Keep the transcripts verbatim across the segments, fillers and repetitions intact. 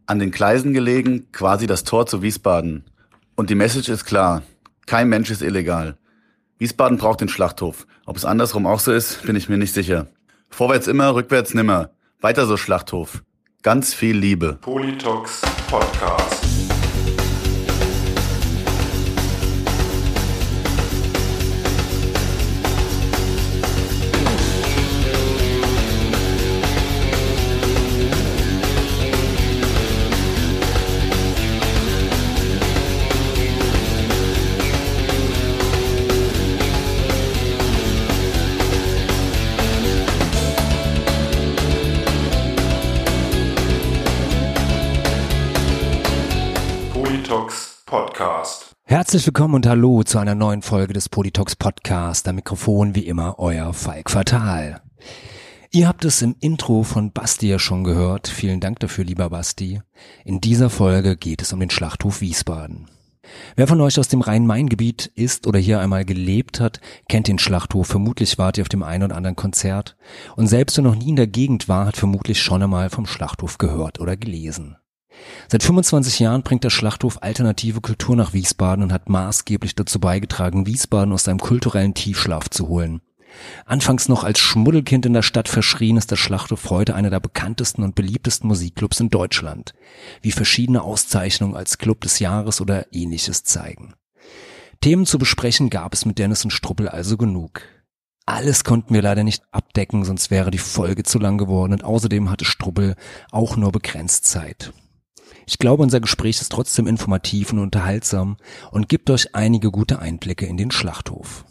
an den Gleisen gelegen, quasi das Tor zu Wiesbaden. Und die Message ist klar, kein Mensch ist illegal. Wiesbaden braucht den Schlachthof. Ob es andersrum auch so ist, bin ich mir nicht sicher. Vorwärts immer, rückwärts nimmer. Weiter so Schlachthof. Ganz viel Liebe. Politox Podcast. Podcast. Herzlich willkommen und hallo zu einer neuen Folge des Politox Podcast. Am Mikrofon wie immer euer Falk Fatal. Ihr habt es im Intro von Basti ja schon gehört. Vielen Dank dafür, lieber Basti. In dieser Folge geht es um den Schlachthof Wiesbaden. Wer von euch aus dem Rhein-Main-Gebiet ist oder hier einmal gelebt hat, kennt den Schlachthof. Vermutlich wart ihr auf dem einen oder anderen Konzert. Und selbst wer noch nie in der Gegend war, hat vermutlich schon einmal vom Schlachthof gehört oder gelesen. Seit fünfundzwanzig Jahren bringt der Schlachthof alternative Kultur nach Wiesbaden und hat maßgeblich dazu beigetragen, Wiesbaden aus seinem kulturellen Tiefschlaf zu holen. Anfangs noch als Schmuddelkind in der Stadt verschrien, ist der Schlachthof heute einer der bekanntesten und beliebtesten Musikclubs in Deutschland, wie verschiedene Auszeichnungen als Club des Jahres oder ähnliches zeigen. Themen zu besprechen gab es mit Dennis und Struppel also genug. Alles konnten wir leider nicht abdecken, sonst wäre die Folge zu lang geworden und außerdem hatte Struppel auch nur begrenzt Zeit. Ich glaube, unser Gespräch ist trotzdem informativ und unterhaltsam und gibt euch einige gute Einblicke in den Schlachthof.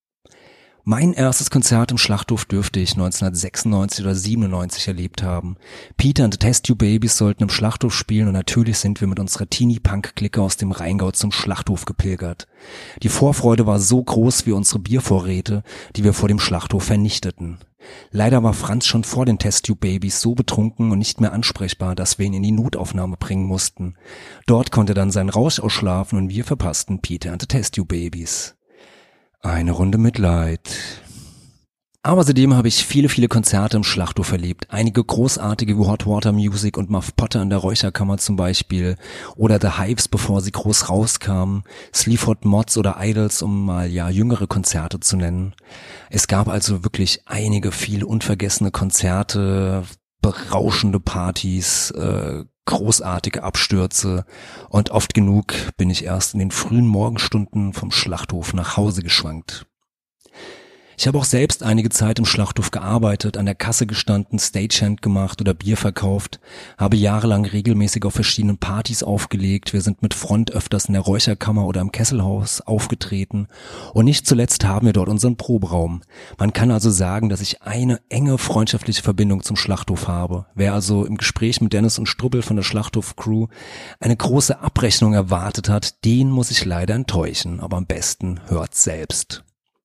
Mein erstes Konzert im Schlachthof dürfte ich neunzehnhundertsechsundneunzig oder siebenundneunzig erlebt haben. Peter and the Test Tube Babies sollten im Schlachthof spielen und natürlich sind wir mit unserer Teenie-Punk-Clique aus dem Rheingau zum Schlachthof gepilgert. Die Vorfreude war so groß wie unsere Biervorräte, die wir vor dem Schlachthof vernichteten. Leider war Franz schon vor den Test Tube Babies so betrunken und nicht mehr ansprechbar, dass wir ihn in die Notaufnahme bringen mussten. Dort konnte er dann seinen Rausch ausschlafen und wir verpassten Peter and the Test Tube Babies. Eine Runde Mitleid. Aber seitdem habe ich viele, viele Konzerte im Schlachthof erlebt. Einige großartige wie Hot Water Music und Muff Potter in der Räucherkammer zum Beispiel. Oder The Hives, bevor sie groß rauskamen. Sleaford Mods oder Idols, um mal ja jüngere Konzerte zu nennen. Es gab also wirklich einige, viele unvergessene Konzerte, berauschende Partys, äh, großartige Abstürze und oft genug bin ich erst in den frühen Morgenstunden vom Schlachthof nach Hause geschwankt. Ich habe auch selbst einige Zeit im Schlachthof gearbeitet, an der Kasse gestanden, Stagehand gemacht oder Bier verkauft, habe jahrelang regelmäßig auf verschiedenen Partys aufgelegt, wir sind mit Front öfters in der Räucherkammer oder im Kesselhaus aufgetreten und nicht zuletzt haben wir dort unseren Proberaum. Man kann also sagen, dass ich eine enge freundschaftliche Verbindung zum Schlachthof habe. Wer also im Gespräch mit Dennis und Struppel von der Schlachthof-Crew eine große Abrechnung erwartet hat, den muss ich leider enttäuschen, aber am besten hört selbst.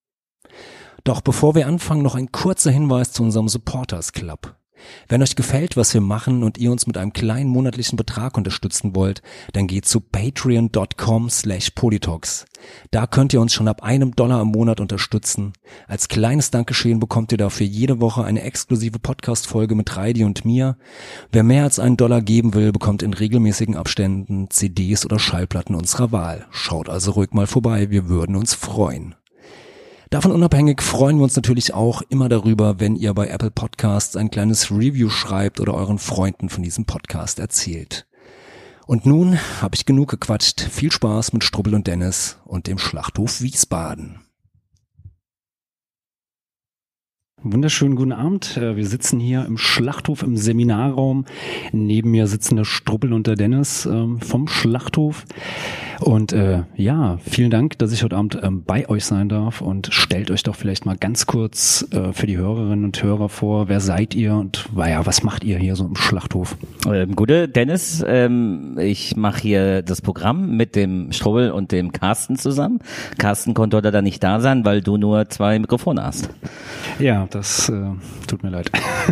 Doch bevor wir anfangen, noch ein kurzer Hinweis zu unserem Supporters Club. Wenn euch gefällt, was wir machen und ihr uns mit einem kleinen monatlichen Betrag unterstützen wollt, dann geht zu patreon dot com slash politox. Da könnt ihr uns schon ab einem Dollar im Monat unterstützen. Als kleines Dankeschön bekommt ihr dafür jede Woche eine exklusive Podcast-Folge mit Reidi und mir. Wer mehr als einen Dollar geben will, bekommt in regelmäßigen Abständen C Ds oder Schallplatten unserer Wahl. Schaut also ruhig mal vorbei, wir würden uns freuen. Davon unabhängig freuen wir uns natürlich auch immer darüber, wenn ihr bei Apple Podcasts ein kleines Review schreibt oder euren Freunden von diesem Podcast erzählt. Und nun habe ich genug gequatscht. Viel Spaß mit Struppel und Dennis und dem Schlachthof Wiesbaden. Wunderschönen guten Abend. Wir sitzen hier im Schlachthof im Seminarraum. Neben mir sitzen der Struppel und der Dennis ähm, vom Schlachthof. Und äh, ja, vielen Dank, dass ich heute Abend ähm, bei euch sein darf. Und stellt euch doch vielleicht mal ganz kurz äh, für die Hörerinnen und Hörer vor, wer seid ihr und ja, was macht ihr hier so im Schlachthof? Ähm, gute Dennis, ähm, ich mache hier das Programm mit dem Struppel und dem Carsten zusammen. Carsten konnte heute dann nicht da sein, weil du nur zwei Mikrofone hast. Ja, das äh, tut mir leid.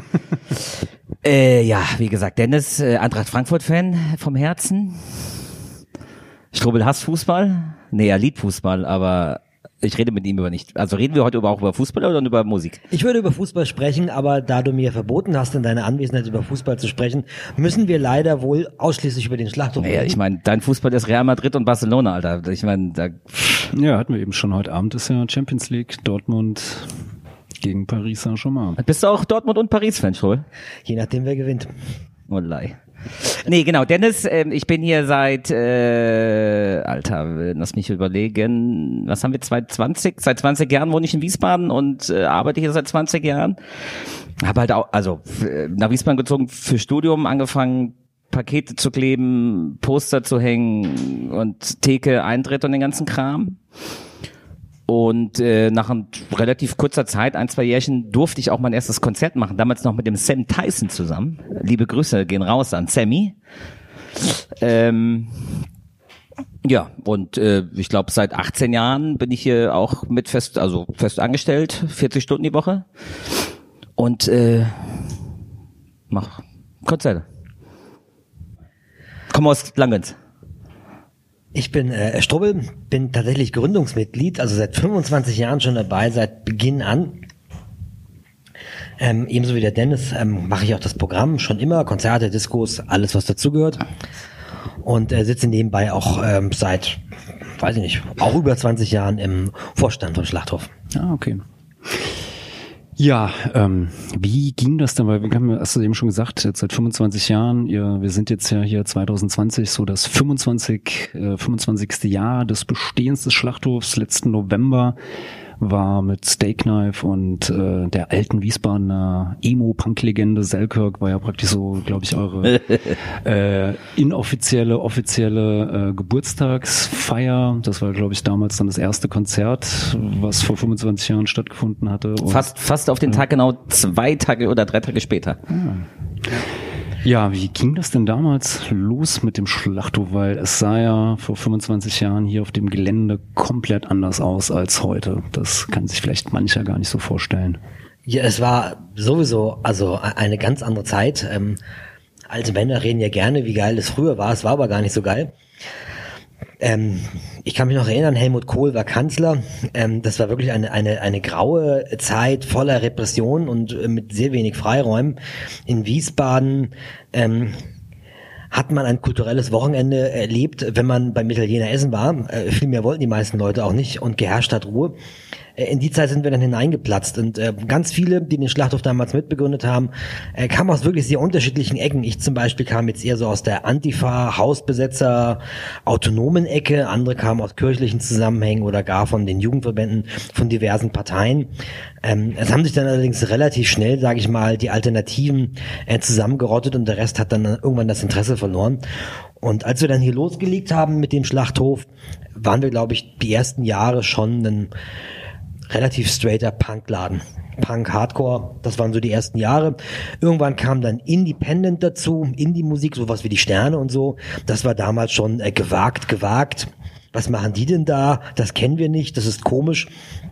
äh, ja, wie gesagt, Dennis, äh, Eintracht Frankfurt-Fan vom Herzen. Struppel hasst Fußball. Nee, er liebt Fußball, aber Ich rede mit ihm über nicht. Also reden wir heute über, auch über Fußball oder über Musik? Ich würde über Fußball sprechen, aber da du mir verboten hast, in deiner Anwesenheit über Fußball zu sprechen, müssen wir leider wohl ausschließlich über den Schlachthof reden. Naja, ich meine, dein Fußball ist Real Madrid und Barcelona, Alter. Ich meine, da... Ja, hatten wir eben schon. Heute Abend ist ja Champions League, Dortmund gegen Paris Saint-Germain. Bist du auch Dortmund und Paris-Fan, Schul? Je nachdem, wer gewinnt. Wallahi. Nee, genau, Dennis, äh, ich bin hier seit, äh, Alter, lass mich überlegen, was haben wir, zwanzig zwanzig? Seit zwanzig Jahren wohne ich in Wiesbaden und äh, arbeite hier seit zwanzig Jahren. Habe halt auch, also nach Wiesbaden gezogen, für Studium angefangen, Pakete zu kleben, Poster zu hängen und Theke, Eintritt und den ganzen Kram. Und äh, nach ein, relativ kurzer Zeit, ein, zwei Jährchen, durfte ich auch mein erstes Konzert machen. Damals noch mit dem Sam Tyson zusammen. Liebe Grüße gehen raus an Sammy. Ähm, ja, und äh, ich glaube, seit achtzehn Jahren bin ich hier auch mit fest, also fest angestellt, vierzig Stunden die Woche. Und äh, mach Konzerte. Komm aus Langens. Ich bin äh, Strubbel, bin tatsächlich Gründungsmitglied, also seit fünfundzwanzig Jahren schon dabei, seit Beginn an. Ähm, ebenso wie der Dennis ähm, mache ich auch das Programm, schon immer, Konzerte, Diskos, alles was dazugehört. Und äh, sitze nebenbei auch ähm, seit, weiß ich nicht, auch über zwanzig Jahren im Vorstand vom Schlachthof. Ah, okay. Ja, ähm, wie ging das denn? Weil wir haben, hast du eben schon gesagt, jetzt seit fünfundzwanzig Jahren, ihr, wir sind jetzt ja hier zwanzig zwanzig, so das fünfundzwanzig, äh, fünfundzwanzigste Jahr des Bestehens des Schlachthofs. Letzten November war mit Steak Knife und äh, der alten Wiesbadener Emo-Punk-Legende Selkirk, war ja praktisch so, glaube ich, eure äh, inoffizielle, offizielle äh, Geburtstagsfeier. Das war, glaube ich, damals dann das erste Konzert, was vor fünfundzwanzig Jahren stattgefunden hatte. Und fast, fast auf den Tag genau zwei Tage oder drei Tage später. Ja. Ja, wie ging das denn damals los mit dem Schlachthof? Weil es sah ja vor fünfundzwanzig Jahren hier auf dem Gelände komplett anders aus als heute. Das kann sich vielleicht mancher gar nicht so vorstellen. Ja, es war sowieso also eine ganz andere Zeit. Ähm, alte Männer reden ja gerne, wie geil es früher war. Es war aber gar nicht so geil. Ähm, ich kann mich noch erinnern, Helmut Kohl war Kanzler. Ähm, das war wirklich eine, eine, eine graue Zeit voller Repression und äh, mit sehr wenig Freiräumen. In Wiesbaden ähm, hat man ein kulturelles Wochenende erlebt, wenn man beim Italiener essen war. Äh, viel mehr wollten die meisten Leute auch nicht und geherrscht hat Ruhe. In die Zeit sind wir dann hineingeplatzt und äh, ganz viele, die den Schlachthof damals mitbegründet haben, äh, kamen aus wirklich sehr unterschiedlichen Ecken. Ich zum Beispiel kam jetzt eher so aus der Antifa, Hausbesetzer, autonomen Ecke, andere kamen aus kirchlichen Zusammenhängen oder gar von den Jugendverbänden von diversen Parteien. Ähm, es haben sich dann allerdings relativ schnell, sage ich mal, die Alternativen äh, zusammengerottet und der Rest hat dann irgendwann das Interesse verloren. Und als wir dann hier losgelegt haben mit dem Schlachthof, waren wir, glaube ich, die ersten Jahre schon ein relativ straighter Punkladen. Punk, Hardcore, das waren so die ersten Jahre. Irgendwann kam dann Independent dazu, Indie-Musik, sowas wie die Sterne und so. Das war damals schon äh, gewagt, gewagt. Was machen die denn da? Das kennen wir nicht, das ist komisch.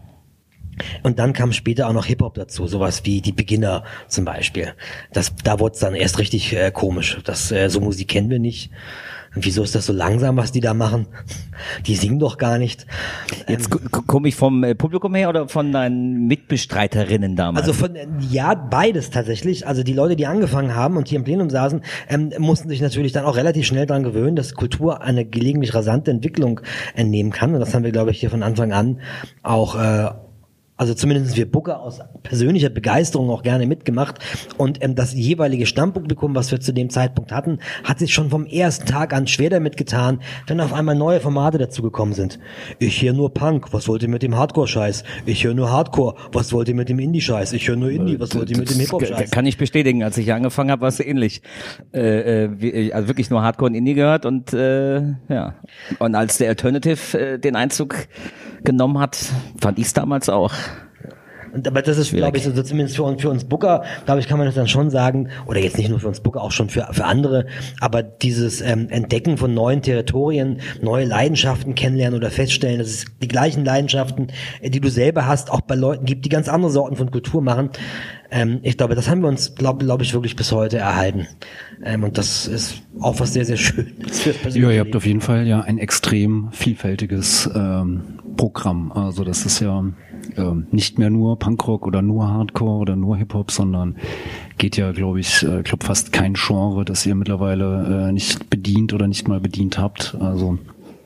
Und dann kam später auch noch Hip-Hop dazu, sowas wie die Beginner zum Beispiel. Das, da wurde es dann erst richtig äh, komisch. Das, äh, so Musik kennen wir nicht. Und wieso ist das so langsam, was die da machen? Die singen doch gar nicht. Jetzt ähm, komme ich vom äh, Publikum her oder von deinen Mitbestreiterinnen damals? Also von, ja, beides tatsächlich. Also die Leute, die angefangen haben und hier im Plenum saßen, ähm, mussten sich natürlich dann auch relativ schnell dran gewöhnen, dass Kultur eine gelegentlich rasante Entwicklung entnehmen kann. Und das haben wir, glaube ich, hier von Anfang an auch äh, also zumindest wir Booker aus persönlicher Begeisterung auch gerne mitgemacht. Und ähm, das jeweilige Stammpublikum, was wir zu dem Zeitpunkt hatten, hat sich schon vom ersten Tag an schwer damit getan, wenn auf einmal neue Formate dazugekommen sind. Ich höre nur Punk, was wollt ihr mit dem Hardcore-Scheiß? Ich höre nur Hardcore, was wollt ihr mit dem Indie-Scheiß? Ich höre nur Indie, was wollt ihr mit dem Hip-Hop-Scheiß? Kann ich bestätigen, als ich angefangen habe, war es ähnlich. Äh, äh, also wirklich nur Hardcore und Indie gehört und äh, ja. Und als der Alternative äh, den Einzug genommen hat, fand ich es damals auch. Und, aber das ist, glaube ich, so, so zumindest für uns, für uns Booker, glaube ich, kann man das dann schon sagen, oder jetzt nicht nur für uns Booker, auch schon für, für andere, aber dieses ähm, Entdecken von neuen Territorien, neue Leidenschaften kennenlernen oder feststellen, dass es die gleichen Leidenschaften, die du selber hast, auch bei Leuten gibt, die ganz andere Sorten von Kultur machen, Ähm, ich glaube, das haben wir uns, glaube glaub ich, wirklich bis heute erhalten. Ähm, und das ist auch was sehr, sehr Schönes fürs persönliche Ja, ihr habt Leben. auf jeden Fall ja ein extrem vielfältiges ähm, Programm. Also das ist ja ähm, nicht mehr nur Punkrock oder nur Hardcore oder nur Hip-Hop, sondern geht ja, glaube ich, äh, glaub fast kein Genre, das ihr mittlerweile äh, nicht bedient oder nicht mal bedient habt. Also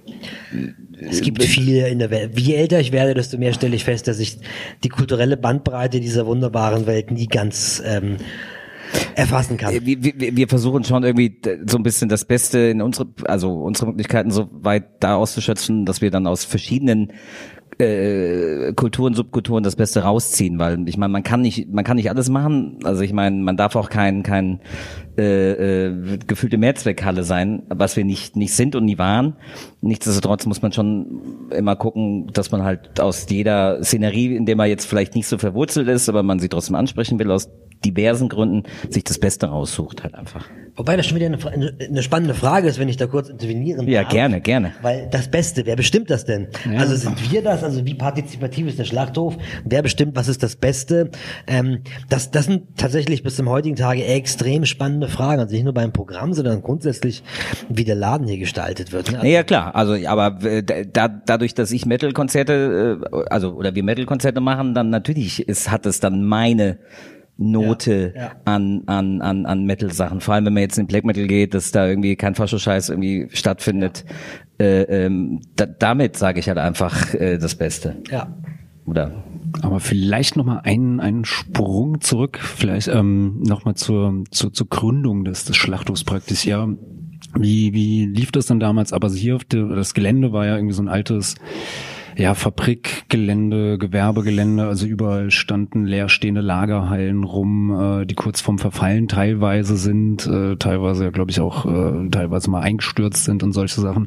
Es gibt viel in der Welt. Je älter ich werde, desto mehr stelle ich fest, dass ich die kulturelle Bandbreite dieser wunderbaren Welt nie ganz ähm, erfassen kann. Wir, wir, wir versuchen schon irgendwie so ein bisschen das Beste in unsere, also unsere Möglichkeiten so weit da auszuschöpfen, dass wir dann aus verschiedenen äh, Kulturen, Subkulturen das Beste rausziehen, weil ich meine, man kann nicht, man kann nicht alles machen. Also ich meine, man darf auch kein kein äh, äh, gefühlte Mehrzweckhalle sein, was wir nicht nicht sind und nie waren. Nichtsdestotrotz muss man schon immer gucken, dass man halt aus jeder Szenerie, in der man jetzt vielleicht nicht so verwurzelt ist, aber man sie trotzdem ansprechen will, aus diversen Gründen sich das Beste raussucht halt einfach. Wobei das schon wieder eine, eine, eine spannende Frage ist, wenn ich da kurz intervenieren Ja, darf. gerne, gerne. Weil das Beste, wer bestimmt das denn? Ja. Also sind wir das? Also wie partizipativ ist der Schlachthof? Wer bestimmt, was ist das Beste? Ähm, das, das sind tatsächlich bis zum heutigen Tage extrem spannende Fragen. Also nicht nur beim Programm, sondern grundsätzlich, wie der Laden hier gestaltet wird. Ne? Also, Ja, klar. Also, aber äh, da, dadurch, dass ich Metal-Konzerte, äh, also oder wir Metal-Konzerte machen, dann natürlich ist, hat es dann meine Note Ja, ja. an an an an Metal-Sachen. Vor allem, wenn man jetzt in Black Metal geht, dass da irgendwie kein Fascho-Scheiß irgendwie stattfindet. Ja. Äh, ähm, da, damit sage ich halt einfach äh, das Beste. ja. Oder? aber vielleicht nochmal einen, einen Sprung zurück, vielleicht ähm, nochmal zur, zur, zur Gründung des, des Schlachthofs praktisch. Ja, wie, wie lief das denn damals? Aber hier auf der, das Gelände war ja irgendwie so ein altes, ja, Fabrikgelände, Gewerbegelände, also überall standen leerstehende Lagerhallen rum, äh, die kurz vorm Verfallen teilweise sind, äh, teilweise ja, glaube ich, auch äh, teilweise mal eingestürzt sind und solche Sachen.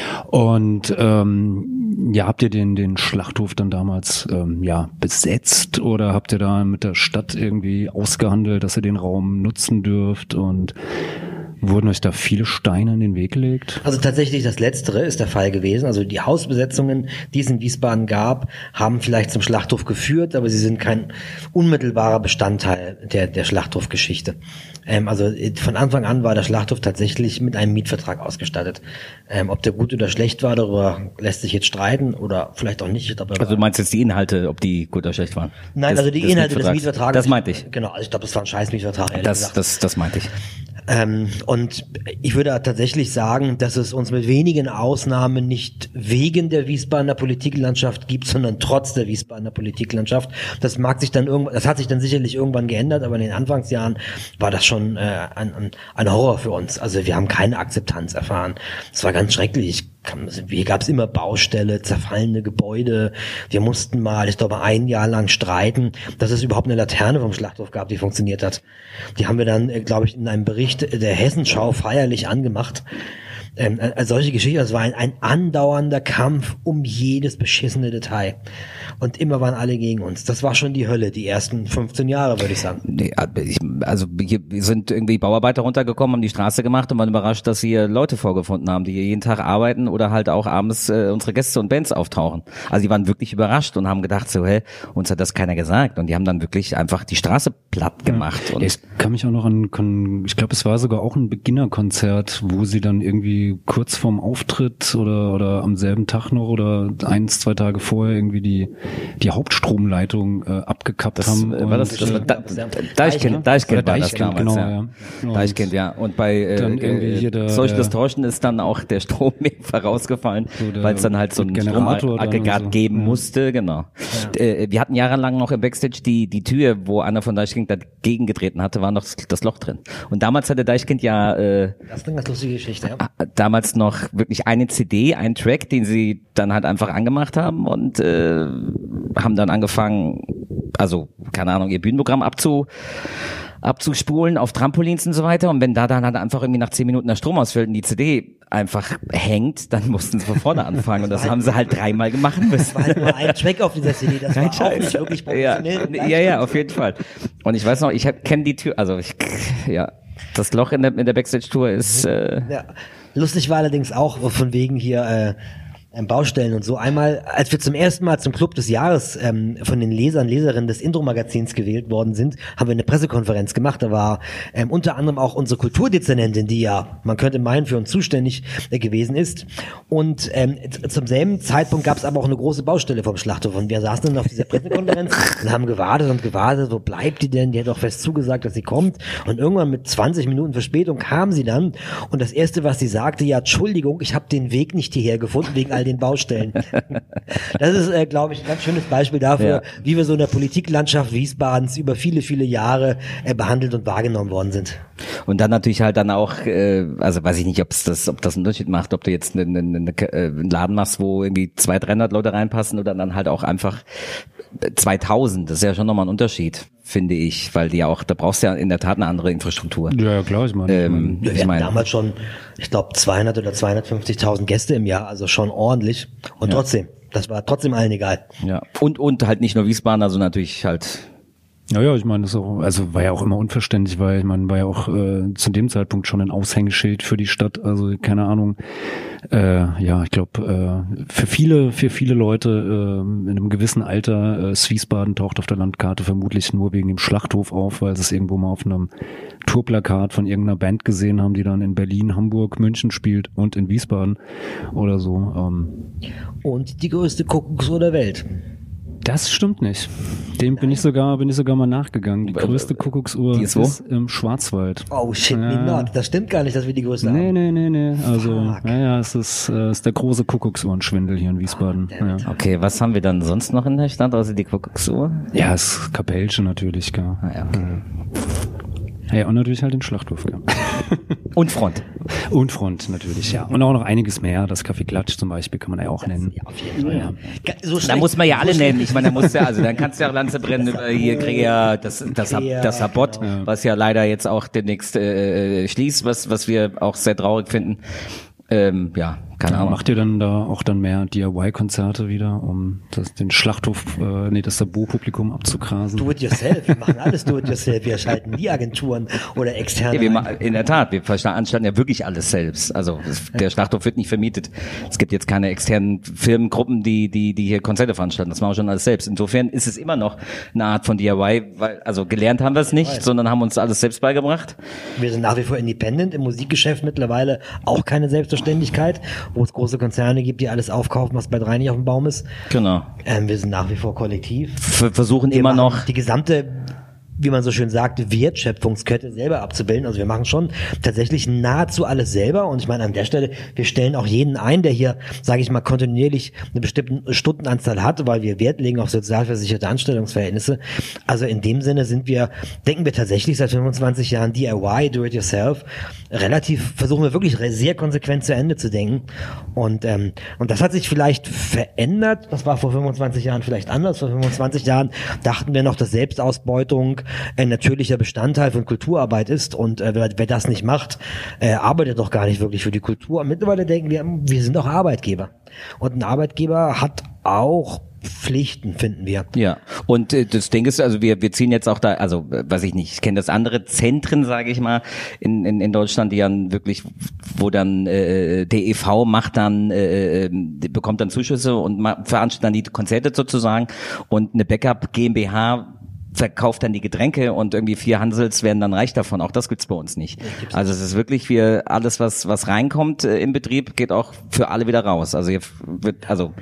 Und ähm, ja, habt ihr den den Schlachthof dann damals ähm, ja besetzt oder habt ihr da mit der Stadt irgendwie ausgehandelt, dass ihr den Raum nutzen dürft und wurden euch da viele Steine in den Weg gelegt? Also tatsächlich das Letztere ist der Fall gewesen. Also die Hausbesetzungen, die es in Wiesbaden gab, haben vielleicht zum Schlachthof geführt, aber sie sind kein unmittelbarer Bestandteil der, der Schlachthofgeschichte. Ähm, also von Anfang an war der Schlachthof tatsächlich mit einem Mietvertrag ausgestattet. Ähm, ob der gut oder schlecht war, darüber lässt sich jetzt streiten oder vielleicht auch nicht. Darüber Also du meinst jetzt die Inhalte, ob die gut oder schlecht waren? Nein, des, also die des Inhalte des Mietvertrags. Mietvertrags. Das meinte ich. Genau, also ich glaube, das war ein scheiß Mietvertrag, ehrlich Das, gesagt. das, das meinte ich. Ähm, und ich würde tatsächlich sagen, dass es uns mit wenigen Ausnahmen nicht wegen der Wiesbadener Politiklandschaft gibt, sondern trotz der Wiesbadener Politiklandschaft. Das mag sich dann irgendwann, das hat sich dann sicherlich irgendwann geändert, aber in den Anfangsjahren war das schon äh, ein, ein, ein Horror für uns. Also wir haben keine Akzeptanz erfahren. Das war ganz schrecklich. Hier gab es immer Baustelle, zerfallene Gebäude. Wir mussten mal, ich glaube, ein Jahr lang streiten, dass es überhaupt eine Laterne vom Schlachthof gab, die funktioniert hat. Die haben wir dann, glaube ich, in einem Bericht der Hessenschau feierlich angemacht. Ähm, also solche Geschichten, das war ein, ein andauernder Kampf um jedes beschissene Detail. Und immer waren alle gegen uns. Das war schon die Hölle, die ersten fünfzehn Jahre, würde ich sagen. Nee, ich, also hier sind irgendwie Bauarbeiter runtergekommen, haben die Straße gemacht und waren überrascht, dass hier Leute vorgefunden haben, die hier jeden Tag arbeiten oder halt auch abends äh, unsere Gäste und Bands auftauchen. Also die waren wirklich überrascht und haben gedacht so, hä, uns hat das keiner gesagt. Und die haben dann wirklich einfach die Straße platt gemacht. Ja. Und Ich kann mich auch noch an, kann, ich glaube, es war sogar auch ein Beginnerkonzert, wo sie dann irgendwie kurz vorm Auftritt oder oder am selben Tag noch oder eins, zwei Tage vorher irgendwie die die Hauptstromleitung äh, abgekappt das, haben. äh, war das, und, das war äh, da, Deichkind, Deichkind war das Deichkind, damals, genau, ja. ja. Deichkind, ja. Und bei äh, Dann irgendwie hier der- solch das der- Täuschen ist dann auch der Strom mehrfach rausgefallen, So der- weil es dann halt so ein Generator Stromaggregat dann so. geben Ja. musste, genau. Äh, wir hatten jahrelang noch im Backstage die die Tür, wo einer von Deichkind dagegen getreten hatte, war noch das, das Loch drin. Und damals hatte Deichkind ja äh, Das ist eine ganz lustige Geschichte, ja. damals noch wirklich eine C D, einen Track, den sie dann halt einfach angemacht haben und äh, haben dann angefangen, also keine Ahnung, ihr Bühnenprogramm abzu abzuspulen auf Trampolins und so weiter. Und wenn da dann halt einfach irgendwie nach zehn Minuten der Strom ausfällt und die C D einfach hängt, dann mussten sie von vorne anfangen. Und das haben sie halt dreimal machen müssen. Es war halt nur ein Track auf dieser C D, das war auch nicht wirklich Ja, professionell. ja, ja, auf jeden Fall. Und ich weiß noch, ich kenne die Tür, also ich, ja, das Loch in der, in der Backstage-Tour ist, äh, Ja. Lustig war allerdings auch, von wegen hier, äh, ähm, Baustellen und so. Einmal, als wir zum ersten Mal zum Club des Jahres ähm, von den Lesern, Leserinnen des Intro-Magazins gewählt worden sind, haben wir eine Pressekonferenz gemacht. Da war ähm, unter anderem auch unsere Kulturdezernentin, die ja, man könnte meinen, für uns zuständig äh, gewesen ist. Und ähm, zum selben Zeitpunkt gab es aber auch eine große Baustelle vom Schlachthof. Und wir saßen dann auf dieser Pressekonferenz und haben gewartet und gewartet. Wo bleibt die denn? Die hat doch fest zugesagt, dass sie kommt. Und irgendwann mit zwanzig Minuten Verspätung kam sie dann. Und das Erste, was sie sagte, ja, Entschuldigung, ich habe den Weg nicht hierher gefunden, wegen all den Baustellen. Das ist, äh, glaube ich, ein ganz schönes Beispiel dafür, ja, wie wir so in der Politiklandschaft Wiesbadens über viele, viele Jahre äh, behandelt und wahrgenommen worden sind. Und dann natürlich halt dann auch, äh, also weiß ich nicht, ob es das, ob das einen Unterschied macht, ob du jetzt einen, einen, einen Laden machst, wo irgendwie zweihundert, dreihundert Leute reinpassen oder dann halt auch einfach zweitausend. Das ist ja schon nochmal ein Unterschied, finde ich, weil die ja auch, da brauchst du ja in der Tat eine andere Infrastruktur. Ja, ja klar, ich meine. Ähm, wir ich hatten mein, damals schon, ich glaube, zweihundert oder zweihundertfünfzigtausend Gäste im Jahr, also schon ordentlich. Und ja. trotzdem, das war trotzdem allen egal. Ja. Und, und halt nicht nur Wiesbaden, also natürlich halt. Ja, ja, ich meine, das auch, also war ja auch immer unverständlich, weil ich meine, war ja auch äh, zu dem Zeitpunkt schon ein Aushängeschild für die Stadt, also keine Ahnung. Äh, ja, ich glaube, äh, für viele, für viele Leute äh, in einem gewissen Alter, äh, Wiesbaden taucht auf der Landkarte vermutlich nur wegen dem Schlachthof auf, weil sie es irgendwo mal auf einem Tourplakat von irgendeiner Band gesehen haben, die dann in Berlin, Hamburg, München spielt und in Wiesbaden oder so. Ähm. Und die größte Kuckucksuhr der Welt. Das stimmt nicht. Dem bin ich sogar, bin ich sogar mal nachgegangen. Die größte Kuckucksuhr die ist, wo? ist im Schwarzwald. Oh shit, me Ja. not. Das stimmt gar nicht, dass wir die größte Nee, haben. nee, nee, nee. Also, Fuck. naja, es ist, äh, ist der große Kuckucksuhrenschwindel hier in Wiesbaden. Oh, ja. Okay, was haben wir dann sonst noch in der Stadt, außer die Kuckucksuhr? Ja, es ist Kapellchen natürlich, gell. Ah, ja, okay. Ja, und natürlich halt den Schlachthof, gell. Und Front. Und Front natürlich, ja. Und auch noch einiges mehr. Das Café Klatsch zum Beispiel kann man ja auch nennen. Ja, auf jeden Fall. Ja. So Da schlecht- muss man ja alle so nennen. schlecht- Ich meine, da musst du ja, also dann kannst du ja auch Lanze brennen über hier Krea, das, das, Hab- das Sabot, genau. was ja leider jetzt auch demnächst äh, schließt, was, was wir auch sehr traurig finden. Ähm, ja, keine Ja, Ahnung. macht ihr dann da auch dann mehr D I Y-Konzerte wieder, um das, den Schlachthof, äh, nee, das Sabo-Publikum abzugrasen? Do it yourself. Wir machen alles do it yourself. Wir schalten die Agenturen oder externe. Ja, wir ein. ma- in der Tat, wir veranstalten ja wirklich alles selbst. Also es, der Schlachthof wird nicht vermietet. Es gibt jetzt keine externen Firmengruppen, die die die hier Konzerte veranstalten. Das machen wir schon alles selbst. Insofern ist es immer noch eine Art von D I Y, weil also gelernt haben wir es nicht, sondern haben uns alles selbst beigebracht. Wir sind nach wie vor independent, im Musikgeschäft mittlerweile auch keine Selbstverständlichkeit, wo es große Konzerne gibt, die alles aufkaufen, was bei drei nicht auf dem Baum ist. Genau. Ähm, wir sind nach wie vor kollektiv. F- versuchen Wir immer machen noch. die gesamte, wie man so schön sagt, Wertschöpfungskette selber abzubilden. Also wir machen schon tatsächlich nahezu alles selber. Und ich meine, an der Stelle, wir stellen auch jeden ein, der hier, sage ich mal, kontinuierlich eine bestimmte Stundenanzahl hat, weil wir Wert legen auf sozialversicherte Anstellungsverhältnisse. Also in dem Sinne sind wir, denken wir tatsächlich seit fünfundzwanzig Jahren D I Y, do it yourself, relativ, versuchen wir wirklich sehr konsequent zu Ende zu denken. Und, ähm, und das hat sich vielleicht verändert. Das war vor fünfundzwanzig Jahren vielleicht anders. Vor fünfundzwanzig Jahren dachten wir noch, dass Selbstausbeutung ein natürlicher Bestandteil von Kulturarbeit ist und äh, wer, wer das nicht macht, äh, arbeitet doch gar nicht wirklich für die Kultur. Und mittlerweile denken wir, wir sind auch Arbeitgeber. Und ein Arbeitgeber hat auch Pflichten, finden wir. Ja, und äh, das Ding ist, also wir wir ziehen jetzt auch da, also äh, weiß ich nicht, ich kenne das andere Zentren, sage ich mal, in, in in Deutschland, die dann wirklich, wo dann äh, der E V macht dann, äh, die bekommt dann Zuschüsse und ma- veranstaltet dann die Konzerte sozusagen und eine Backup GmbH verkauft dann die Getränke und irgendwie vier Hansels werden dann reich davon. Auch das gibt's bei uns nicht. Also es ist wirklich, wir alles was was reinkommt äh, im Betrieb, geht auch für alle wieder raus. Also hier wird also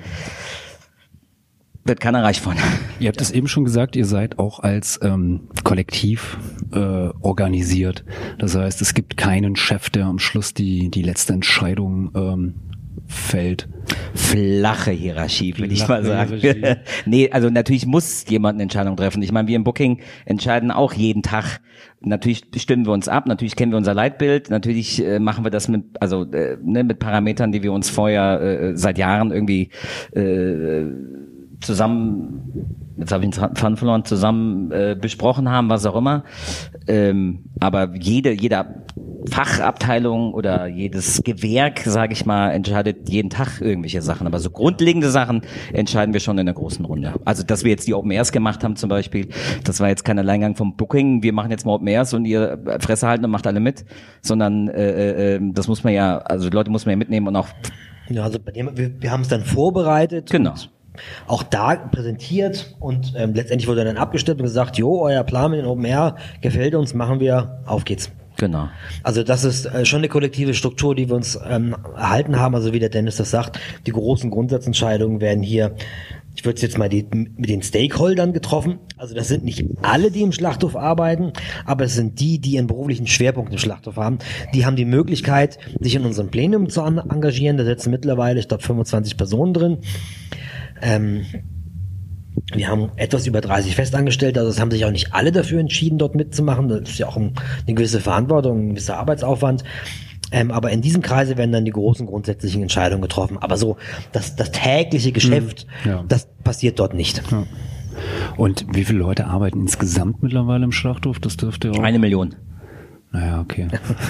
wird keiner reich von. Ihr habt es eben schon gesagt, ihr seid auch als ähm, Kollektiv äh, organisiert. Das heißt, es gibt keinen Chef, der am Schluss die die letzte Entscheidung ähm, fällt. Flache Hierarchie, würde ich Flache mal sagen. Hierarchie. Nee, also natürlich muss jemand eine Entscheidung treffen. Ich meine, wir im Booking entscheiden auch jeden Tag. Natürlich stimmen wir uns ab, natürlich kennen wir unser Leitbild, natürlich äh, machen wir das mit, also äh, ne, mit Parametern, die wir uns vorher äh, seit Jahren irgendwie äh, zusammen, jetzt habe ich den Faden verloren, zusammen äh, besprochen haben, was auch immer. Ähm, aber jede, jede Fachabteilung oder jedes Gewerk, sage ich mal, entscheidet jeden Tag irgendwelche Sachen. Aber so grundlegende Sachen entscheiden wir schon in der großen Runde. Also, dass wir jetzt die Open Airs gemacht haben zum Beispiel, das war jetzt kein Alleingang vom Booking, wir machen jetzt mal Open Airs und ihr Fresse halten und macht alle mit, sondern äh, äh, das muss man ja, also die Leute muss man ja mitnehmen und auch Ja, also bei dem, wir, wir haben es dann vorbereitet. Genau. Und auch da präsentiert und ähm, letztendlich wurde dann abgestimmt und gesagt, jo, euer Plan mit den Open Air gefällt uns, machen wir, auf geht's. Genau. Also das ist äh, schon eine kollektive Struktur, die wir uns ähm, erhalten haben. Also wie der Dennis das sagt, die großen Grundsatzentscheidungen werden hier, ich würde es jetzt mal die, mit den Stakeholdern getroffen. Also das sind nicht alle, die im Schlachthof arbeiten, aber es sind die, die ihren beruflichen Schwerpunkt im Schlachthof haben. Die haben die Möglichkeit, sich in unserem Plenum zu an- engagieren. Da sitzen mittlerweile, ich glaube, fünfundzwanzig Personen drin. Ähm, Wir haben etwas über dreißig Festangestellte, also es haben sich auch nicht alle dafür entschieden, dort mitzumachen. Das ist ja auch ein, eine gewisse Verantwortung, ein gewisser Arbeitsaufwand. Ähm, aber in diesem Kreise werden dann die großen grundsätzlichen Entscheidungen getroffen. Aber so das, das tägliche Geschäft, Mhm. Ja. das passiert dort nicht. Ja. Und wie viele Leute arbeiten insgesamt mittlerweile im Schlachthof? Das dürfte auch... Eine Million. Naja, okay.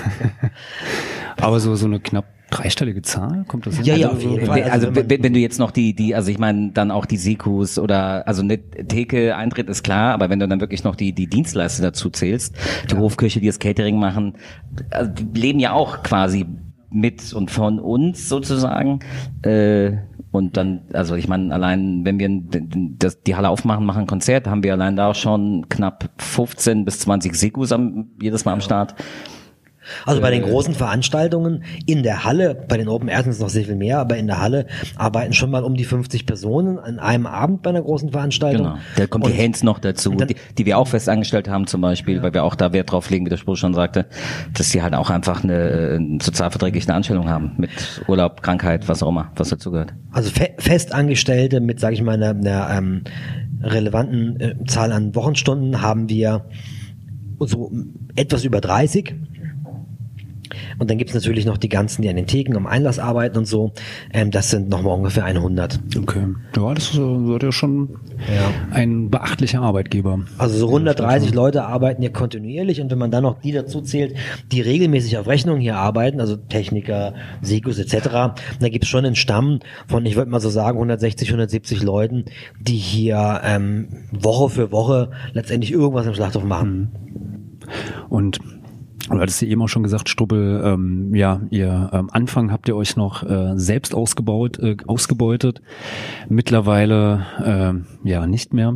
Aber so, so eine knapp dreistellige Zahl, kommt das hin? Ja, ja, Also auf so- jeden Fall. Also, Also wenn wenn, man- wenn du jetzt noch die, die, also ich meine dann auch die Sekus oder, also eine Theke Eintritt ist klar, aber wenn du dann wirklich noch die, die Dienstleister dazu zählst, die Hofkirche, die das Catering machen, also die leben ja auch quasi mit und von uns sozusagen, äh, und dann, also ich meine, allein wenn wir das, die Halle aufmachen, machen ein Konzert, haben wir allein da auch schon knapp fünfzehn bis zwanzig Sekus am, jedes Mal am Start. Also bei den großen Veranstaltungen in der Halle, bei den Open Air sind es noch sehr viel mehr, aber in der Halle arbeiten schon mal um die fünfzig Personen an einem Abend bei einer großen Veranstaltung. Genau. Da kommt Und die Hands noch dazu, dann- die, die wir auch fest angestellt haben zum Beispiel, weil wir auch da Wert drauf legen, wie der Spruch schon sagte, dass die halt auch einfach eine, eine sozialverträgliche Anstellung haben mit Urlaub, Krankheit, was auch immer, was dazugehört. Also fe Festangestellte mit, sage ich mal, einer, einer ähm, relevanten äh, Zahl an Wochenstunden haben wir so etwas über dreißig. Und dann gibt's natürlich noch die ganzen, die an den Theken am Einlass arbeiten und so. Ähm, das sind nochmal ungefähr hundert. Okay. Ja, das ist äh, ja schon Ja. ein beachtlicher Arbeitgeber. Also so hundertdreißig Leute arbeiten hier kontinuierlich und wenn man dann noch die dazu zählt, die regelmäßig auf Rechnung hier arbeiten, also Techniker, Sekus et cetera, dann gibt's schon einen Stamm von, ich würde mal so sagen, hundertsechzig, hundertsiebzig Leuten, die hier ähm, Woche für Woche letztendlich irgendwas im Schlachthof machen. Und du hattest ja eben auch schon gesagt, Struppel, ähm, ja, ihr am Anfang habt ihr euch noch äh, selbst ausgebaut, äh, ausgebeutet, mittlerweile äh, ja nicht mehr.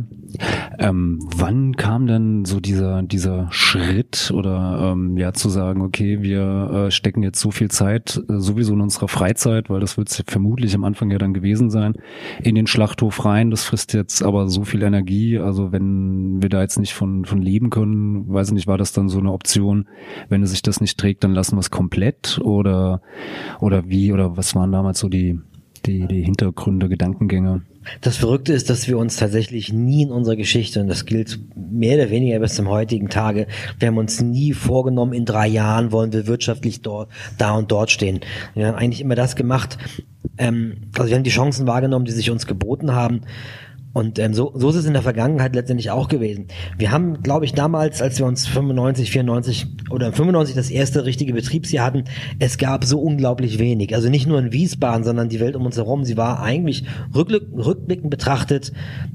Ähm, wann kam denn so dieser dieser Schritt oder ähm, ja zu sagen, okay, wir äh, stecken jetzt so viel Zeit äh, sowieso in unserer Freizeit, weil das wird es vermutlich am Anfang ja dann gewesen sein, in den Schlachthof rein. Das frisst jetzt aber so viel Energie. Also wenn wir da jetzt nicht von von leben können, weiß ich nicht, war das dann so eine Option? Wenn es sich das nicht trägt, dann lassen wir es komplett oder oder wie oder was waren damals so die die die Hintergründe, Gedankengänge? Das Verrückte ist, dass wir uns tatsächlich nie in unserer Geschichte, und das gilt mehr oder weniger bis zum heutigen Tage, wir haben uns nie vorgenommen, in drei Jahren wollen wir wirtschaftlich dort, da und dort stehen. Wir haben eigentlich immer das gemacht, ähm, also wir haben die Chancen wahrgenommen, die sich uns geboten haben. Und ähm, so, so ist es in der Vergangenheit letztendlich auch gewesen. Wir haben, glaube ich, damals, als wir uns fünfundneunzig, vierundneunzig oder fünfundneunzig das erste richtige Betriebsjahr hatten, es gab so unglaublich wenig. Also nicht nur in Wiesbaden, sondern die Welt um uns herum. Sie war eigentlich rückblick, rückblickend betrachtet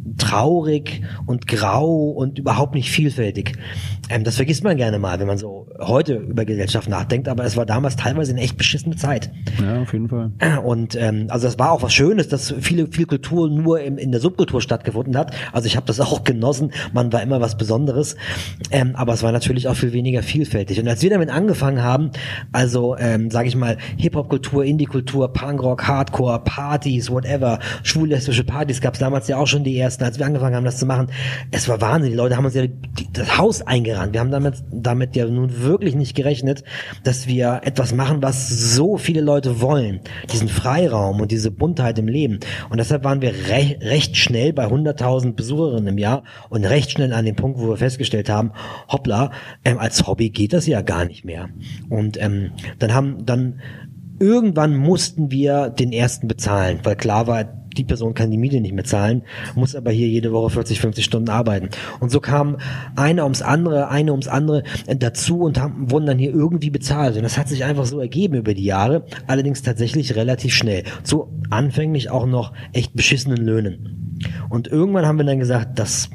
traurig und grau und überhaupt nicht vielfältig. Ähm, das vergisst man gerne mal, wenn man so heute über Gesellschaft nachdenkt. Aber es war damals teilweise eine echt beschissene Zeit. Ja, auf jeden Fall. Und ähm, also das war auch was Schönes, dass viele viel Kultur nur im, in der Subkultur stattgefunden hat. Also ich habe das auch genossen. Man war immer was Besonderes. Ähm, aber es war natürlich auch viel weniger vielfältig. Und als wir damit angefangen haben, also ähm, sage ich mal Hip-Hop-Kultur, Indie-Kultur, Punkrock, Hardcore, Partys, whatever, schwul-lesbische Partys, gab es damals ja auch schon die ersten, als wir angefangen haben, das zu machen. Es war Wahnsinn. Die Leute haben uns ja die, das Haus eingerannt. Wir haben damit, damit ja nun wirklich nicht gerechnet, dass wir etwas machen, was so viele Leute wollen. Diesen Freiraum und diese Buntheit im Leben. Und deshalb waren wir re recht schnell bei hunderttausend Besucherinnen im Jahr und recht schnell an dem Punkt, wo wir festgestellt haben, hoppla, ähm, als Hobby geht das ja gar nicht mehr. Und ähm, dann haben, dann irgendwann mussten wir den ersten bezahlen, weil klar war, die Person kann die Miete nicht mehr zahlen, muss aber hier jede Woche vierzig, fünfzig Stunden arbeiten. Und so kam eine ums andere, eine ums andere dazu und haben, wurden dann hier irgendwie bezahlt. Und das hat sich einfach so ergeben über die Jahre, allerdings tatsächlich relativ schnell. Zu anfänglich auch noch echt beschissenen Löhnen. Und irgendwann haben wir dann gesagt, dass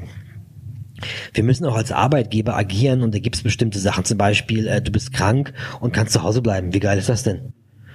wir müssen auch als Arbeitgeber agieren und da gibt es bestimmte Sachen, zum Beispiel, äh, du bist krank und kannst zu Hause bleiben. Wie geil ist das denn?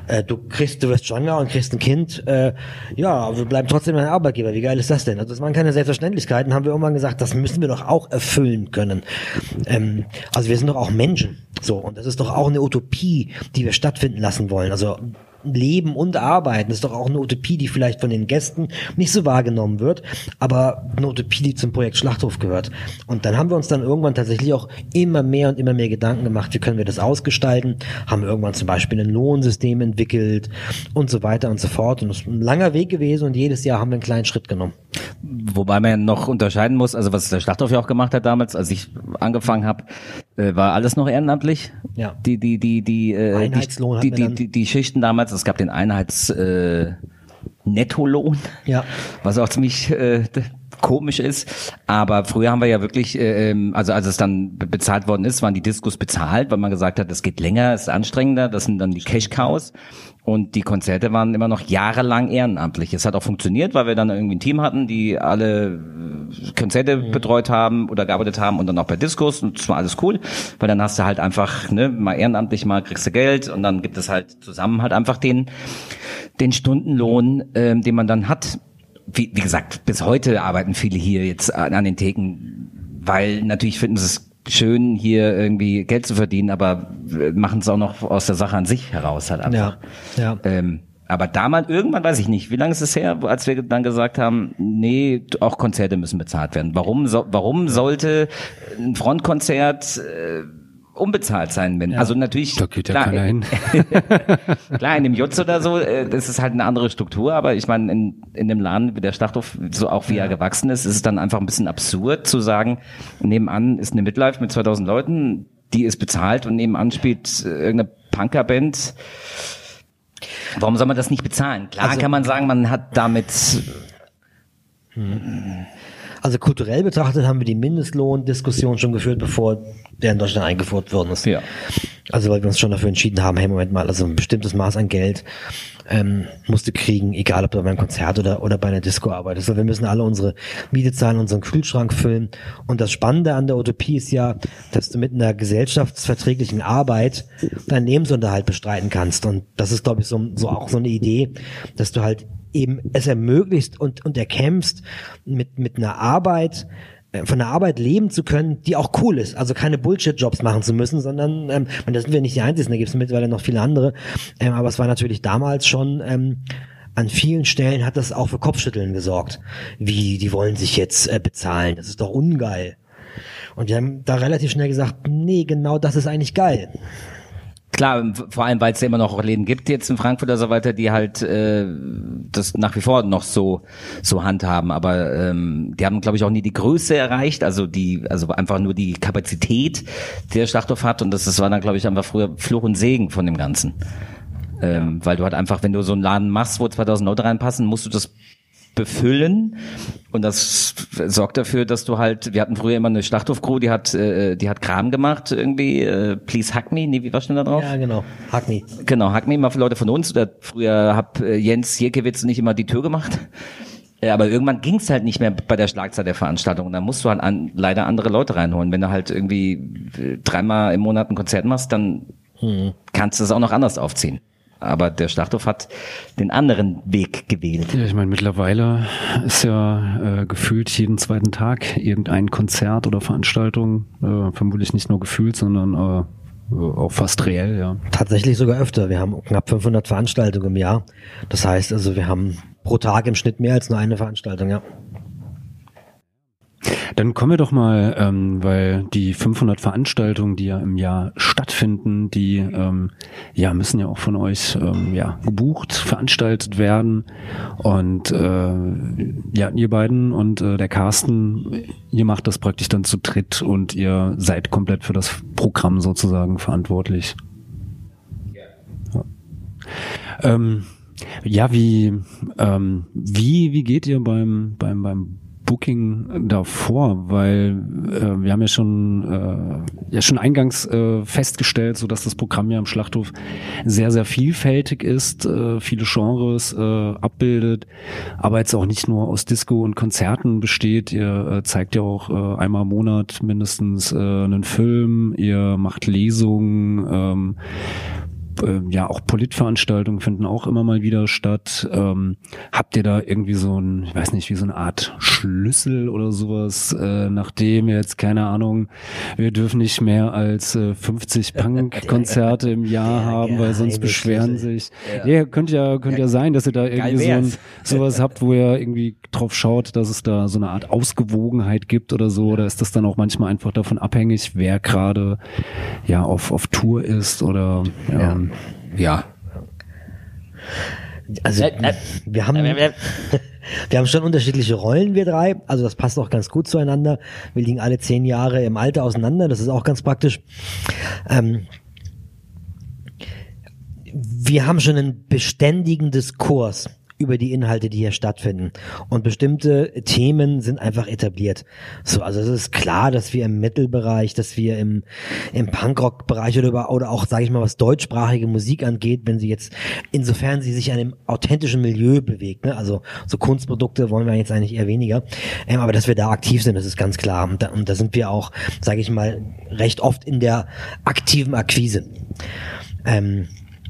äh, du kriegst, du wirst schwanger und kriegst ein Kind, äh, ja, aber wir bleiben trotzdem dein Arbeitgeber. Wie geil ist das denn? Also das waren keine Selbstverständlichkeiten, haben wir irgendwann gesagt, das müssen wir doch auch erfüllen können. Ähm, also wir sind doch auch Menschen, so, und das ist doch auch eine Utopie, die wir stattfinden lassen wollen. Also Leben und Arbeiten, das ist doch auch eine Utopie, die vielleicht von den Gästen nicht so wahrgenommen wird, aber eine Utopie, die zum Projekt Schlachthof gehört. Und dann haben wir uns dann irgendwann tatsächlich auch immer mehr und immer mehr Gedanken gemacht, wie können wir das ausgestalten, haben irgendwann zum Beispiel ein Lohnsystem entwickelt und so weiter und so fort. Und das ist ein langer Weg gewesen und jedes Jahr haben wir einen kleinen Schritt genommen. Wobei man noch unterscheiden muss, also was der Schlachthof ja auch gemacht hat damals, als ich angefangen habe, äh, war alles noch ehrenamtlich. Ja. Die, die, die, die, äh, Einheitslohn die, hatten die, wir die, dann. die, die Schichten damals, es gab den Einheits, äh, Nettolohn, Ja. was auch ziemlich äh, komisch ist, aber früher haben wir ja wirklich, äh, also als es dann be- bezahlt worden ist, waren die Diskos bezahlt, weil man gesagt hat, das geht länger, ist anstrengender, das sind dann die Cash-Cows und die Konzerte waren immer noch jahrelang ehrenamtlich. Es hat auch funktioniert, weil wir dann irgendwie ein Team hatten, die alle äh, Konzerte mhm. betreut haben oder gearbeitet haben und dann auch bei Diskos und das war alles cool, weil dann hast du halt einfach, ne, mal ehrenamtlich, mal kriegst du Geld und dann gibt es halt zusammen halt einfach den den Stundenlohn, ähm, den man dann hat. Wie, wie gesagt, bis heute arbeiten viele hier jetzt an, an den Theken, weil natürlich finden sie es schön, hier irgendwie Geld zu verdienen, aber machen es auch noch aus der Sache an sich heraus halt einfach. Ja, ja. Ähm, aber damals, irgendwann weiß ich nicht, wie lange ist es her, als wir dann gesagt haben, nee, auch Konzerte müssen bezahlt werden. Warum, so, warum sollte ein Frontkonzert äh, unbezahlt sein, wenn, ja. also natürlich. Da geht ja klar, keiner hin. Klar, in dem Jutz oder so, äh, das ist halt eine andere Struktur, aber ich meine, in, in dem Laden, wie der Schlachthof, so auch wie ja. er gewachsen ist, ist es dann einfach ein bisschen absurd zu sagen, nebenan ist eine Midlife mit zweitausend Leuten, die ist bezahlt und nebenan spielt äh, irgendeine Punkerband. Warum soll man das nicht bezahlen? Klar also, kann man sagen, man hat damit... Hm. Also kulturell betrachtet haben wir die Mindestlohndiskussion schon geführt, bevor der in Deutschland eingeführt worden ist. Ja. Also weil wir uns schon dafür entschieden haben, hey, Moment mal, also ein bestimmtes Maß an Geld ähm, musst du kriegen, egal ob du bei einem Konzert oder oder bei einer Disco arbeitest. Also wir müssen alle unsere Miete zahlen, unseren Kühlschrank füllen. Und das Spannende an der Utopie ist ja, dass du mit einer gesellschaftsverträglichen Arbeit deinen Lebensunterhalt bestreiten kannst. Und das ist, glaube ich, so, so auch so eine Idee, dass du halt eben es ermöglicht und, und erkämpfst, mit, mit einer Arbeit, äh, von einer Arbeit leben zu können, die auch cool ist. Also keine Bullshit-Jobs machen zu müssen, sondern, ähm, und da sind wir nicht die Einzigen, da gibt es mittlerweile noch viele andere, ähm, aber es war natürlich damals schon, ähm, an vielen Stellen hat das auch für Kopfschütteln gesorgt. Wie, die wollen sich jetzt äh, bezahlen, das ist doch ungeil. Und wir haben da relativ schnell gesagt, nee, genau das ist eigentlich geil. Klar, vor allem, weil es ja immer noch Läden gibt jetzt in Frankfurt oder so weiter, die halt äh, das nach wie vor noch so so handhaben, aber ähm, die haben, glaube ich, auch nie die Größe erreicht, also die, also einfach nur die Kapazität, die der Schlachthof hat, und das, das war dann, glaube ich, einfach früher Fluch und Segen von dem Ganzen, ähm, weil du halt einfach, wenn du so einen Laden machst, wo zweitausend Leute reinpassen, musst du das befüllen, und das sorgt dafür, dass du halt, wir hatten früher immer eine Schlachthof-Crew, die hat äh, die hat Kram gemacht, irgendwie, äh, please hack me, nee, wie war schon da drauf? Ja, genau, hack me. Genau, hack me, mal für Leute von uns, oder früher hab äh, Jens Jerkewitz nicht immer die Tür gemacht, äh, aber irgendwann ging's halt nicht mehr bei der Schlagzahl der Veranstaltung, und dann musst du halt an, leider andere Leute reinholen, wenn du halt irgendwie äh, dreimal im Monat ein Konzert machst, dann hm. kannst du es auch noch anders aufziehen. Aber der Schlachthof hat den anderen Weg gewählt. Ja, ich meine, mittlerweile ist ja äh, gefühlt jeden zweiten Tag irgendein Konzert oder Veranstaltung, äh, vermutlich nicht nur gefühlt, sondern äh, auch fast reell, ja. Tatsächlich sogar öfter. Wir haben knapp fünfhundert Veranstaltungen im Jahr. Das heißt also, wir haben pro Tag im Schnitt mehr als nur eine Veranstaltung, ja. Dann kommen wir doch mal, ähm, weil die fünfhundert Veranstaltungen, die ja im Jahr stattfinden, die ähm, ja müssen ja auch von euch ähm, ja gebucht, veranstaltet werden, und äh, ja, ihr beiden und äh, der Carsten, ihr macht das praktisch dann zu dritt und ihr seid komplett für das Programm sozusagen verantwortlich. Ja, ähm, ja wie ähm, wie wie geht ihr beim beim beim Booking davor, weil äh, wir haben ja schon äh, ja schon eingangs äh, festgestellt, so dass das Programm ja im Schlachthof sehr sehr vielfältig ist, äh, viele Genres äh, abbildet, aber jetzt auch nicht nur aus Disco und Konzerten besteht. Ihr äh, zeigt ja auch äh, einmal im Monat mindestens äh, einen Film, ihr macht Lesungen, ähm, äh, ja auch Politveranstaltungen finden auch immer mal wieder statt. Ähm, habt ihr da irgendwie so ein, ich weiß nicht, wie so eine Art Schlüssel oder sowas, äh, nachdem jetzt, keine Ahnung, wir dürfen nicht mehr als äh, fünfzig Punk-Konzerte im Jahr ja, haben, ja, weil sonst beschweren Schlüssel. sich. Ja, ja könnte ja, könnte ja sein, dass ihr da irgendwie so ein, sowas habt, wo ihr irgendwie drauf schaut, dass es da so eine Art Ausgewogenheit gibt oder so, oder ist das dann auch manchmal einfach davon abhängig, wer gerade ja auf auf Tour ist oder ja. Ja. Also wir haben wir haben schon unterschiedliche Rollen, wir drei. Also das passt auch ganz gut zueinander. Wir liegen alle zehn Jahre im Alter auseinander. Das ist auch ganz praktisch. Ähm, wir haben schon einen beständigen Diskurs über die Inhalte, die hier stattfinden. Und bestimmte Themen sind einfach etabliert. So, also es ist klar, dass wir im Metal-Bereich, dass wir im, im Punkrock-Bereich oder, oder auch, sage ich mal, was deutschsprachige Musik angeht, wenn sie jetzt, insofern sie sich in einem authentischen Milieu bewegt, ne? Also so Kunstprodukte wollen wir jetzt eigentlich eher weniger, ähm, aber dass wir da aktiv sind, das ist ganz klar. Und da, und da sind wir auch, sage ich mal, recht oft in der aktiven Akquise. Ähm,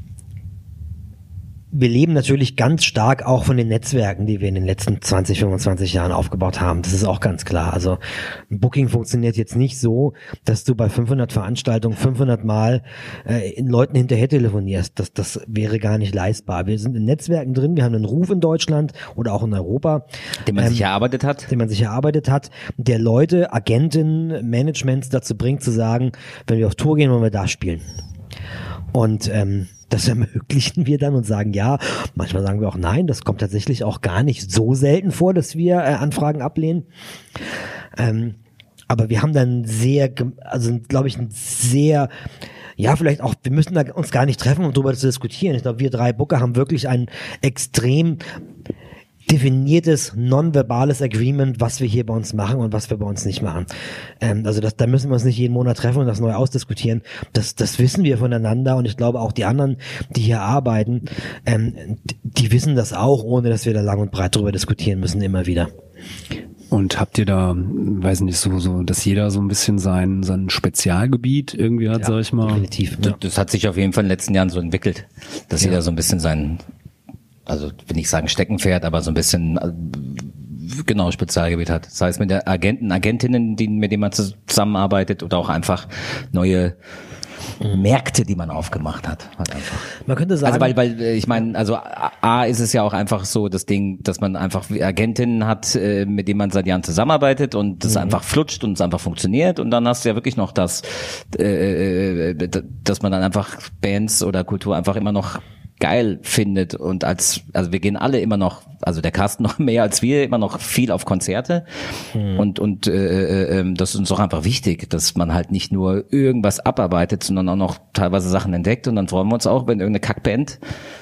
Wir leben natürlich ganz stark auch von den Netzwerken, die wir in den letzten zwanzig, fünfundzwanzig Jahren aufgebaut haben. Das ist auch ganz klar. Also ein Booking funktioniert jetzt nicht so, dass du bei fünfhundert Veranstaltungen fünfhundert Mal äh, in Leuten hinterher telefonierst. Das, das wäre gar nicht leistbar. Wir sind in Netzwerken drin, wir haben einen Ruf in Deutschland oder auch in Europa. Den man ähm, sich erarbeitet hat. Den man sich erarbeitet hat, der Leute, Agenten, Managements dazu bringt zu sagen, wenn wir auf Tour gehen, wollen wir da spielen. Und ähm, das ermöglichen wir dann und sagen ja. Manchmal sagen wir auch nein. Das kommt tatsächlich auch gar nicht so selten vor, dass wir äh, Anfragen ablehnen. Ähm, aber wir haben dann sehr, also glaube ich, ein sehr, ja vielleicht auch, wir müssen da uns gar nicht treffen, um darüber zu diskutieren. Ich glaube, wir drei Booker haben wirklich ein extrem definiertes, nonverbales Agreement, was wir hier bei uns machen und was wir bei uns nicht machen. Ähm, also das, da müssen wir uns nicht jeden Monat treffen und das neu ausdiskutieren. Das, das wissen wir voneinander und ich glaube auch die anderen, die hier arbeiten, ähm, die wissen das auch, ohne dass wir da lang und breit drüber diskutieren müssen, immer wieder. Und habt ihr da, weiß nicht, so, so, dass jeder so ein bisschen sein, sein Spezialgebiet irgendwie hat, Ja, sag ich mal? Definitiv. Das, Ja. das hat sich auf jeden Fall in den letzten Jahren so entwickelt, dass Ja. jeder so ein bisschen sein, also will nicht sagen Steckenpferd, aber so ein bisschen äh, genau Spezialgebiet hat. Das heißt mit der Agenten, Agentinnen, die, mit denen man zusammenarbeitet oder auch einfach neue Märkte, die man aufgemacht hat. Halt einfach. Man könnte sagen, Also weil, weil äh, ich meine, also A, A ist es ja auch einfach so das Ding, dass man einfach Agentinnen hat, äh, mit denen man seit Jahren zusammenarbeitet und das mhm. einfach flutscht und es einfach funktioniert und dann hast du ja wirklich noch das, äh, dass man dann einfach Bands oder Kultur einfach immer noch geil findet und als, also wir gehen alle immer noch, also der Carsten noch mehr als wir, immer noch viel auf Konzerte hm. und und äh, äh, das ist uns auch einfach wichtig, dass man halt nicht nur irgendwas abarbeitet, sondern auch noch teilweise Sachen entdeckt und dann freuen wir uns auch, wenn irgendeine Kackband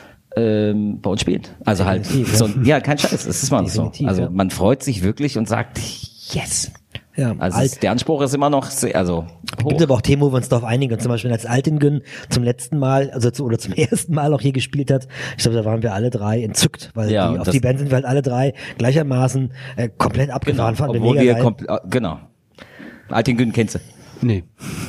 ähm, bei uns spielt. Also halt, Definitiv, so, ja. ja, kein Scheiß, das ist mal so. Definitiv, Also ja. man freut sich wirklich und sagt, yes. ja, Also alt, es, der Anspruch ist immer noch sehr, also hoch. gibt aber auch Themen, wo wir uns darauf einigen. Und zum Beispiel als Altengün zum letzten Mal, also zu, oder zum ersten Mal auch hier gespielt hat, ich glaube, da waren wir alle drei entzückt, weil Ja, die, und auf das- die Band sind wir halt alle drei gleichermaßen äh, komplett abgefahren, fanden wir Obwohl mega wir geil. kompl- genau. Altingün kennst du. Nee.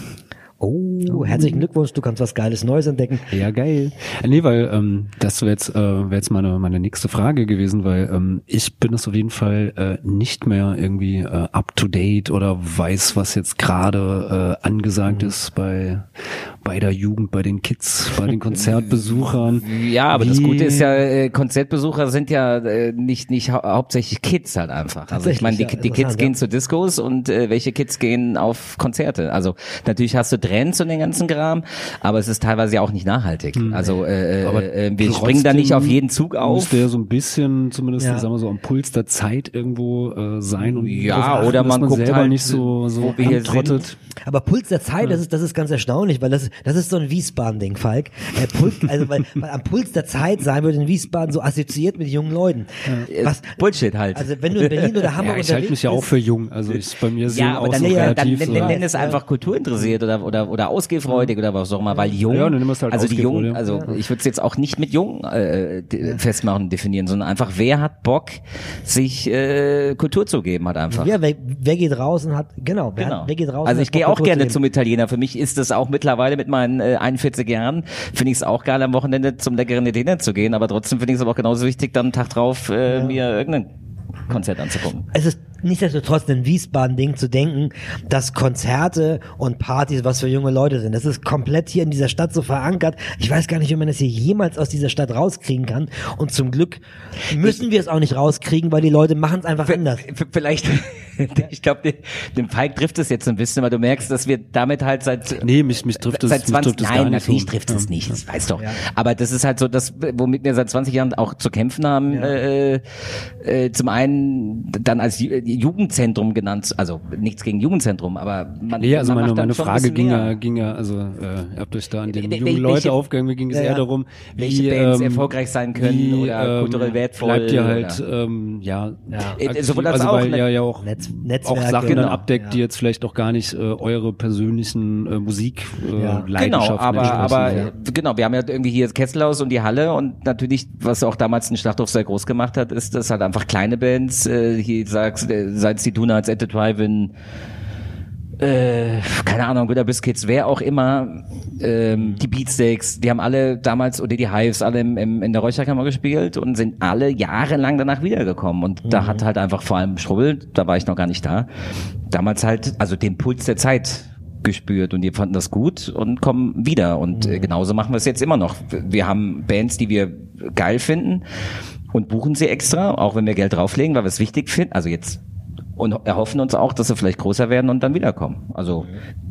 Oh, herzlichen Glückwunsch, du kannst was Geiles Neues entdecken. Ja, geil. Äh, Nee, weil ähm, das wäre jetzt, äh, wär jetzt meine, meine nächste Frage gewesen, weil ähm, ich bin es auf jeden Fall äh, nicht mehr irgendwie äh, up to date oder weiß, was jetzt gerade äh, angesagt Mhm. ist bei bei der Jugend, bei den Kids, bei den Konzertbesuchern. Ja, aber das Wie- Gute ist ja, äh, Konzertbesucher sind ja äh, nicht nicht hau hauptsächlich Kids halt einfach. Also ich meine, die, Tatsächlich, ja, die Kids interessant, gehen ja. zu Discos und äh, welche Kids gehen auf Konzerte? Also natürlich hast du Trends und den ganzen Kram, aber es ist teilweise ja auch nicht nachhaltig. Also äh, Aber äh, wir springen da nicht auf jeden Zug auf. Muss der so ein bisschen, zumindest, Ja. sagen wir so, am Puls der Zeit irgendwo äh, sein und Ja, darauf achten, oder dass man man guckt selber halt, nicht so so wo wir hier antrottet. Aber Puls der Zeit, das ist, das ist ganz erstaunlich, weil das, das ist so ein Wiesbaden-Ding, Falk. Äh, Puls, also, weil, weil am Puls der Zeit sein wird in Wiesbaden so assoziiert mit jungen Leuten. Was, Bullshit halt. also, wenn du in Berlin oder Hamburg Ja, ich halte unterwegs mich ja auch bist, für jung. Also ich bei mir sind Ja, aber auch dann, so dann, dann, relativ dann, so. dann nenn es einfach kulturinteressiert oder oder oder ausgehfreudig oder was auch immer, weil jung, Ja, dann nehmen wir es halt also die jung, ausgehfreudig. also ich würde es jetzt auch nicht mit jung äh, de- festmachen, definieren, sondern einfach, wer hat Bock, sich äh, Kultur zu geben, hat einfach. ja, wer, wer geht raus und hat, genau, wer, Genau. hat, wer geht raus Also und ich hat gehe Bock, auch Kultur gerne zu zum Italiener. Für mich ist das auch mittlerweile mit mit meinen äh, einundvierzig Jahren finde ich es auch geil, am Wochenende zum leckeren Dinner zu gehen, aber trotzdem finde ich es aber auch genauso wichtig, dann einen Tag drauf äh, ja. mir irgendein Konzert anzugucken. Es ist nichtsdestotrotz ein Wiesbaden-Ding zu denken, dass Konzerte und Partys was für junge Leute sind. Das ist komplett hier in dieser Stadt so verankert. Ich weiß gar nicht, wie man das hier jemals aus dieser Stadt rauskriegen kann. Und zum Glück müssen wir es auch nicht rauskriegen, weil die Leute machen es einfach anders. Vielleicht, ich glaube, den Falk trifft es jetzt ein bisschen, weil du merkst, dass wir damit halt seit nee, mich, mich trifft es, seit zwanzig, mich trifft es nein, gar nicht natürlich so. trifft es ja. nicht, das weiß doch. Ja. Aber das ist halt so das, womit wir seit zwanzig Jahren auch zu kämpfen haben. Ja. Äh, äh, zum einen dann als Jugendzentrum genannt, also nichts gegen Jugendzentrum, aber man, nee, also man meine, macht dann meine schon Frage ein ging mehr. ja, ging ja, also äh, ihr habt euch da an den Wel- jungen welche- Leute aufgegangen, mir ging es ja, eher darum, welche wie, Bands ähm, erfolgreich sein können wie, oder ähm, kulturell wertvoll. bleibt ihr halt, oder- ähm, ja, Ja. Äh, aktiv, sowohl als also auch, weil ne- ihr ja auch, Netz, auch Netzwerke, Sachen genau. dann abdeckt, Ja. die jetzt vielleicht auch gar nicht äh, eure persönlichen äh, Musik äh, Ja. Leidenschaften Genau, aber, entsprechen. aber ja. äh, genau, wir haben ja irgendwie hier das Kesselhaus und die Halle und natürlich, was auch damals den Schlachthof sehr groß gemacht hat, ist, dass halt einfach kleine Bands, äh, hier sagst, äh, sei es die Donuts, At the Drive-In, äh, keine Ahnung, Good Biscuits, wer auch immer, ähm, die Beatsteaks, die haben alle damals, oder die Hives, alle im, im, in der Räucherkammer gespielt und sind alle jahrelang danach wiedergekommen. Und mhm. da hat halt einfach vor allem Schrubbel, da war ich noch gar nicht da, damals halt, also den Puls der Zeit gespürt und die fanden das gut und kommen wieder. Und äh, genauso machen wir es jetzt immer noch. Wir haben Bands, die wir geil finden und buchen sie extra, auch wenn wir Geld drauflegen, weil wir es wichtig finden. Also jetzt und erhoffen uns auch, dass sie vielleicht größer werden und dann wiederkommen. Also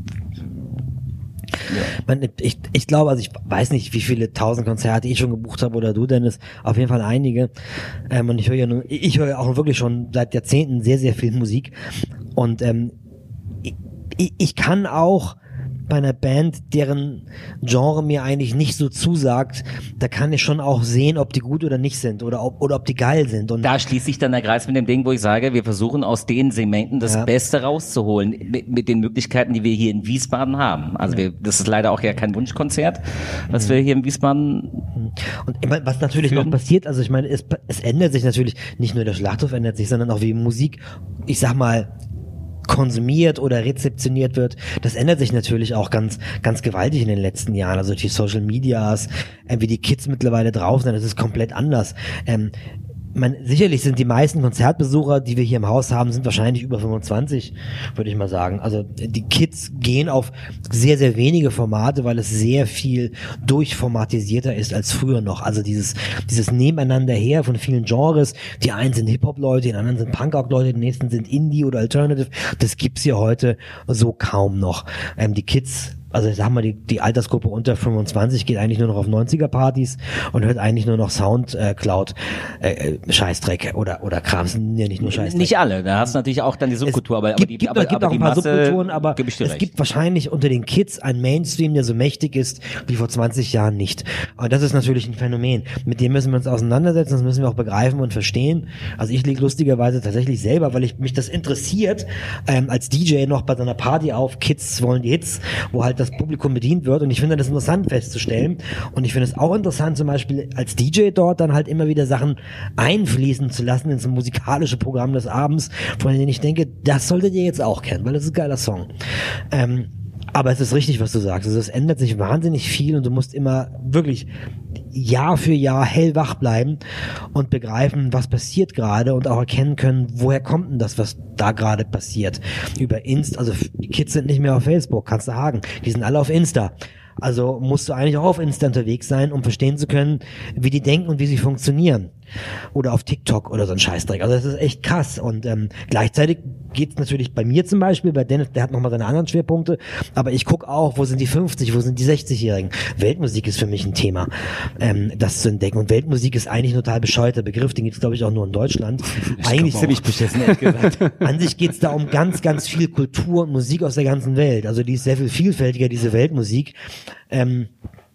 Man, ich, ich glaube, also ich weiß nicht, wie viele tausend Konzerte ich schon gebucht habe oder du, Dennis, auf jeden Fall einige. Ähm, und ich höre ja nur, ich höre ja auch wirklich schon seit Jahrzehnten sehr, sehr viel Musik. Und ähm, ich, ich, ich kann auch bei einer Band, deren Genre mir eigentlich nicht so zusagt, da kann ich schon auch sehen, ob die gut oder nicht sind oder ob, oder ob die geil sind. Und da schließt sich dann der Kreis mit dem Ding, wo ich sage, wir versuchen aus den Segmenten das Ja. Beste rauszuholen mit, mit den Möglichkeiten, die wir hier in Wiesbaden haben. Also wir, das ist leider auch ja kein Wunschkonzert, was wir hier in Wiesbaden. Und ich meine, was natürlich Führen. noch passiert, also ich meine, es, es ändert sich natürlich, nicht nur der Schlachthof ändert sich, sondern auch wie Musik, ich sag mal, konsumiert oder rezeptioniert wird, das ändert sich natürlich auch ganz ganz gewaltig in den letzten Jahren. Also die Social Medias, äh, wie die Kids mittlerweile drauf sind, das ist komplett anders. Ähm, man, sicherlich sind die meisten Konzertbesucher, die wir hier im Haus haben, sind wahrscheinlich über fünfundzwanzig, würde ich mal sagen. Also die Kids gehen auf sehr, sehr wenige Formate, weil es sehr viel durchformatisierter ist als früher noch. Also dieses dieses Nebeneinander her von vielen Genres. Die einen sind Hip-Hop-Leute, die anderen sind Punk-Rock-Leute, die nächsten sind Indie oder Alternative. Das gibt's hier heute so kaum noch. Ähm, die Kids, also ich sag mal, die, die Altersgruppe unter fünfundzwanzig geht eigentlich nur noch auf neunziger-Partys und hört eigentlich nur noch Soundcloud äh, Scheißdreck oder oder Kram, sind ja nicht nur Scheißdreck. Nicht alle, da hast du natürlich auch dann die Subkultur, aber, aber gibt, die, gibt, aber, es gibt aber auch die ein paar Masse, Subkulturen, aber gebe ich dir es recht. gibt wahrscheinlich unter den Kids einen Mainstream, der so mächtig ist wie vor zwanzig Jahren nicht. Und das ist natürlich ein Phänomen. Mit dem müssen wir uns auseinandersetzen, das müssen wir auch begreifen und verstehen. Also ich lege lustigerweise tatsächlich selber, weil ich mich das interessiert, ähm, als D J noch bei so einer Party auf, Kids wollen die Hits, wo halt das Publikum bedient wird, und ich finde das interessant festzustellen, und ich finde es auch interessant, zum Beispiel als D J dort dann halt immer wieder Sachen einfließen zu lassen ins musikalische Programm des Abends, von denen ich denke, das solltet ihr jetzt auch kennen, weil das ist ein geiler Song. Ähm, aber es ist richtig, was du sagst. Also es ändert sich wahnsinnig viel und du musst immer wirklich Jahr für Jahr hellwach bleiben und begreifen, was passiert gerade, und auch erkennen können, woher kommt denn das, was da gerade passiert. Über Insta, also die Kids sind nicht mehr auf Facebook, kannst du haken. Die sind alle auf Insta. Also musst du eigentlich auch auf Insta unterwegs sein, um verstehen zu können, wie die denken und wie sie funktionieren. Oder auf TikTok oder so ein Scheißdreck. Also das ist echt krass. Und ähm, gleichzeitig geht's natürlich bei mir zum Beispiel, bei Dennis, der hat nochmal seine anderen Schwerpunkte, aber ich gucke auch, wo sind die fünfzig, wo sind die sechzigjährigen. Weltmusik ist für mich ein Thema, ähm, das zu entdecken. Und Weltmusik ist eigentlich ein total bescheuerter Begriff, den gibt's glaube ich auch nur in Deutschland. Ich eigentlich Ziemlich beschissen, ehrlich gesagt. an sich geht's da um ganz, ganz viel Kultur und Musik aus der ganzen Welt. Also die ist sehr viel vielfältiger, diese Weltmusik, ähm,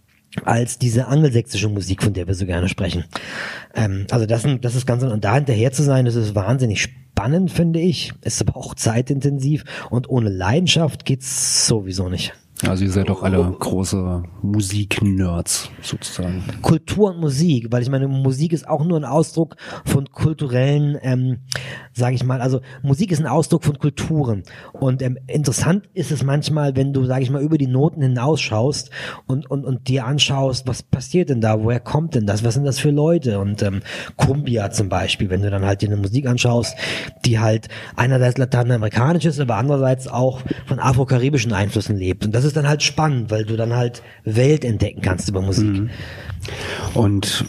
als diese angelsächsische Musik, von der wir so gerne sprechen. Ähm, also das, das ist ganz, und da hinterher zu sein, das ist wahnsinnig spannend, finde ich. Ist aber auch zeitintensiv, und ohne Leidenschaft geht's sowieso nicht. Also ihr seid doch alle große Musik-Nerds sozusagen. Kultur und Musik, weil ich meine, Musik ist auch nur ein Ausdruck von kulturellen, ähm, sage ich mal, also Musik ist ein Ausdruck von Kulturen und ähm, interessant ist es manchmal, wenn du, sage ich mal, über die Noten hinausschaust und, und, und dir anschaust, was passiert denn da, woher kommt denn das, was sind das für Leute und ähm, Cumbia zum Beispiel, wenn du dann halt dir eine Musik anschaust, die halt einerseits lateinamerikanisch ist, aber andererseits auch von afro-karibischen Einflüssen lebt und das ist dann halt spannend, weil du dann halt Welt entdecken kannst über Musik. Mhm. Und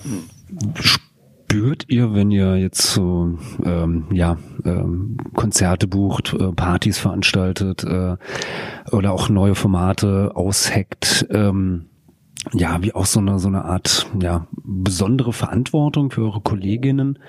spürt ihr, wenn ihr jetzt so ähm, ja ähm, Konzerte bucht, äh, Partys veranstaltet äh, oder auch neue Formate ausheckt, ähm, ja, wie auch so eine so eine Art ja besondere Verantwortung für eure Kolleginnen,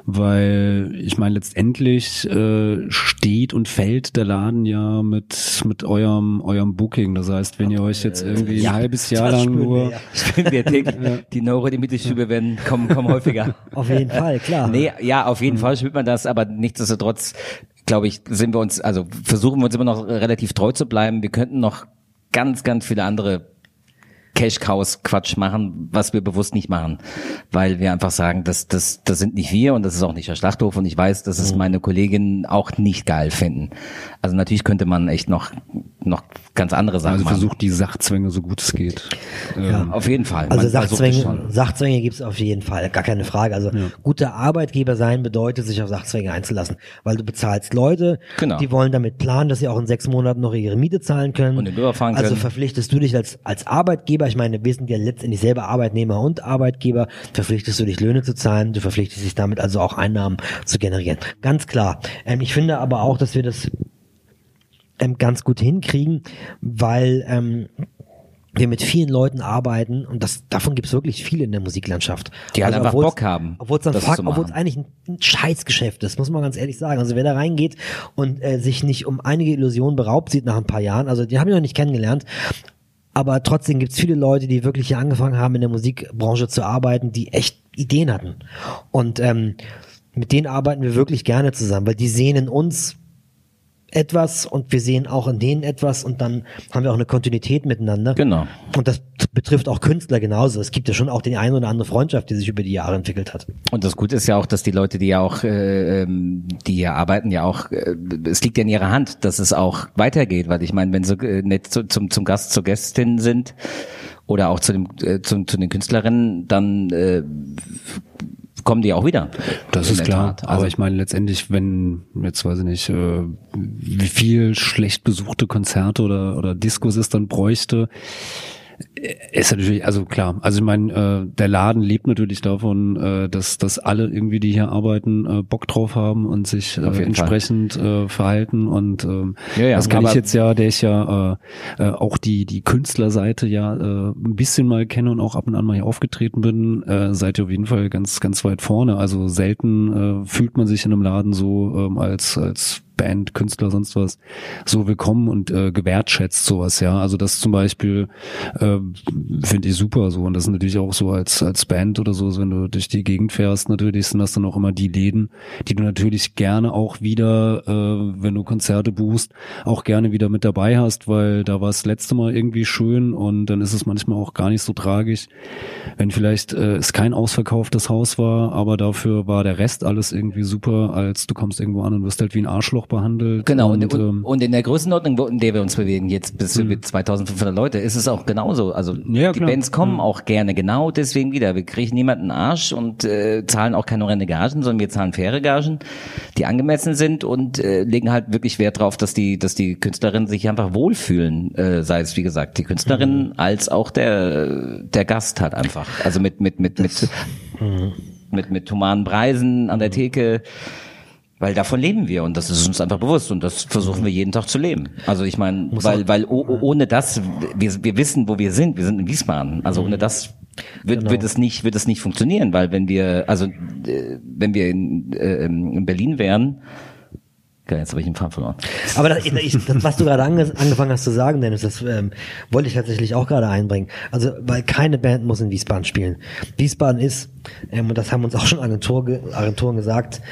weil ich meine letztendlich äh, steht und fällt der Laden ja mit mit eurem eurem Booking. Das heißt, wenn ihr euch jetzt irgendwie ja, ein halbes Jahr lang nur wir, ja. Spüren wir täglich. Die Neurodermitis-Schübe werden kommen kommen häufiger. Auf jeden Fall, klar. Nee, ja, auf jeden Fall spürt man das, aber nichtsdestotrotz, glaube ich, sind wir uns, also versuchen wir uns immer noch relativ treu zu bleiben. Wir könnten noch ganz, ganz viele andere Cash-Cows-Quatsch machen, was wir bewusst nicht machen, weil wir einfach sagen, das, das, das sind nicht wir und das ist auch nicht der Schlachthof und ich weiß, dass es meine Kolleginnen auch nicht geil finden. Also natürlich könnte man echt noch, noch ganz andere Sachen also machen. versucht die Sachzwänge so gut es geht. Ja. Ähm, Auf jeden Fall. Also Man versucht es Sachzwänge, schon. Sachzwänge gibt's auf jeden Fall, gar keine Frage. Also Ja. guter Arbeitgeber sein bedeutet, sich auf Sachzwänge einzulassen, weil du bezahlst Leute, Genau. die wollen damit planen, dass sie auch in sechs Monaten noch ihre Miete zahlen können. Und den überfahren also können. verpflichtest du dich als als Arbeitgeber, ich meine, wir sind ja letztendlich selber Arbeitnehmer und Arbeitgeber, verpflichtest du dich Löhne zu zahlen, du verpflichtest dich damit also auch Einnahmen zu generieren. Ganz klar. Ähm, ich finde aber auch, dass wir das ähm, ganz gut hinkriegen, weil ähm, wir mit vielen Leuten arbeiten und das davon gibt es wirklich viele in der Musiklandschaft. Die halt einfach obwohl's- Bock haben, Obwohl es dann das fuck, zu obwohl es machen. eigentlich ein, ein Scheißgeschäft ist, muss man ganz ehrlich sagen. Also wer da reingeht und äh, sich nicht um einige Illusionen beraubt sieht nach ein paar Jahren, also die haben wir noch nicht kennengelernt, aber trotzdem gibt es viele Leute, die wirklich hier angefangen haben, in der Musikbranche zu arbeiten, die echt Ideen hatten. Und ähm, mit denen arbeiten wir wirklich gerne zusammen, weil die sehen in uns etwas und wir sehen auch in denen etwas und dann haben wir auch eine Kontinuität miteinander. Genau. Und das betrifft auch Künstler genauso. Es gibt ja schon auch die eine oder andere Freundschaft, die sich über die Jahre entwickelt hat. Und das Gute ist ja auch, dass die Leute, die ja auch, äh, ähm, die hier arbeiten, ja auch, äh, es liegt ja in ihrer Hand, dass es auch weitergeht, weil ich meine, wenn sie äh, nicht zu, zum zum Gast, zur Gästin sind oder auch zu dem äh, zu, zu den Künstlerinnen, dann äh, kommen die auch wieder. Das In ist der klar, Tat. Also, aber ich meine letztendlich, wenn, jetzt weiß ich nicht, äh, wie viel schlecht besuchte Konzerte oder, oder Diskos es dann bräuchte, ist natürlich, also klar, also ich meine, äh, der Laden lebt natürlich davon, äh, dass dass alle irgendwie, die hier arbeiten, äh, Bock drauf haben und sich äh, Auf jeden entsprechend äh, verhalten und ähm, Ja, ja, das kann aber- ich jetzt ja, der ich ja äh, äh, auch die die Künstlerseite ja äh, ein bisschen mal kenne und auch ab und an mal hier aufgetreten bin, äh, seid ihr auf jeden Fall ganz ganz weit vorne. Also selten äh, fühlt man sich in einem Laden so ähm, als als Band, Künstler, sonst was, so willkommen und äh, gewertschätzt sowas, ja. Also das zum Beispiel äh, finde ich super so und das ist natürlich auch so als als Band oder so, wenn du durch die Gegend fährst, natürlich sind das dann auch immer die Läden, die du natürlich gerne auch wieder, äh, wenn du Konzerte buchst, auch gerne wieder mit dabei hast, weil da war es letzte Mal irgendwie schön und dann ist es manchmal auch gar nicht so tragisch, wenn vielleicht äh, es kein ausverkauftes Haus war, aber dafür war der Rest alles irgendwie super, als du kommst irgendwo an und wirst halt wie ein Arschloch behandelt. Genau, und, und, und, ähm, und in der Größenordnung, wo- in der wir uns bewegen, jetzt bis mit zweitausendfünfhundert Leute, ist es auch genauso. Also Ja, die klar. Bands kommen auch gerne genau deswegen wieder. Wir kriegen niemanden Arsch und äh, zahlen auch keine horrende Gagen, sondern wir zahlen faire Gagen, die angemessen sind und äh, legen halt wirklich Wert drauf, dass die, dass die Künstlerinnen sich einfach wohlfühlen, äh, sei es wie gesagt die Künstlerin als auch der der Gast halt einfach. Also mit mit mit mit mit mit humanen Preisen an der Theke. Weil davon leben wir und das ist uns einfach bewusst und das versuchen wir jeden Tag zu leben. Also ich meine, weil weil oh, oh, ohne das, wir, wir wissen, wo wir sind, wir sind in Wiesbaden. Also ohne das wird, Genau. wird es nicht wird es nicht funktionieren, weil wenn wir also äh, wenn wir in, äh, in Berlin wären, okay, jetzt habe ich den Faden verloren. Aber das, ich, das, was du gerade ange, angefangen hast zu sagen, Dennis, das ähm, wollte ich tatsächlich auch gerade einbringen. Also, weil keine Band muss in Wiesbaden spielen. Wiesbaden ist, ähm, und das haben uns auch schon Agentur, Agenturen gesagt,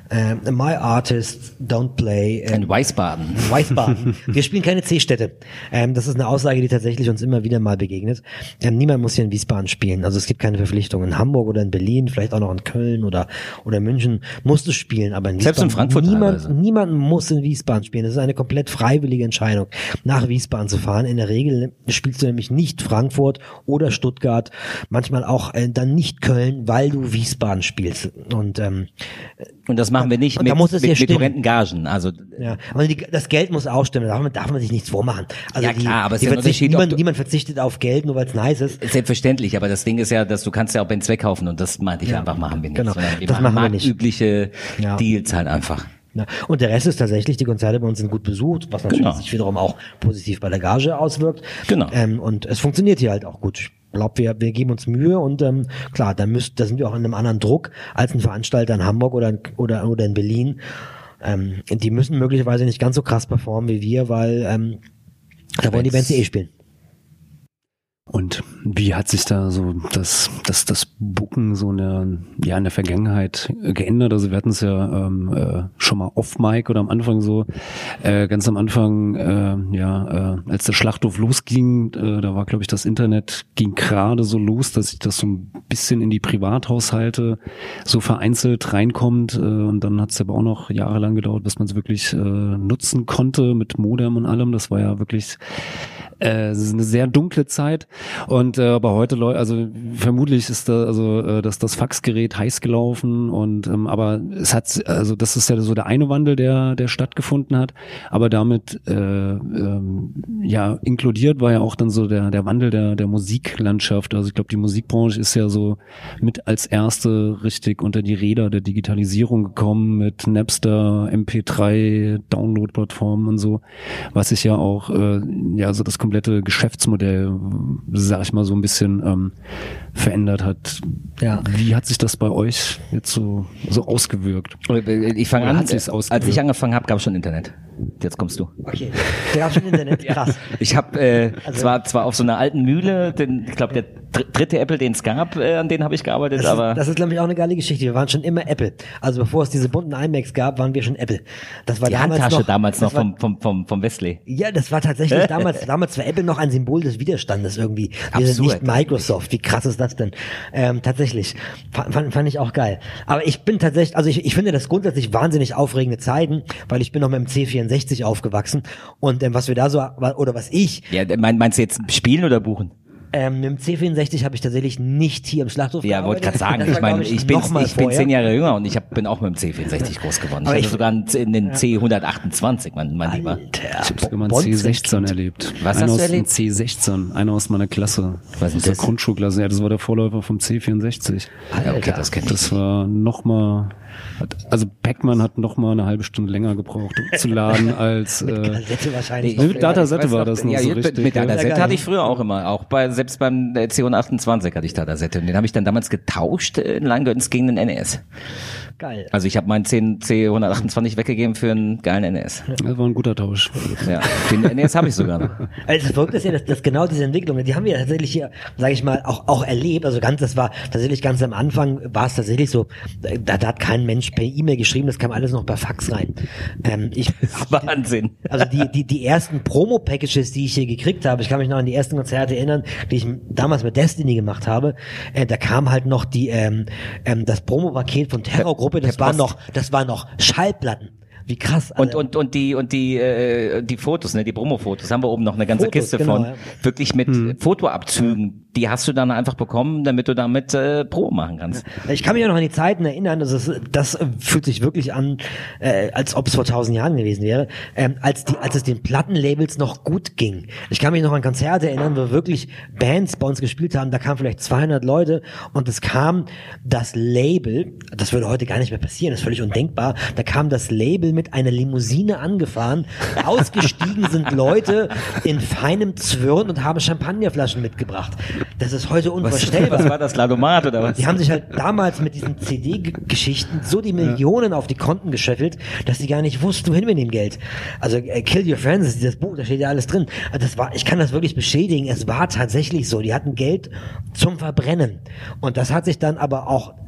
äh, my artists don't play äh, In Wiesbaden. Wiesbaden. Wir spielen keine C-Städte. Ähm, das ist eine Aussage, die tatsächlich uns immer wieder mal begegnet. Ähm, niemand muss hier in Wiesbaden spielen. Also es gibt keine Verpflichtung. In Hamburg oder in Berlin, vielleicht auch noch in Köln oder oder München musst du spielen, aber in Selbst Wiesbaden, in Frankfurt niemand, teilweise. niemand muss in Wiesbaden spielen. Das ist eine komplett freiwillige Entscheidung, nach Wiesbaden zu fahren. In der Regel spielst du nämlich nicht Frankfurt oder Stuttgart, manchmal auch äh, dann nicht Köln, weil du Wiesbaden spielst. Und ähm, Und das machen wir nicht Und mit, da muss es mit, ja mit stimmen. horrenden Gagen. Also ja, aber die, das Geld muss auch stimmen, da darf man, darf man sich nichts vormachen. Also Ja, die, klar, aber es die ist ja ein verzichten, Unterschied, ob niemand, du- niemand verzichtet auf Geld, nur weil es nice ist. selbstverständlich, aber das Ding ist ja, dass du kannst ja auch Bands wegkaufen und das meinte ich Ja, einfach machen wir nicht. genau. Sondern wir Das machen machen wir nicht. marktübliche Ja. Deals halt einfach. Ja, und der Rest ist tatsächlich, die Konzerte bei uns sind gut besucht, was natürlich Genau. sich wiederum auch positiv bei der Gage auswirkt. Genau. Ähm, und es funktioniert hier halt auch gut. Ich glaube, wir, wir geben uns Mühe und ähm, klar, da, müsst, da sind wir auch in einem anderen Druck als ein Veranstalter in Hamburg oder in, oder, oder in Berlin. Ähm, die müssen möglicherweise nicht ganz so krass performen wie wir, weil ähm, da wollen die Bands eh spielen. Und wie hat sich da so das das das Booken so in der, ja, in der Vergangenheit geändert? Also wir hatten es ja ähm, äh, schon mal off-Mic oder am Anfang so, äh, ganz am Anfang, äh, ja, äh, als der Schlachthof losging, äh, da war, glaube ich, das Internet ging gerade so los, dass sich das so ein bisschen in die Privathaushalte so vereinzelt reinkommt, äh, und dann hat es aber auch noch jahrelang gedauert, bis man es wirklich äh, nutzen konnte mit Modem und allem. Das war ja wirklich äh, es ist eine sehr dunkle Zeit. Und äh, aber heute, Leute, also vermutlich ist da also äh, dass das Faxgerät heiß gelaufen und ähm, aber es hat also das ist ja so der eine Wandel, der der stattgefunden hat, aber damit äh, ähm, ja inkludiert war ja auch dann so der der Wandel der der Musiklandschaft. Also ich glaube, die Musikbranche ist ja so mit als erste richtig unter die Räder der Digitalisierung gekommen mit Napster, M P drei, Download-Plattformen und so, was sich ja auch äh, ja so das komplette Geschäftsmodell, sag ich mal, so ein bisschen ähm, verändert hat. Ja. Wie hat sich das bei euch jetzt so so ausgewirkt? Ich fange Oder an, hat sich's als ausgewirkt? ich angefangen habe, gab es schon Internet. Jetzt kommst du. Okay. Da gab schon Internet, krass. Ich habe äh, Also- zwar zwar auf so einer alten Mühle, den, ich glaube der dr- dritte Apple, den es gab, äh, an den habe ich gearbeitet, Das aber ist, das ist, glaube ich, auch eine geile Geschichte. Wir waren schon immer Apple. Also bevor es diese bunten iMacs gab, waren wir schon Apple. Das war die damals Handtasche noch, damals noch das war, vom, vom, vom, vom Wesley. Ja, das war tatsächlich damals, damals war Apple noch ein Symbol des Widerstandes irgendwie. Wir sind Absurd nicht Microsoft. Wie krass ist das denn? Ähm, tatsächlich. Fand, fand, fand ich auch geil. Aber ich bin tatsächlich, also ich, ich finde das grundsätzlich wahnsinnig aufregende Zeiten, weil ich bin noch mit dem C vierundsechzig aufgewachsen. Und ähm, was wir da so, oder was ich, Ja, mein, meinst du jetzt spielen oder buchen? ähm, mit dem C vierundsechzig habe ich tatsächlich nicht hier im Schlachthof Ja, wollte gerade sagen, Das ich war, meine, glaub ich, bin, noch mal ich bin vorher. zehn Jahre jünger und ich hab, bin auch mit dem C vierundsechzig groß geworden. Ich Aber hatte ich- sogar einen, C- einen C hundertachtundzwanzig, mein, mein Lieber. Alter, Ich habe sogar mal einen Bonzen- C sechzehn erlebt. Was einer hast du aus dem erlebt? C sechzehn, einer aus meiner Klasse. Was ist aus der das? Grundschulklasse. Ja, das war der Vorläufer vom C vierundsechzig. Ja, okay, das kenn ich. Das war noch mal, also Pac-Man hat noch mal eine halbe Stunde länger gebraucht, um zu laden als äh, Kassette wahrscheinlich. Nee, mit Datasette Ich weiß war das noch ja, so mit, richtig, Mit ja. Datasette Ja, hatte ich früher auch immer, auch bei selbst beim äh, C hundertachtundzwanzig hatte ich Datasette. Und den habe ich dann damals getauscht äh, in Langgötz gegen den N E S. Geil. Also ich habe meinen C hundertachtundzwanzig weggegeben für einen geilen N E S. Das war ein guter Tausch. Ja, den N E S habe ich sogar noch. Also das Verrückte ist ja, dass, dass genau diese Entwicklung, die haben wir ja tatsächlich hier, sage ich mal, auch auch erlebt. Also ganz, das war tatsächlich ganz am Anfang, war es tatsächlich so, da, da hat kein Mensch per E-Mail geschrieben, das kam alles noch per Fax rein. Ähm, ich, Wahnsinn. also die die die ersten Promo-Packages, die ich hier gekriegt habe, ich kann mich noch an die ersten Konzerte erinnern, die ich damals mit Destiny gemacht habe. Äh, da kam halt noch die ähm, ähm, das Promo-Paket von Terrorgruppe. Das Per waren Post. noch, das waren noch Schallplatten. Wie krass. Und, Alter. und, und die, und die, äh, die Fotos, ne, die Promo-Fotos, haben wir oben noch eine ganze Fotos, Kiste genau, von, ja. wirklich mit Fotoabzügen. Die hast du dann einfach bekommen, damit du damit äh, Promo machen kannst. Ich kann mich auch noch an die Zeiten erinnern, also das, das äh, fühlt sich wirklich an, äh, als ob es vor tausend Jahren gewesen wäre, ähm, als die, als es den Plattenlabels noch gut ging. Ich kann mich noch an Konzerte erinnern, wo wirklich Bands bei uns gespielt haben, da kamen vielleicht zweihundert Leute und es kam das Label, das würde heute gar nicht mehr passieren, das ist völlig undenkbar, da kam das Label mit einer Limousine angefahren, ausgestiegen sind Leute in feinem Zwirn und haben Champagnerflaschen mitgebracht. Das ist heute unvorstellbar. Was war das, Ladomat oder was? Die haben sich halt damals mit diesen C D-Geschichten so die Millionen auf die Konten gescheffelt, dass sie gar nicht wussten, wohin mit dem Geld. Also äh, Kill Your Friends ist dieses Buch, da steht ja alles drin. Also das war, ich kann das wirklich beschädigen. Es war tatsächlich so. Die hatten Geld zum Verbrennen. Und das hat sich dann aber auch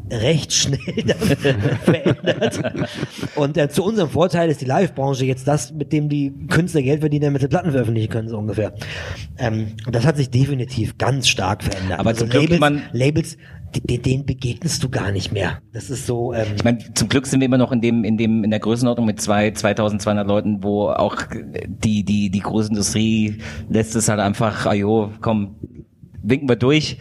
recht schnell verändert. Und äh, zu unserem Vorteil ist die Live-Branche jetzt das, mit dem die Künstler Geld verdienen, damit sie Platten veröffentlichen können, so ungefähr. Ähm, und das hat sich definitiv ganz stark verändert. Aber also zum Glück, Labels, man Labels, die, denen begegnest du gar nicht mehr. Das ist so. Ähm, Ich meine, zum Glück sind wir immer noch in dem, in dem, in der Größenordnung mit zwei, zweitausendzweihundert Leuten, wo auch die, die, die große Industrie lässt es halt einfach, ah jo, komm, winken wir durch.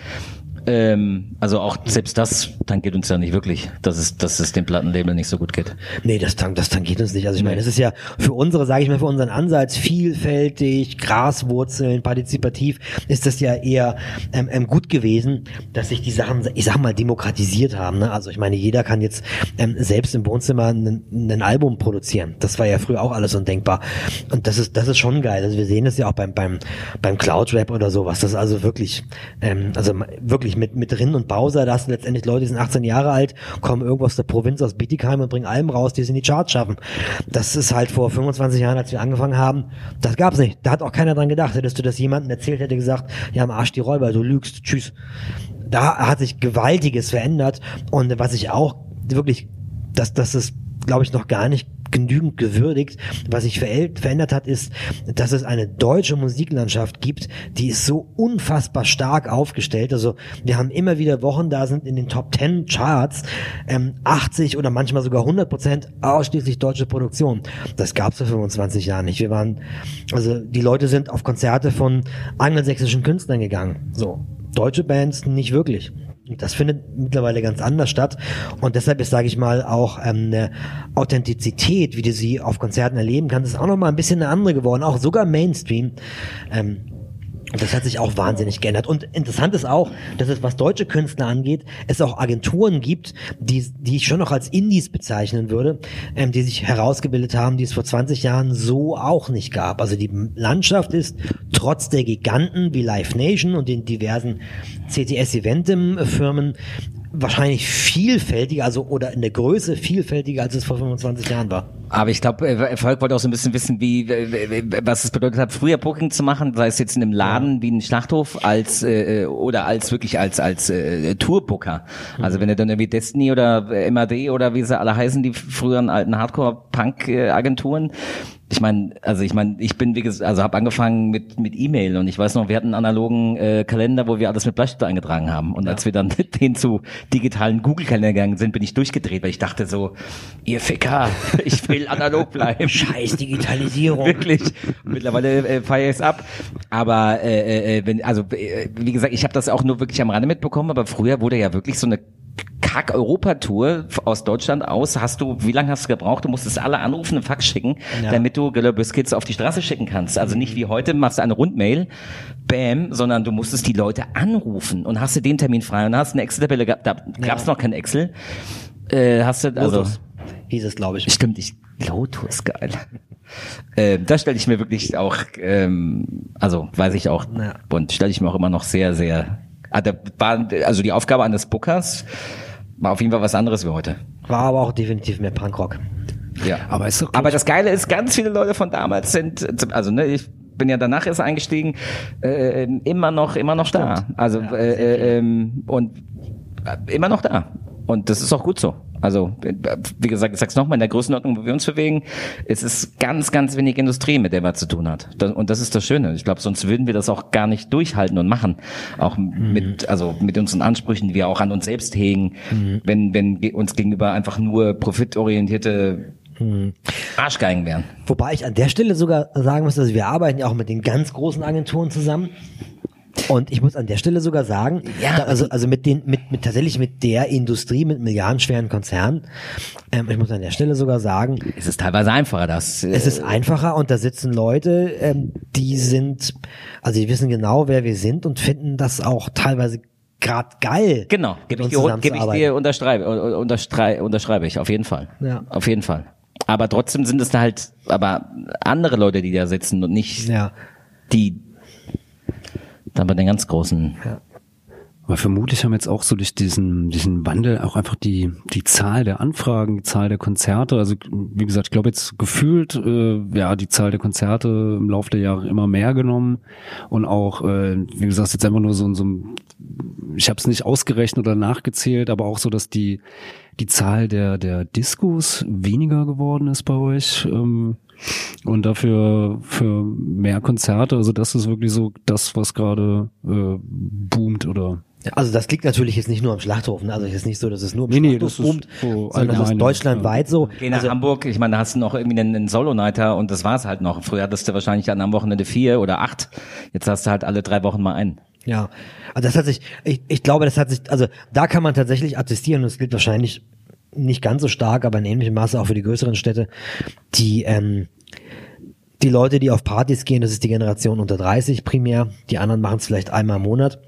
Ähm, also auch selbst das tangiert uns ja nicht wirklich, dass es, dass es dem Plattenlabel nicht so gut geht. Nee, das, das tangiert uns nicht. Also ich meine, es ist ja für unsere, sage ich mal, für unseren Ansatz vielfältig, Graswurzeln, partizipativ, ist das ja eher ähm, ähm, gut gewesen, dass sich die Sachen, ich sag mal, demokratisiert haben. Ne? Also ich meine, jeder kann jetzt ähm, selbst im Wohnzimmer ein, ein Album produzieren. Das war ja früher auch alles undenkbar. Und das ist, das ist schon geil. Also wir sehen das ja auch beim beim beim Cloud-Rap oder sowas. Das ist also wirklich, ähm, also wirklich mit mit Rinn und Bowser, da hast du letztendlich Leute, die sind achtzehn Jahre alt, kommen irgendwo aus der Provinz, aus Bietigheim und bringen Alben raus, die es in die Charts schaffen. Das ist halt vor fünfundzwanzig Jahren, als wir angefangen haben, das gab's nicht. Da hat auch keiner dran gedacht. Hättest du das jemandem erzählt, hätte gesagt, ja, am Arsch die Räuber, du lügst, tschüss. Da hat sich Gewaltiges verändert und was ich auch wirklich, das, das ist, glaube ich, noch gar nicht genügend gewürdigt. Was sich verändert hat, ist, dass es eine deutsche Musiklandschaft gibt, die ist so unfassbar stark aufgestellt. Also wir haben immer wieder Wochen, da sind in den Top Ten Charts ähm, achtzig oder manchmal sogar hundert Prozent ausschließlich deutsche Produktion. Das gab es vor fünfundzwanzig Jahren nicht. Wir waren, also die Leute sind auf Konzerte von angelsächsischen Künstlern gegangen. So, deutsche Bands nicht wirklich. Das findet mittlerweile ganz anders statt und deshalb ist, sage ich mal, auch ähm, eine Authentizität, wie du sie auf Konzerten erleben kannst, ist auch nochmal ein bisschen eine andere geworden, auch sogar Mainstream. Ähm, Und das hat sich auch wahnsinnig geändert. Und interessant ist auch, dass es, was deutsche Künstler angeht, es auch Agenturen gibt, die, die ich schon noch als Indies bezeichnen würde, ähm, die sich herausgebildet haben, die es vor zwanzig Jahren so auch nicht gab. Also die Landschaft ist trotz der Giganten wie Live Nation und den diversen C T S-Eventim-Firmen wahrscheinlich vielfältiger, also oder in der Größe vielfältiger, als es vor fünfundzwanzig Jahren war. Aber ich glaube, Erfolg wollte auch so ein bisschen wissen, wie was es bedeutet hat, früher Booking zu machen, sei es jetzt in einem Laden wie ein Schlachthof als äh, oder als wirklich als als äh, Tourbooker. Also mhm. wenn du dann irgendwie Destiny oder M A D oder wie sie alle heißen, die früheren alten Hardcore-Punk-Agenturen. Ich meine, also ich meine, ich bin wie gesagt, also habe angefangen mit mit E-Mail und ich weiß noch, wir hatten einen analogen äh, Kalender, wo wir alles mit Bleistift eingetragen haben und ja. als wir dann mit denen zu digitalen Google-Kalender gegangen sind, bin ich durchgedreht, weil ich dachte so, ihr Ficker, ich will analog bleiben. Scheiß Digitalisierung. Wirklich. Mittlerweile äh, feiere ich es ab, aber äh, äh, wenn also äh, wie gesagt, ich habe das auch nur wirklich am Rande mitbekommen, aber früher wurde ja wirklich so eine Kack-Europatour aus Deutschland aus, hast du, wie lange hast du gebraucht? Du musstest alle anrufen, einen Fax schicken, ja. damit du Giller Biscuits auf die Straße schicken kannst. Also nicht wie heute, machst du eine Rundmail, bam, sondern du musstest die Leute anrufen und hast du den Termin frei und hast eine Excel-Tabelle gehabt, da gab es ja. noch kein Excel. Äh, hast du, also, Lotus hieß es, glaube ich. Stimmt, ich, Lotus, geil. äh, das stelle ich mir wirklich auch, ähm, also weiß ich auch, ja. und stelle ich mir auch immer noch sehr, sehr, also die Aufgabe eines Bookers war auf jeden Fall was anderes wie heute. War aber auch definitiv mehr Punkrock. Ja, aber ist doch aber das Geile ist, ganz viele Leute von damals sind, also ne, ich bin ja danach erst eingestiegen, äh, immer noch, immer noch da. Also ja, äh, äh, und äh, immer noch da. Und das ist auch gut so. Also, wie gesagt, ich sag's nochmal, in der Größenordnung, wo wir uns bewegen, es ist ganz, ganz wenig Industrie, mit der man zu tun hat. Und das ist das Schöne. Ich glaube, sonst würden wir das auch gar nicht durchhalten und machen. Auch mhm. mit, also mit unseren Ansprüchen, die wir auch an uns selbst hegen, mhm. wenn, wenn uns gegenüber einfach nur profitorientierte mhm. Arschgeigen wären. Wobei ich an der Stelle sogar sagen muss, also wir arbeiten ja auch mit den ganz großen Agenturen zusammen. Und ich muss an der Stelle sogar sagen, ja, also also mit den mit mit tatsächlich mit der Industrie mit milliardenschweren Konzernen, ähm, ich muss an der Stelle sogar sagen, es ist teilweise einfacher, das äh, es ist einfacher und da sitzen Leute, ähm, die sind, also die wissen genau, wer wir sind und finden das auch teilweise grad geil. Genau, gebe ich dir, gebe ich dir unterschreibe unterschreibe unterschreibe ich auf jeden Fall, ja. auf jeden Fall. Aber trotzdem sind es da halt, aber andere Leute, die da sitzen und nicht ja. die dann bei den ganz großen. Ja. Aber vermutlich haben jetzt auch so durch diesen diesen Wandel auch einfach die die Zahl der Anfragen, die Zahl der Konzerte, also wie gesagt, ich glaube jetzt gefühlt äh, ja die Zahl der Konzerte im Laufe der Jahre immer mehr genommen und auch äh, wie gesagt jetzt einfach nur so so ich habe es nicht ausgerechnet oder nachgezählt, aber auch so, dass die die Zahl der der Diskos weniger geworden ist bei euch ähm, und dafür für mehr Konzerte, also das ist wirklich so das, was gerade äh, boomt oder Also das liegt natürlich jetzt nicht nur am Schlachthof, ne? Also es ist nicht so, dass es nur am Nee, nee, Schlachthof das ist boomt, so sondern das ist allgemein, deutschlandweit so. Geh nach Also, Hamburg, ich meine, da hast du noch irgendwie einen, einen Solo-Nighter und das war's halt noch. Früher hattest du wahrscheinlich dann am Wochenende vier oder acht. Jetzt hast du halt alle drei Wochen mal einen. ja, also das hat sich, ich, ich glaube, das hat sich, also da kann man tatsächlich attestieren und es gilt wahrscheinlich nicht ganz so stark, aber in ähnlichem Maße auch für die größeren Städte, die, ähm, die Leute, die auf Partys gehen, das ist die Generation unter dreißig primär, die anderen machen es vielleicht einmal im Monat.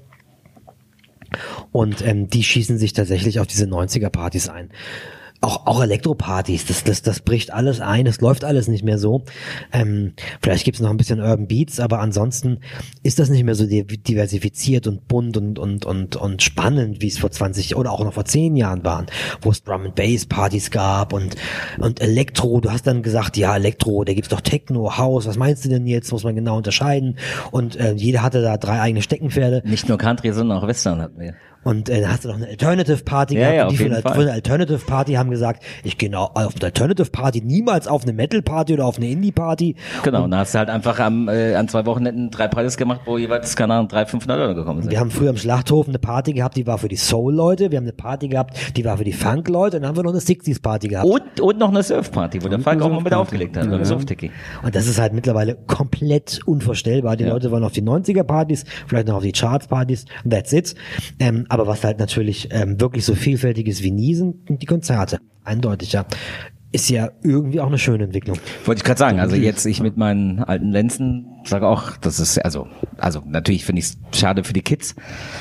Und ähm, die schießen sich tatsächlich auf diese neunziger-Partys ein. Auch, auch Elektropartys, das, das, das bricht alles ein, es läuft alles nicht mehr so. Ähm, vielleicht gibt's noch ein bisschen Urban Beats, aber ansonsten ist das nicht mehr so diversifiziert und bunt und, und, und, und spannend, wie es vor zwanzig oder auch noch vor zehn Jahren waren, wo es Drum and Bass Partys gab und, und Elektro. Du hast dann gesagt, ja, Elektro, da gibt's doch Techno, House, was meinst du denn jetzt? Muss man genau unterscheiden. Und äh, jeder hatte da drei eigene Steckenpferde. Nicht nur Country, sondern auch Western hatten wir. Und äh, da hast du noch eine Alternative Party Ja, gehabt. ja, und die auf jeden von der, Fall. von der Alternative Party haben gesagt, ich gehe auf eine Alternative Party, niemals auf eine Metal Party oder auf eine Indie Party. Genau, und da hast du halt einfach am, äh, an zwei Wochenenden drei Partys gemacht, wo jeweils, keine Ahnung, drei, fünfhundert Euro gekommen sind. Wir haben früher im Schlachthof eine Party gehabt, die war für die Soul-Leute. Wir haben eine Party gehabt, die war für die Funk-Leute. Und dann haben wir noch eine sixties-Party gehabt. Und, und noch eine Surf-Party, wo der Falk auch mal mit aufgelegt hat, Ja, beim ja. Surf-Tiki. Und das ist halt mittlerweile komplett unvorstellbar. Die Ja. Leute wollen auf die neunziger-Partys, vielleicht noch auf die Charts-Partys. Und that's it. Ähm, aber was halt natürlich ähm, wirklich so vielfältig ist wie nie, sind die Konzerte. Eindeutig, ja. Ist ja irgendwie auch eine schöne Entwicklung. Wollte ich gerade sagen, also jetzt ich mit meinen alten Lenzen sage auch, das ist, also, also natürlich finde ich es schade für die Kids,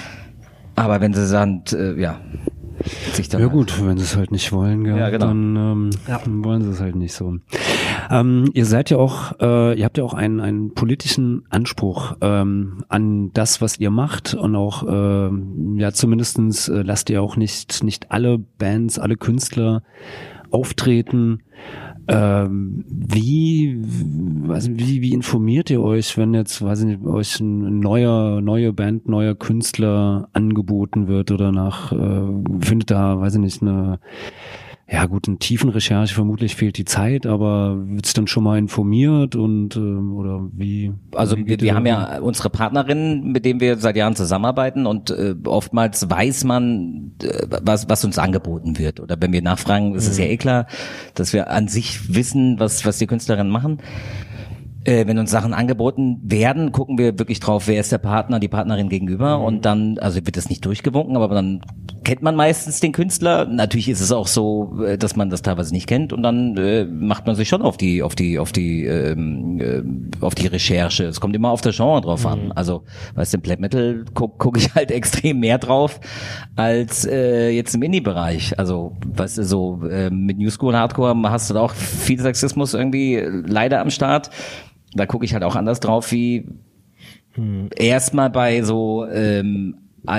aber wenn sie sagen, äh, ja, sich dann Ja halt- gut, wenn sie es halt nicht wollen, gell, Ja, genau. dann ähm, Ja. wollen sie es halt nicht so. Ähm, ihr seid ja auch, äh, ihr habt ja auch einen, einen politischen Anspruch ähm, an das, was ihr macht und auch, ähm, ja zumindestens äh, lasst ihr auch nicht nicht alle Bands, alle Künstler auftreten. Ähm, wie, also wie, wie informiert ihr euch, wenn jetzt, weiß ich nicht, euch ein neuer, neue Band, neuer Künstler angeboten wird oder nach, äh, findet da, weiß ich nicht, eine, ja gut, eine Tiefenrecherche, vermutlich fehlt die Zeit, aber wird sich dann schon mal informiert und, ähm, oder wie? Also wie wir, geht wir ihr haben da ja unsere Partnerinnen, mit denen wir seit Jahren zusammenarbeiten und äh, oftmals weiß man, äh, was, was uns angeboten wird. Oder wenn wir nachfragen, ist es ja eh klar, dass wir an sich wissen, was, was die Künstlerinnen machen. Äh, wenn uns Sachen angeboten werden, gucken wir wirklich drauf, wer ist der Partner, die Partnerin gegenüber und dann, also wird das nicht durchgewunken, aber dann kennt man meistens den Künstler. Natürlich ist es auch so, äh, dass man das teilweise nicht kennt und dann äh, macht man sich schon auf die, auf die, auf die, ähm, äh, auf die Recherche. Es kommt immer auf das Genre drauf an. Also, weißt du, im Black Metal gucke guck ich halt extrem mehr drauf als äh, jetzt im Indie-Bereich. Also, weißt du, so äh, mit New School Hardcore hast du da auch viel Sexismus irgendwie leider am Start. Da gucke ich halt auch anders drauf, wie hm. erstmal bei so ähm,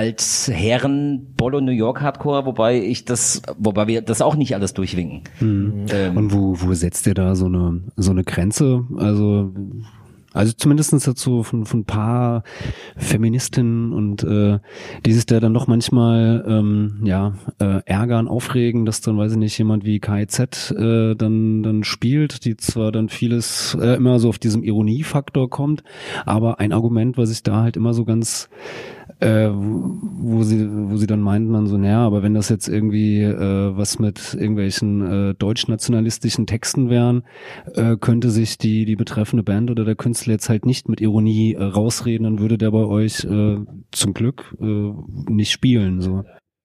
Altherren Bollo New York Hardcore, wobei ich das, wobei wir das auch nicht alles durchwinken. Mhm. Ähm, Und wo, wo setzt ihr da so eine, so eine Grenze? Also, also zumindestens dazu von, von ein paar Feministinnen und äh, die sich da dann doch manchmal ähm, ja äh, ärgern, aufregen, dass dann, weiß ich nicht, jemand wie K I Z äh, dann dann spielt, die zwar dann vieles äh, immer so auf diesem Ironiefaktor kommt, aber ein Argument, was ich da halt immer so ganz äh, wo sie wo sie dann meinten dann so, naja, aber wenn das jetzt irgendwie äh, was mit irgendwelchen äh, deutschnationalistischen Texten wären, äh, könnte sich die die betreffende Band oder der Künstler jetzt halt nicht mit Ironie äh, rausreden, dann würde der bei euch äh, zum Glück äh, nicht spielen, so.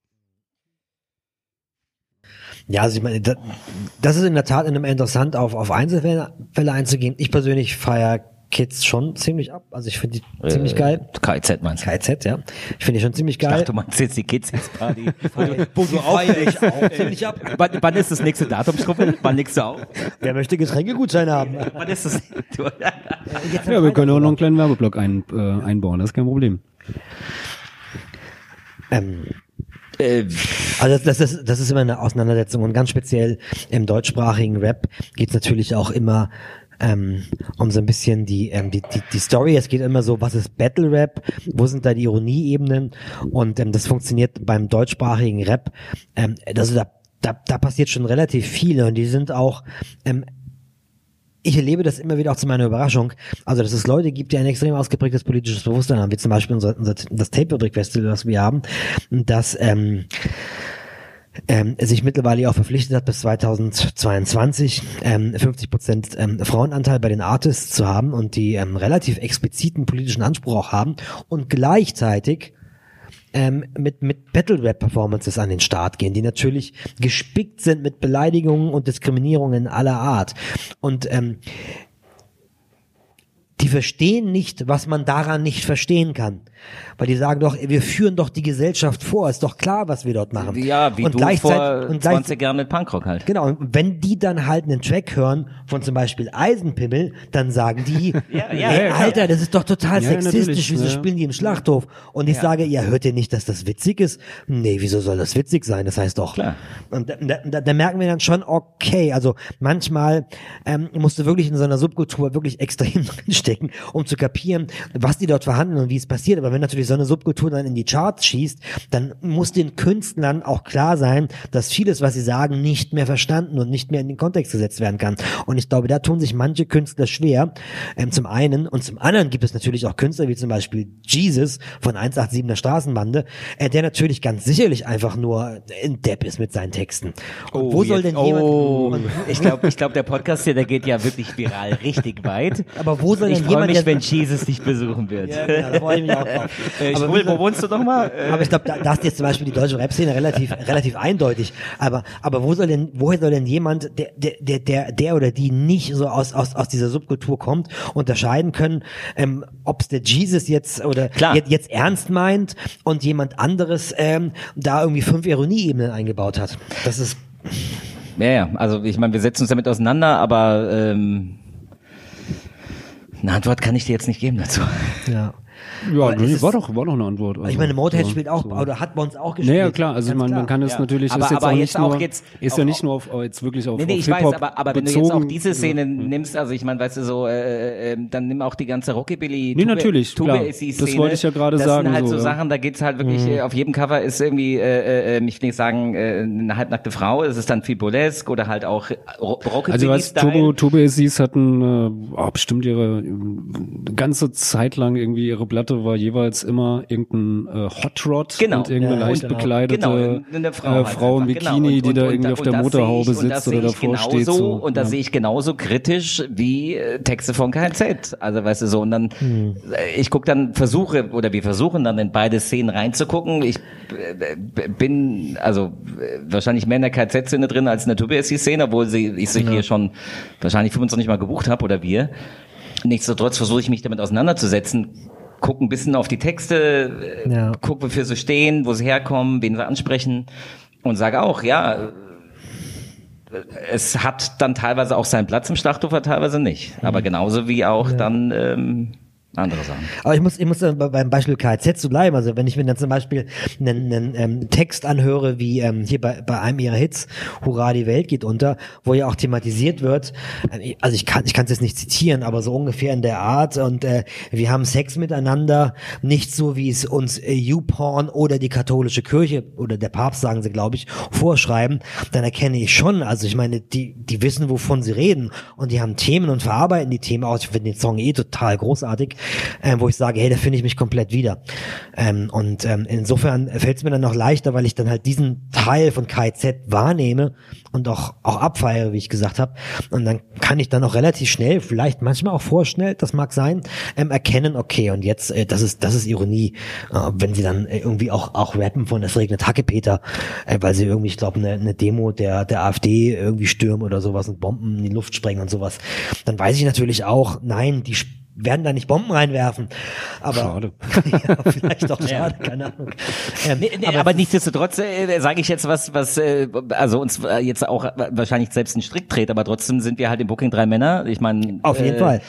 Ja, also ich meine, das, das ist in der Tat immer interessant, auf, auf Einzelfälle Fälle einzugehen. Ich persönlich feiere Kids schon ziemlich ab. Also ich finde die äh, ziemlich geil. K I Z meinst du? K I Z, ja. Ich finde die schon ziemlich Ich geil. dachte, du meinst jetzt die Kids Hits Party. Boogie feiere ich auch ziemlich ab. wann, wann ist das nächste Datum, Struppel? Wann legst du auf? Wer möchte Getränkegutschein haben? Wann ist das? Du, Ja, wir können auch noch einen kleinen Werbeblock ein, äh, einbauen, das ist kein Problem. Ähm, Also das ist, das ist immer eine Auseinandersetzung und ganz speziell im deutschsprachigen Rap geht's natürlich auch immer ähm, um so ein bisschen die, ähm, die, die, die Story. Es geht immer so, was ist Battle Rap, wo sind da die Ironieebenen und ähm, das funktioniert beim deutschsprachigen Rap. Ähm, also da, da, da passiert schon relativ viel und die sind auch ähm, ich erlebe das immer wieder auch zu meiner Überraschung, also dass es Leute gibt, die ein extrem ausgeprägtes politisches Bewusstsein haben, wie zum Beispiel unser, unser das Tape-Fabrik Festival, was wir haben, das ähm, ähm, sich mittlerweile auch verpflichtet hat, bis zweitausendzweiundzwanzig ähm, fünfzig Prozent ähm, Frauenanteil bei den Artists zu haben und die ähm, relativ expliziten politischen Anspruch auch haben und gleichzeitig Ähm, mit mit Battle-Rap-Performances an den Start gehen, die natürlich gespickt sind mit Beleidigungen und Diskriminierungen aller Art. Und ähm, die verstehen nicht, was man daran nicht verstehen kann. Weil die sagen doch, wir führen doch die Gesellschaft vor, ist doch klar, was wir dort machen. Ja, wie und du vor und zwanzig Jahren mit Punkrock halt. Genau, und wenn die dann halt einen Track hören von zum Beispiel Eisenpimmel, dann sagen die, ja, ja, ey, ja, Alter, das ist doch total ja, sexistisch, wieso ja. spielen die im Schlachthof? Und ich Ja. sage, ja, hört ihr nicht, dass das witzig ist? Nee, wieso soll das witzig sein? Das heißt doch. Klar. Und da, da, da, da merken wir dann schon, okay, also manchmal ähm, musst du wirklich in so einer Subkultur wirklich extrem drinstecken, um zu kapieren, was die dort verhandeln und wie es passiert. Aber wenn natürlich so eine Subkultur dann in die Charts schießt, dann muss den Künstlern auch klar sein, dass vieles, was sie sagen, nicht mehr verstanden und nicht mehr in den Kontext gesetzt werden kann. Und ich glaube, da tun sich manche Künstler schwer, ähm, zum einen. Und zum anderen gibt es natürlich auch Künstler, wie zum Beispiel Jesus von eins acht siebener Straßenbande, äh, der natürlich ganz sicherlich einfach nur ein Depp ist mit seinen Texten. Und Oh, wo soll jetzt- denn jemand... Oh, und, ich glaube, ich glaub, der Podcast hier, der geht ja wirklich viral, richtig weit. aber wo soll Ich denn freue jemand... mich, der- wenn Jesus dich besuchen wird. Ja, genau, da freue ich mich auch drauf. Äh, Aber Schwul, wie wo soll- wohnst du nochmal? Aber ich glaube, da, da ist jetzt zum Beispiel die deutsche Rap-Szene relativ, relativ eindeutig. Aber, aber wo soll denn, woher soll denn jemand, der, der, der, der oder die nicht so aus, aus, aus dieser Subkultur kommt, unterscheiden können, ähm, ob es der Jesus jetzt oder Klar. jetzt, jetzt ernst meint und jemand anderes ähm, da irgendwie fünf Ironieebenen eingebaut hat. Das ist Ja, ja, also ich meine, wir setzen uns damit auseinander, aber ähm, eine Antwort kann ich dir jetzt nicht geben dazu. ja. Ja, Aber nee, es ist- war doch, war doch eine Antwort. Also, Ich meine, Motorhead so, spielt auch, so. oder hat bei uns auch gespielt. Naja, klar, also ich Ganz meine, man klar. kann es Ja. natürlich, Aber- ist jetzt aber auch jetzt nicht nur, auch jetzt- ist auch- ja nicht nur auf, jetzt wirklich auf, Nee, nee, auf ich weiß, Hip-Hop aber, aber wenn du bezogen. jetzt auch diese Szene nimmst, also ich meine, weißt du, so, äh, äh, dann nimm auch die ganze Rockabilly, Nee, natürlich, klar. ist die Das Szene. wollte ich ja gerade das sagen, Das sind halt so, so, ja. Sachen, da geht's halt wirklich, äh, auf jedem Cover ist irgendwie, äh, äh, ich will nicht sagen, äh, eine halbnackte Frau, es ist dann viel burlesque oder halt auch Ro- Also Rockabilly-Style. was Turbo, Turbo Aziz hatten, äh, oh, bestimmt ihre äh, ganze Zeit lang irgendwie ihre Platte war jeweils immer irgendein äh, Hot Rod Genau. und irgendeine Ja, leicht genau. bekleidete Genau, eine Frau, äh, halt Frau im einfach, genau. Bikini, Und- die da und- irgendwie und- auf und der das Motorhaube sehe ich- und das sitzt oder sehe ich davor genauso, steht. So. Und das ja. sehe ich genauso kritisch wie äh, Texte von K Z. Also weißt du so, und dann, Hm. äh, ich gucke dann, versuche, oder wir versuchen dann in beide Szenen reinzugucken. Ich äh, b- bin, also äh, wahrscheinlich mehr in der K Z-Szene drin als in der Turbo Szene, obwohl sie, ich sie hier schon wahrscheinlich fünfundzwanzig Mal gebucht habe oder wir. Nichtsdestotrotz versuche ich mich damit auseinanderzusetzen, guck ein bisschen auf die Texte, äh, Ja. guck, wofür sie stehen, wo sie herkommen, wen sie ansprechen und sage auch, ja, es hat dann teilweise auch seinen Platz im Schlachthof, teilweise nicht. Aber genauso wie auch dann ähm, andere Sachen. Aber ich muss, ich muss äh, bei- beim Beispiel K Z zu bleiben. Also wenn ich mir dann zum Beispiel einen, einen ähm, Text anhöre, wie ähm, hier bei, bei einem ihrer Hits, Hurra, die Welt geht unter, wo ja auch thematisiert wird, äh, also ich kann ich kann es jetzt nicht zitieren, aber so ungefähr in der Art und äh, wir haben Sex miteinander, nicht so wie es uns äh, YouPorn oder die katholische Kirche oder der Papst, sagen sie, glaube ich, vorschreiben, dann erkenne ich schon, also ich meine, die die wissen, wovon sie reden und die haben Themen und verarbeiten die Themen aus. Ich finde den Song eh total großartig. Ähm, wo ich sage, hey, da finde ich mich komplett wieder. Ähm, und ähm, insofern fällt es mir dann noch leichter, weil ich dann halt diesen Teil von K Z wahrnehme und auch auch abfeiere, wie ich gesagt habe. Und dann kann ich dann auch relativ schnell, vielleicht manchmal auch vorschnell, das mag sein, ähm, erkennen, okay, und jetzt, äh, das ist das ist Ironie, äh, wenn sie dann äh, irgendwie auch auch rappen von es regnet Hackepeter, äh, weil sie irgendwie, ich glaube, eine eine Demo der der AfD irgendwie stürmen oder sowas und Bomben in die Luft sprengen und sowas. Dann weiß ich natürlich auch, nein, die sp- werden da nicht Bomben reinwerfen. Aber, Schade. ja, vielleicht auch schade, keine Ahnung. Ähm, Nee, nee, aber, aber nichtsdestotrotz äh, sage ich jetzt was, was äh, also uns äh, jetzt auch wahrscheinlich selbst einen Strick dreht, aber trotzdem sind wir halt im Booking drei Männer. Ich meine, auf jeden äh, Fall, ja.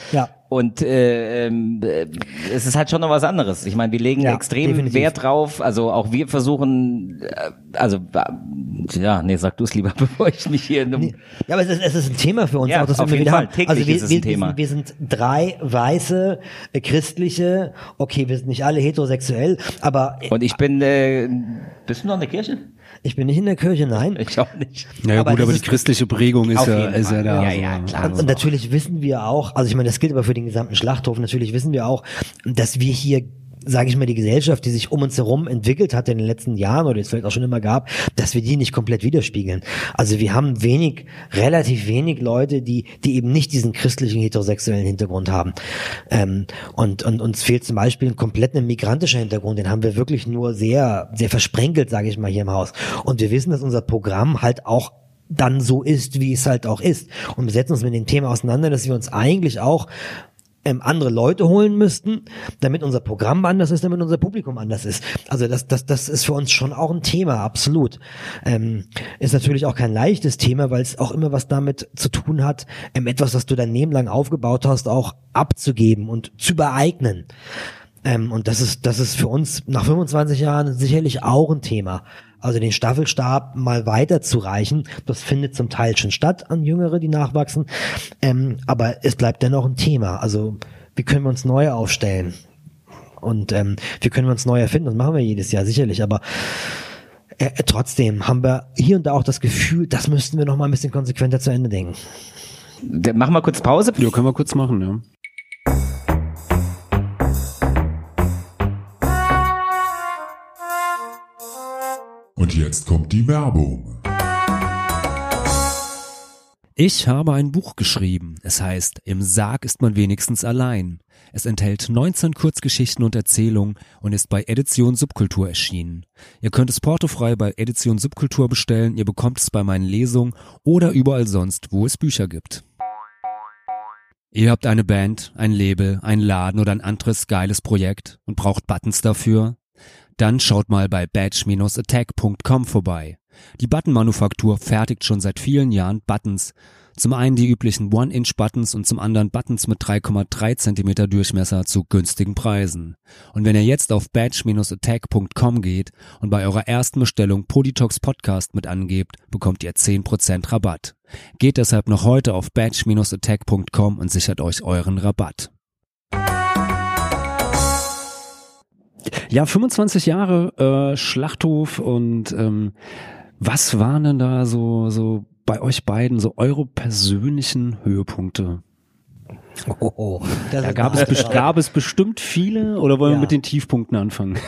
Und äh, ähm, äh, es ist halt schon noch was anderes. Ich meine, wir legen Ja, extrem definitiv. Wert drauf. Also auch wir versuchen, äh, also äh, ja, nee, sag du es lieber, bevor ich mich hier. Nee. Ja, aber es ist, es ist ein Thema für uns, Ja, auch das auf wir jeden wieder Fall. haben. Täglich Also wir, ist es ein wir, Thema. wir, sind, wir sind drei weiße, äh, christliche, okay, wir sind nicht alle heterosexuell, aber Und ich bin, äh, bist du noch in der Kirche? ich bin nicht in der Kirche, nein. Ich auch nicht. Naja Aber gut, das aber die ist- christliche Prägung ist Auf ja, jeden ist ja Fall. da. Ja, so. ja, klar. Und, und natürlich wissen wir auch, also ich meine, das gilt aber für den gesamten Schlachthof, natürlich wissen wir auch, dass wir hier, sage ich mal, die Gesellschaft, die sich um uns herum entwickelt hat in den letzten Jahren oder es vielleicht auch schon immer gab, dass wir die nicht komplett widerspiegeln. Also wir haben wenig, relativ wenig Leute, die die eben nicht diesen christlichen heterosexuellen Hintergrund haben. Ähm, und, und uns fehlt zum Beispiel ein komplett ein migrantischer Hintergrund, den haben wir wirklich nur sehr, sehr versprenkelt, sage ich mal, hier im Haus. Und wir wissen, dass unser Programm halt auch dann so ist, wie es halt auch ist. Und wir setzen uns mit dem Thema auseinander, dass wir uns eigentlich auch ähm, andere Leute holen müssten, damit unser Programm anders ist, damit unser Publikum anders ist. Also das, das, das ist für uns schon auch ein Thema, absolut. Ähm, ist natürlich auch kein leichtes Thema, weil es auch immer was damit zu tun hat, ähm, etwas, was du dein Leben lang aufgebaut hast, auch abzugeben und zu beeignen. Ähm, und das ist, das ist für uns nach fünfundzwanzig Jahren sicherlich auch ein Thema. Also den Staffelstab mal weiterzureichen, das findet zum Teil schon statt an Jüngere, die nachwachsen. Ähm, aber es bleibt dennoch ein Thema. Also wie können wir uns neu aufstellen? Und ähm, wie können wir uns neu erfinden? Das machen wir jedes Jahr sicherlich. Aber äh, trotzdem haben wir hier und da auch das Gefühl, das müssten wir noch mal ein bisschen konsequenter zu Ende denken. Dann machen wir kurz Pause. Ja, können wir kurz machen, ja. Und jetzt kommt die Werbung. Ich habe ein Buch geschrieben. Es heißt Im Sarg ist man wenigstens allein. Es enthält neunzehn Kurzgeschichten und Erzählungen und ist bei Edition Subkultur erschienen. Ihr könnt es portofrei bei Edition Subkultur bestellen, ihr bekommt es bei meinen Lesungen oder überall sonst, wo es Bücher gibt. Ihr habt eine Band, ein Label, einen Laden oder ein anderes geiles Projekt und braucht Buttons dafür? Dann schaut mal bei badge Bindestrich attack Punkt com vorbei. Die Button-Manufaktur fertigt schon seit vielen Jahren Buttons. Zum einen die üblichen One-Inch-Buttons und zum anderen Buttons mit drei Komma drei Zentimeter Durchmesser zu günstigen Preisen. Und wenn ihr jetzt auf badge Bindestrich attack Punkt com geht und bei eurer ersten Bestellung Poditox Podcast mit angebt, bekommt ihr zehn Prozent Rabatt. Geht deshalb noch heute auf badge Bindestrich attack Punkt com und sichert euch euren Rabatt. Ja, fünfundzwanzig Jahre äh, Schlachthof und ähm, was waren denn da so so bei euch beiden so eure persönlichen Höhepunkte? Oh, oh, das Da ist gab es, eine- best- gab es bestimmt viele oder wollen Ja. wir mit den Tiefpunkten anfangen?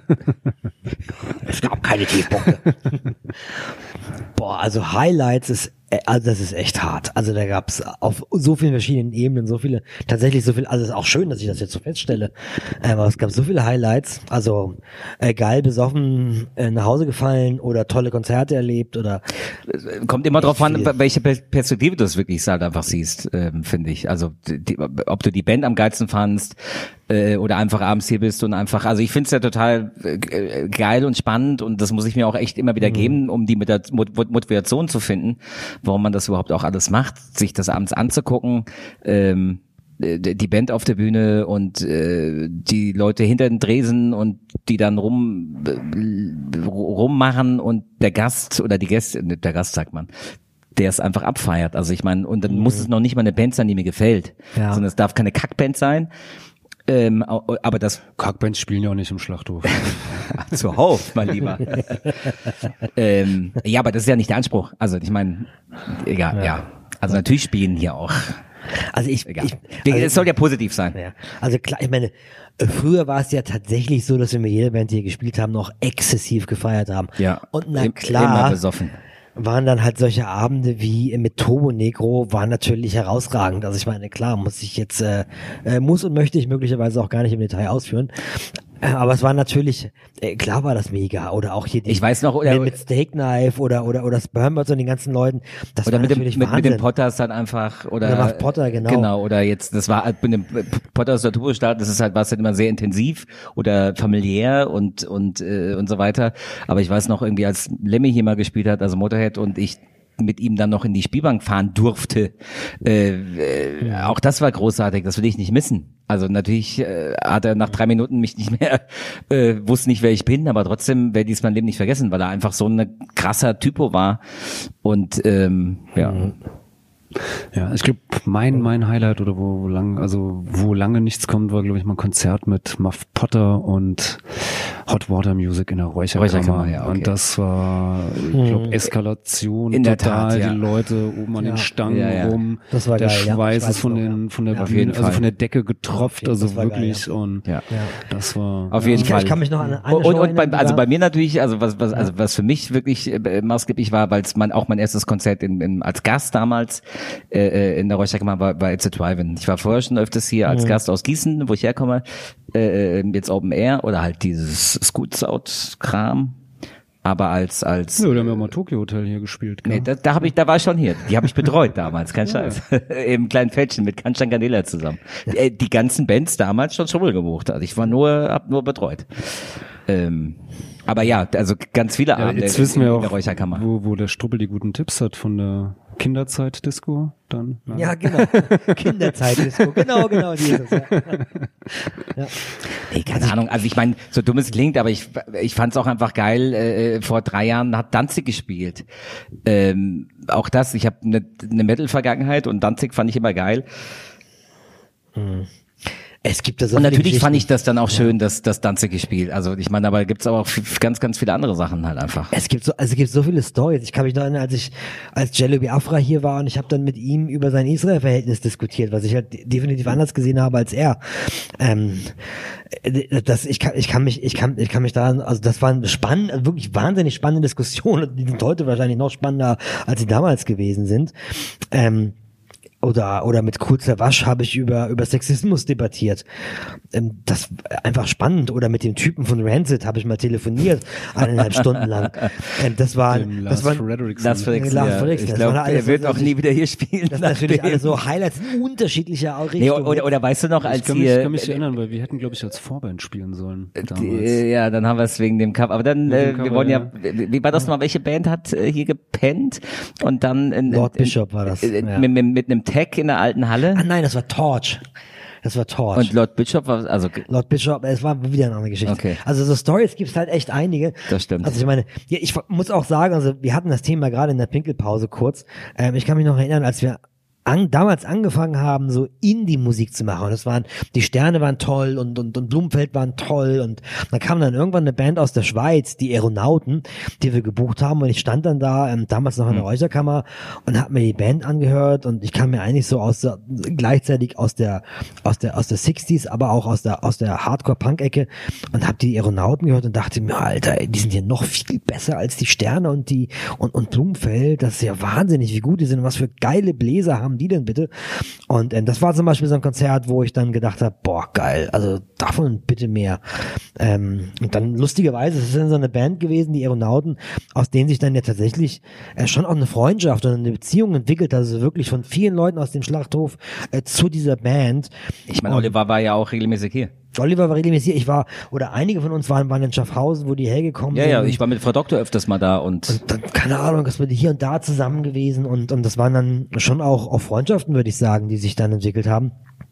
Es gab keine Tiefpunkte. Boah, also Highlights ist, äh, also das ist echt hart. Also da gab's auf so vielen verschiedenen Ebenen so viele, tatsächlich so viel, also es ist auch schön, dass ich das jetzt so feststelle, äh, aber es gab so viele Highlights, also äh, geil besoffen äh, nach Hause gefallen oder tolle Konzerte erlebt oder Kommt immer drauf an, viel. welche Per- Perspektive du es wirklich halt einfach siehst, ähm, finde ich. Also die, ob du die Band am geilsten fandst äh, oder einfach abends hier bist und einfach, also ich finde es ja total äh, geil und spannend und das muss ich mir auch echt immer wieder geben, um die Mota- Mot- Motivation zu finden, warum man das überhaupt auch alles macht, sich das abends anzugucken, ähm, die Band auf der Bühne und äh, die Leute hinter den Dresen und die dann rum äh, rummachen und der Gast oder die Gäste, der Gast sagt man, der es einfach abfeiert. Also ich meine, und dann muss es noch nicht mal eine Band sein, die mir gefällt, Ja. sondern es darf keine Kackband sein. Ähm, au- aber das Kackbands spielen ja auch nicht im Schlachthof. zuhauf, mein Lieber. ähm, ja, aber das ist ja nicht der Anspruch. Also ich meine, egal, ja. Also natürlich spielen hier auch. also ich, Egal. ich es soll ja positiv sein. Ja, also klar, ich meine, äh, früher war es ja tatsächlich so, dass wir mit jeder Band, die hier gespielt haben, noch exzessiv gefeiert haben. Ja. Und na Im- klar, immer besoffen. waren dann halt solche Abende wie mit Turbo Negro waren natürlich herausragend. Also ich meine, klar, muss ich jetzt, äh, äh, muss und möchte ich möglicherweise auch gar nicht im Detail ausführen. Äh, aber es war natürlich, äh, klar war das mega. Oder auch hier die, Ich weiß noch, oder- mit, mit Steak Knife oder, oder, oder Spermbirds und den ganzen Leuten. Das Oder war mit dem, natürlich mit, mit Wahnsinn. dem Potters dann einfach, oder. Oder Mark Potter, genau. Genau, oder jetzt, das war halt mit dem Potters der Turbostart, das ist halt, war es halt immer sehr intensiv oder familiär und, und, äh, und so weiter. Aber ich weiß noch irgendwie, als Lemmy hier mal gespielt hat, also Motorhead und ich mit ihm dann noch in die Spielbank fahren durfte. Äh, äh, auch das war großartig, das will ich nicht missen. Also natürlich äh, hat er nach drei Minuten mich nicht mehr, äh, wusste nicht, wer ich bin, aber trotzdem werde ich es mein Leben nicht vergessen, weil er einfach so ein krasser Typo war. Und ähm, ja. Mhm. Ja, ich glaube, mein mein Highlight oder wo, wo lang, also wo lange nichts kommt, war glaube ich mal ein Konzert mit Muff Potter und Hot Water Music in der Räucherkammer. Räucherkammer, ja, okay. Und das war, ich glaube, Eskalation in der total. Tat, ja. Die Leute oben an Ja. den Stangen Ja, ja. rum. Das war der geil, ja. Schweiß Ich weiß ist von noch, den von der ja. Auf Bühne, jeden also Fall. von der Decke getropft, Ja, also das war geil, wirklich ja. und Ja. das war Auf jeden Ich, Fall. ich kann mich noch an eine und, Show und bei, erinnern, die also war- bei mir natürlich, also was, was, also was für mich wirklich äh, maßgeblich war, weil es mein, auch mein erstes Konzert in, in, als Gast damals äh, in der Räucherkammer war, war It's a Drive-In. Ich war vorher schon öfters hier als Mhm. Gast aus Gießen, wo ich herkomme, äh, jetzt Open Air oder halt dieses Scoots-Out-Kram. Aber als als ja, wir haben ja mal Tokyo Hotel hier gespielt. nee, da, da habe ich, da war ich schon hier. Die habe ich betreut damals, kein Scheiß. Im kleinen Feldchen mit Kanshan Ganela zusammen. Die, die ganzen Bands damals schon Schummel gebucht. Also ich war nur, hab nur betreut. Ähm, aber ja, also ganz viele Ja, Abende jetzt in, wissen wir in auch, der Räucherkammer. wo, wo der Struppel die guten Tipps hat von der Kinderzeit-Disco dann. Ja, genau. Kinderzeit-Disco. Genau, genau, dieses. Ja. Ja. Nee, keine Ahnung. Also ich meine, so dumm es klingt, aber ich ich fand es auch einfach geil. Äh, vor drei Jahren hat Danzig gespielt. Ähm, auch das. Ich habe eine ne Metal-Vergangenheit und Danzig fand ich immer geil. Es gibt da so Und viele natürlich fand ich Geschichten. das dann auch schön, dass das Danzig gespielt. Also ich meine, aber gibt's aber auch f- ganz, ganz viele andere Sachen halt einfach. Es gibt so, also es gibt so viele Stories. Ich kann mich noch erinnern, als ich als Jello Biafra hier war und ich habe dann mit ihm über sein Israel-Verhältnis diskutiert, was ich halt definitiv anders gesehen habe als er. Ähm, das, ich kann, ich kann mich, ich kann, ich kann mich da, also das waren spannend, wirklich wahnsinnig spannende Diskussionen. Die sind heute wahrscheinlich noch spannender, als sie damals gewesen sind. Ähm, Oder, oder mit Kurzer Wasch habe ich über, über Sexismus debattiert. Ähm, das einfach spannend. Oder mit dem Typen von Rancid habe ich mal telefoniert, eineinhalb Stunden lang. Ähm, das war, Dem das Lars war, Frederiksen. Das Felix, Lars ja. Frederiksen, Ich das glaube, war alles- er wird das- auch nie wieder hier spielen. das ist natürlich nachdem. alles so Highlights in unterschiedlicher Nee, Richtung. oder, oder weißt du noch, als Ich kann mich, hier, kann mich erinnern, weil wir hätten, glaube ich, als Vorband spielen sollen. Damals. die, ja, dann haben wir es wegen dem Cover. Aber dann, Mit äh, dem wir Cover, wollen ja, ja. wie wie war das noch? Welche Band hat äh, hier gepennt? Und dann in, in, Lord in, Bishop war das, äh, ja. mit, mit, mit einem Tag in der alten Halle. Ah nein, das war Torch. Das war Torch. Und Lord Bishop war, also Lord Bishop, es war wieder eine andere Geschichte. Okay. Also so Stories gibt's halt echt einige. Das stimmt. Also ich meine, ja, ich muss auch sagen, also wir hatten das Thema gerade in der Pinkelpause kurz. Ähm, ich kann mich noch erinnern, als wir an, damals angefangen haben, so Indie-Musik zu machen. Und das waren, die Sterne waren toll und, und, und Blumenfeld waren toll. Und dann kam dann irgendwann eine Band aus der Schweiz, die Aeronauten, die wir gebucht haben. Und ich stand dann da, ähm, damals noch in der Räucherkammer und habe mir die Band angehört. Und ich kam mir eigentlich so aus der, gleichzeitig aus der, aus der, aus der sechziger, aber auch aus der, aus der Hardcore-Punk-Ecke und habe die Aeronauten gehört und dachte mir, Alter, ey, die sind hier noch viel besser als die Sterne und die, und, und Blumenfeld. Das ist ja wahnsinnig, wie gut die sind und was für geile Bläser haben die denn bitte? Und ähm, das war zum Beispiel so ein Konzert, wo ich dann gedacht habe, boah, geil, also davon bitte mehr. Ähm, und dann lustigerweise, es ist dann so eine Band gewesen, die Aeronauten, aus denen sich dann ja tatsächlich äh, schon auch eine Freundschaft und eine Beziehung entwickelt, also wirklich von vielen Leuten aus dem Schlachthof äh, zu dieser Band. ich meine, Oliver war ja auch regelmäßig hier. Oliver war regelmäßig, ich war, oder einige von uns waren, waren in Schaffhausen, wo die hergekommen Ja, sind. ja, ich war mit Frau Doktor öfters mal da und, Und dann, keine Ahnung, das wir hier und da zusammen gewesen und, und das waren dann schon auch, auch Freundschaften, würde ich sagen, die sich dann entwickelt haben.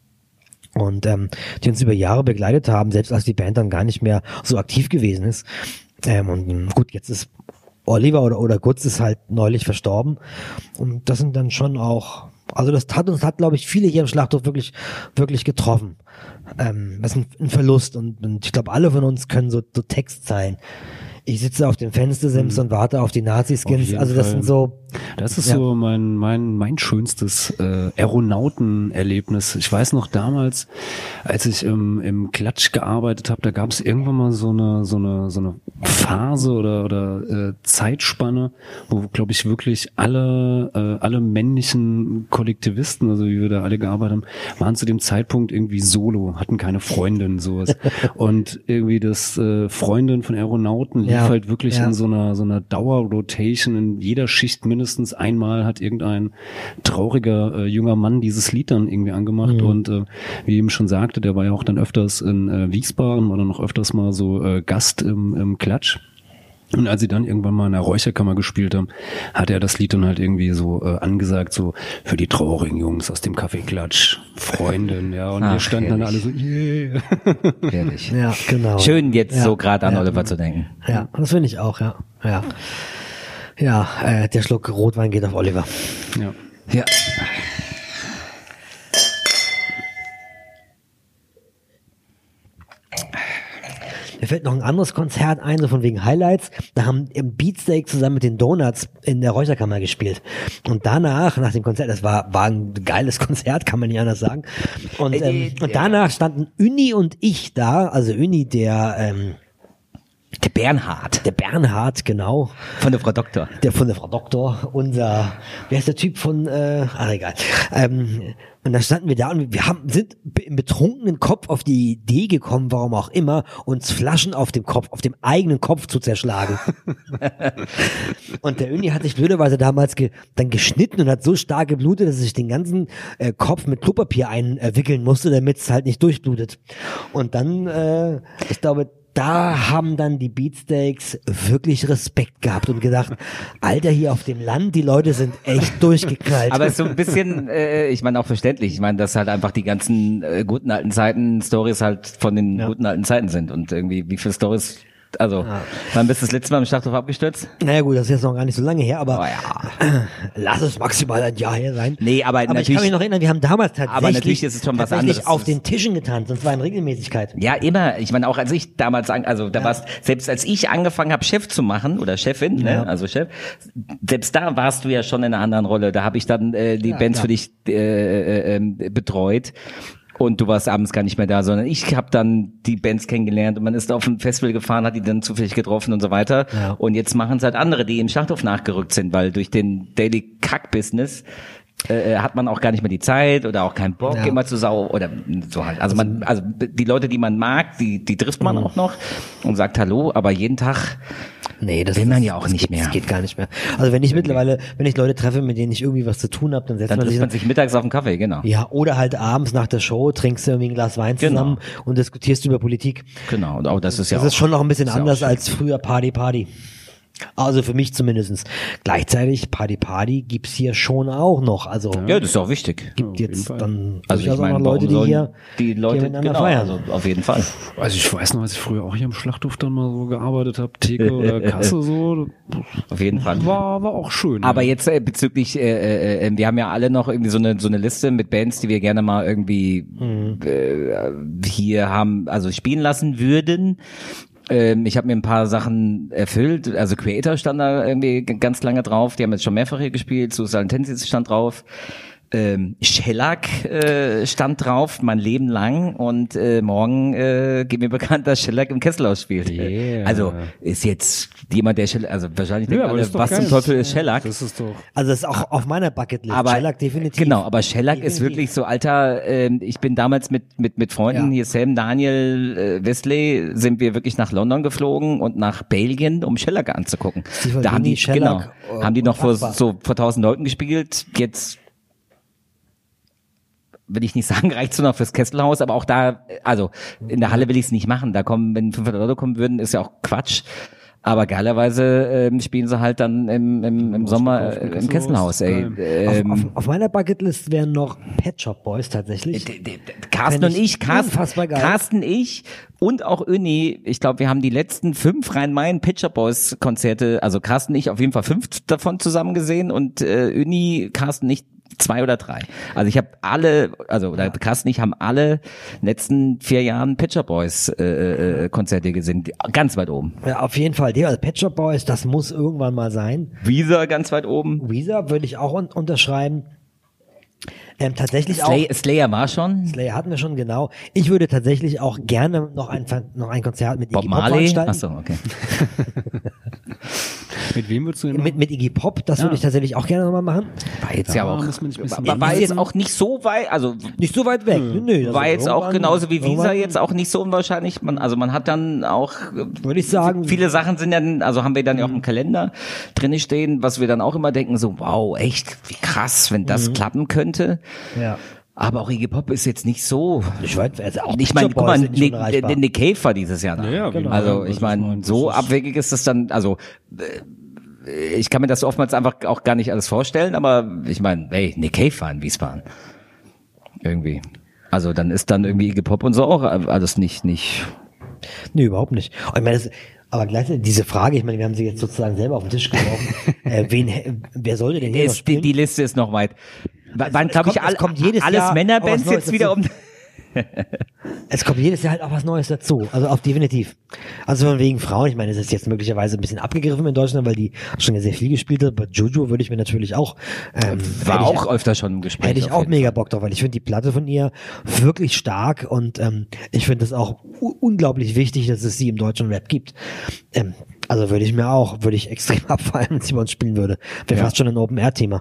Und ähm, die uns über Jahre begleitet haben, selbst als die Band dann gar nicht mehr so aktiv gewesen ist. Ähm, und ähm, gut, jetzt ist Oliver oder, oder Gutz ist halt neulich verstorben. Und das sind dann schon auch, also das hat uns, hat glaube ich viele hier im Schlachthof wirklich, wirklich getroffen. Ähm, das ist ein, ein Verlust und, und ich glaube alle von uns können so, so Textzeilen. Ich sitze auf dem Fenstersims und warte auf die Auf Nazi-Skins. jeden Also das Fall. sind so, Das ist Ja. so mein mein mein schönstes äh, Aeronautenerlebnis. Ich weiß noch damals, als ich im im Klatsch gearbeitet habe, da gab es irgendwann mal so eine so eine so eine Phase oder oder äh, Zeitspanne, wo glaube ich wirklich alle äh, alle männlichen Kollektivisten, also wie wir da alle gearbeitet haben, waren zu dem Zeitpunkt irgendwie solo, hatten keine Freundin sowas und irgendwie das äh, Freundin von Aeronauten lief Ja. halt wirklich Ja. in so einer so einer Dauerrotation. In jeder Schicht mindestens einmal hat irgendein trauriger äh, junger Mann dieses Lied dann irgendwie angemacht Mhm. und äh, wie eben schon sagte, der war ja auch dann öfters in äh, Wiesbaden oder noch öfters mal so äh, Gast im, im Klatsch. Und als sie dann irgendwann mal in der Räucherkammer gespielt haben, hat er das Lied dann halt irgendwie so äh, angesagt, so für die traurigen Jungs aus dem Kaffeeklatsch, Freundin, ja. Und Ach, wir standen dann alle herrlich. so, yeah. Ehrlich. Ja, genau. Schön jetzt Ja. so gerade an Ja. Oliver zu denken. Ja, das finde ich auch, ja. Ja, ja äh, der Schluck Rotwein geht auf Oliver. Ja. Ja. Mir fällt noch ein anderes Konzert ein, so von wegen Highlights. Da haben im Beatsteak zusammen mit den Donuts in der Räucherkammer gespielt. Und danach, nach dem Konzert, das war, war ein geiles Konzert, kann man nicht anders sagen. Und, ähm, und danach standen Uni und ich da, also Uni, der, ähm, Der Bernhard. der Bernhard, genau. Von der Frau Doktor. Der von der Frau Doktor, unser, wer ist der Typ von, äh, ach egal. Ähm, und da standen wir da und wir haben, sind im betrunkenen Kopf auf die Idee gekommen, warum auch immer, uns Flaschen auf dem Kopf, auf dem eigenen Kopf zu zerschlagen. Und der Uni hat sich blöderweise damals ge, dann geschnitten und hat so stark geblutet, dass er sich den ganzen äh, Kopf mit Klopapier einwickeln musste, damit es halt nicht durchblutet. Und dann, äh, ich glaube, da haben dann die Beatsteaks wirklich Respekt gehabt und gedacht, Alter, hier auf dem Land, die Leute sind echt durchgeknallt. Aber es ist so ein bisschen, äh, ich meine auch verständlich. Ich meine, dass halt einfach die ganzen äh, guten alten Zeiten Stories halt von den Ja. guten alten Zeiten sind und irgendwie wie viele Stories. Also, wann bist du das letzte Mal im Schlachthof abgestürzt? Naja gut, das ist jetzt noch gar nicht so lange her, aber Oh ja. lass es maximal ein Jahr her sein. Nee, aber, Aber ich natürlich. kann mich noch erinnern, wir haben damals tatsächlich, Aber natürlich ist es schon was tatsächlich anderes. auf den Tischen getanzt, und zwar in Regelmäßigkeit. Ja, immer. Ich meine, auch als ich damals, an, also da warst, selbst als ich angefangen habe, Chef zu machen oder Chefin, Ja. ne, also Chef, selbst da warst du ja schon in einer anderen Rolle. Da habe ich dann äh, die Ja, Bands klar. für dich äh, äh, äh, betreut. Und du warst abends gar nicht mehr da, sondern ich habe dann die Bands kennengelernt und man ist auf ein Festival gefahren, hat die dann zufällig getroffen und so weiter. Ja. Und jetzt machen es halt andere, die im Schlachthof nachgerückt sind, weil durch den Daily Kack-Business äh, hat man auch gar nicht mehr die Zeit oder auch keinen Bock Ja. immer zu sau oder so halt. Also man, also die Leute, die man mag, die die trifft man Mhm. auch noch und sagt Hallo, aber jeden Tag Nee, das will man das- ja auch das nicht geht, mehr. Das geht gar nicht mehr. Also wenn ich mittlerweile, wenn ich Leute treffe, mit denen ich irgendwie was zu tun habe, dann setzt dann man sich trifft man sich mittags auf einen Kaffee, genau. ja, oder halt abends nach der Show trinkst du irgendwie ein Glas Wein zusammen und diskutierst über Politik. Genau. Und auch das ist ja Das auch, ist schon noch ein bisschen ist ja auch anders schön. als früher Party Party. Also für mich zumindestens. Gleichzeitig Party Party gibt's hier schon auch noch. Also Ja, das ist auch wichtig. gibt auf jeden jetzt Fall. dann Also ich durchaus meine, auch noch Leute, warum die sollen hier die Leute hier miteinander genau, feiern. also auf jeden Fall. Also ich weiß noch, als ich früher auch hier im Schlachthof dann mal so gearbeitet habe, Theke oder Kasse so, Auf jeden Fall. war, war auch schön. Aber ja. jetzt äh, bezüglich, äh, äh, wir haben ja alle noch irgendwie so eine so eine Liste mit Bands, die wir gerne mal irgendwie äh, hier haben, also spielen lassen würden. Ähm, ich habe mir ein paar Sachen erfüllt. Also Creator stand da irgendwie g- ganz lange drauf. Die haben jetzt schon mehrfach hier gespielt. Suicidal Tendencies stand drauf. Ähm, Shellac äh, stand drauf, mein Leben lang. Und äh, morgen äh, geht mir bekannt, dass Shellac im Kesselhaus spielt. Yeah. Also ist jetzt jemand, der Shellac, also wahrscheinlich Ja, denken aber alle, das ist doch was geil. zum Teufel ist Shellac? Das ist doch. Also das ist auch auf meiner Bucketlist. Aber Shellac definitiv. Genau, aber Shellac ist Definitiv. wirklich so, Alter, ähm, ich bin damals mit mit mit Freunden, Ja. hier Sam, Daniel, äh, Wesley, sind wir wirklich nach London geflogen und nach Belgien, um Shellac anzugucken. Steve Da haben die, Albini, Shellac, genau, äh, haben die noch vor, unfassbar. so vor tausend Leuten gespielt, jetzt will ich nicht sagen, reicht's nur noch fürs Kesselhaus, aber auch da, also in der Halle will ich es nicht machen. Da kommen, wenn fünfhundert Leute kommen würden, ist ja auch Quatsch. Aber geilerweise ähm, spielen sie halt dann im, im, im Sommer äh, im Kesselhaus, ey. Ähm, Auf, auf, auf meiner Bucketlist wären noch Pet Shop Boys tatsächlich. D- d- d- Carsten Fänd und ich ich, Carsten, unfassbar geil. Carsten, ich und auch Öni, ich glaube, wir haben die letzten fünf Rhein-Main-Pitcher Boys Konzerte, also Carsten und ich auf jeden Fall fünf davon zusammen gesehen und äh, Öni, Carsten nicht zwei oder drei. Also ich habe alle, also oder Carsten und ich haben alle letzten vier Jahren Pitcher Boys äh, äh, Konzerte gesehen, die- ganz weit oben. Ja, auf jeden Fall. Die also Pet Shop Boys, das muss irgendwann mal sein. Weezer ganz weit oben. Weezer würde ich auch un unterschreiben. Ähm, tatsächlich Slay, auch. Slayer war schon. Slayer hatten wir schon, genau. Ich würde tatsächlich auch gerne noch ein, noch ein Konzert mit Bob Iggy Pop Marley. veranstalten. Achso, okay. Mit wem würdest du denn Mit, mit Iggy Pop, das Ja. würde ich tatsächlich auch gerne nochmal machen. War jetzt Ja, ja, auch, muss man nicht ein bisschen war, war warten. jetzt auch nicht so weit, also Nicht so weit weg. Nö, nö, also war jetzt auch irgendwann- genauso wie Visa irgendwann- jetzt auch nicht so unwahrscheinlich. Man, also man hat dann auch, Würde ich sagen. viele Sachen sind dann, also haben wir dann ja auch im Kalender drinne stehen, was wir dann auch immer denken, so wow, echt, wie krass, wenn das klappen könnte. Ja. Aber auch Iggy Pop ist jetzt nicht so. Ich weiß, also auch Ich meine, Pet Shop guck mal, Boys sind nicht Nick, unerreichbar. Nick Cave war dieses Jahr da. Ja, ja, genau. Also Ja, ich das meine, ist- so das ist- abwegig ist das dann, also äh, ich kann mir das oftmals einfach auch gar nicht alles vorstellen, aber ich meine, hey, Nick Cave war in Wiesbaden. Irgendwie. Also dann ist dann irgendwie Iggy Pop und so auch alles nicht, nicht. Nee, überhaupt nicht. Und ich meine, das, aber gleichzeitig diese Frage, ich meine, wir haben sie jetzt sozusagen selber auf den Tisch geworfen. äh, wen, wer sollte denn hier noch Ist, die, spielen? die Liste ist noch weit. Wann, es glaube ich, kommt- es all, kommt jedes alles Jahr auch Männerbands was Neues jetzt wieder dazu. um. Es kommt jedes Jahr halt auch was Neues dazu. Also auch definitiv. Also von wegen Frauen, ich meine, es ist jetzt möglicherweise ein bisschen abgegriffen in Deutschland, weil die schon sehr viel gespielt hat. Aber Juju würde ich mir natürlich auch ähm, War hätte ich- auch öfter schon im Gespräch. Hätte ich auf auch jeden mega Bock drauf, weil ich finde die Platte von ihr wirklich stark und ähm, ich finde es auch u- unglaublich wichtig, dass es sie im deutschen Rap gibt. Ähm, also würde ich mir auch, würde ich extrem abfallen, wenn sie bei uns spielen würde. Wäre Ja. fast schon ein Open-Air-Thema.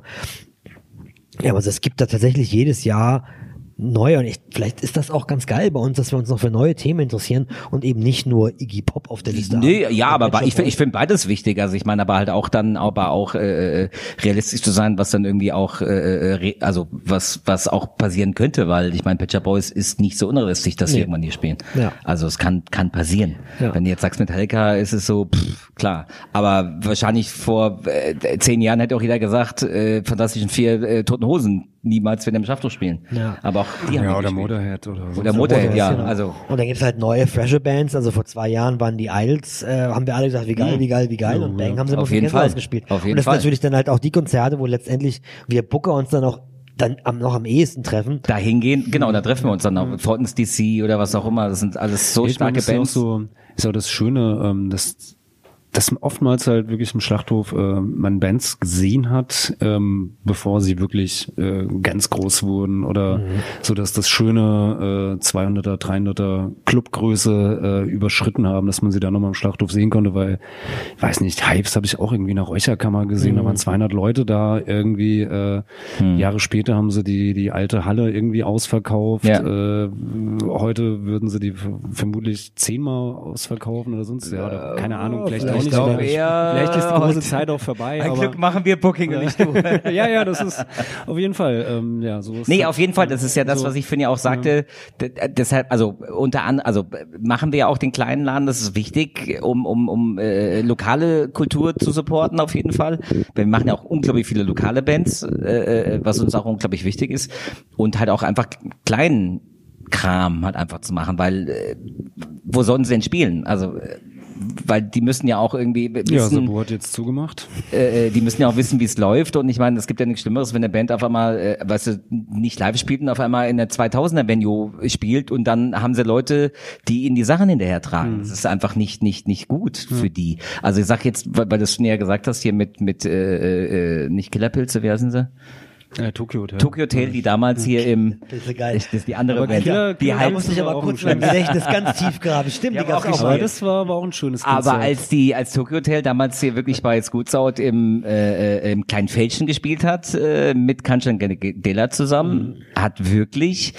Ja, aber es gibt da tatsächlich jedes Jahr neue und ich, vielleicht ist das auch ganz geil bei uns, dass wir uns noch für neue Themen interessieren und eben nicht nur Iggy Pop auf der Liste Nee, haben. ja, Und aber Pet Shop ich, find- ich Boys. finde beides wichtig. Also ich meine, aber halt auch dann, aber auch äh, realistisch zu sein, was dann irgendwie auch, äh, re, also was was auch passieren könnte, weil ich meine, Pet Shop Boys ist nicht so unrealistisch, dass Nee. sie irgendwann hier spielen. Ja. Also es kann kann passieren. Ja. Wenn du jetzt sagst Metallica, ist es so pff, klar. Aber wahrscheinlich vor äh, zehn Jahren hätte auch jeder gesagt, äh, Fantastischen Vier, äh, Toten Hosen niemals werden im Schaffner spielen. Ja. Aber auch die haben Ja, wir oder gespielt. Motorhead oder so. Oder Motorhead, ja. Genau. Also Und dann gibt's halt neue, frische Bands. Also vor zwei Jahren waren die Idols, äh, haben wir alle gesagt, wie geil, wie geil, wie geil. Und Bang haben sie Auf immer von jeden Kessel Fall. ausgespielt. Auf jeden und das Fall. sind natürlich dann halt auch die Konzerte, wo letztendlich wir Booker uns dann auch dann am, noch am ehesten treffen. da hingehen, genau, da treffen wir uns dann auch. Fortens D C oder was auch immer. Das sind alles so Ich meine, starke das ist ja auch Bands. so, ist auch das Schöne, ähm, dass, dass oftmals halt wirklich im Schlachthof äh, man Bands gesehen hat, ähm, bevor sie wirklich äh, ganz groß wurden oder Mhm. so, dass das schöne äh, zweihunderter, dreihunderter Clubgröße äh, überschritten haben, dass man sie da nochmal im Schlachthof sehen konnte, weil, ich weiß nicht, Hypes habe ich auch irgendwie in der Räucherkammer gesehen, Mhm. da waren zweihundert Leute da irgendwie, äh, Hm. Jahre später haben sie die die alte Halle irgendwie ausverkauft, Ja. äh, heute würden sie die v- vermutlich zehnmal ausverkaufen oder sonst, ja, oder, keine Ahnung, vielleicht auch vielleicht nicht. auch Vielleicht, eher- vielleicht ist die große Zeit auch vorbei. Ein aber, Glück machen wir Booking und nicht du. ja, ja, das ist auf jeden Fall, ähm, ja, so ist Nee, auf jeden Fall, das ist ja das, so. was ich finde ja auch sagte, d- deshalb, also unter anderem, also machen wir ja auch den kleinen Laden, das ist wichtig, um um um äh, lokale Kultur zu supporten auf jeden Fall. Wir machen ja auch unglaublich viele lokale Bands, äh, was uns auch unglaublich wichtig ist und halt auch einfach kleinen Kram halt einfach zu machen, weil äh, wo sollen sie denn spielen? Also äh, weil die müssen ja auch irgendwie wissen, Ja, Sabo hat jetzt zugemacht. äh, die müssen ja auch wissen, wie es läuft. Und ich meine, es gibt ja nichts Schlimmeres, wenn eine Band auf einmal, äh, weißt du, nicht live spielt und auf einmal in der zweitausender-Venue spielt und dann haben sie Leute, die ihnen die Sachen hinterher tragen. Das ist einfach nicht nicht nicht gut für die. Also ich sag jetzt, weil, weil du es schon ja gesagt hast, hier mit mit äh, äh, nicht Killerpilze, wie heißen sie? Äh, Tokyo Hotel. Tokyo Hotel, die damals hier im, Das ist so geil. das ist die andere Aber Band, Killer- die Killer- Da halb muss ich aber auch kurz ein mein Gedächtnis ganz tief graben. Stimmt, Die die haben auch gab's auch Aber mal. das war aber auch ein schönes Konzert. Aber als die, als Tokyo Hotel damals hier wirklich bei Scootsout im, äh, äh, im kleinen Feldchen gespielt hat, äh, mit Kanchan Dela zusammen, hat wirklich,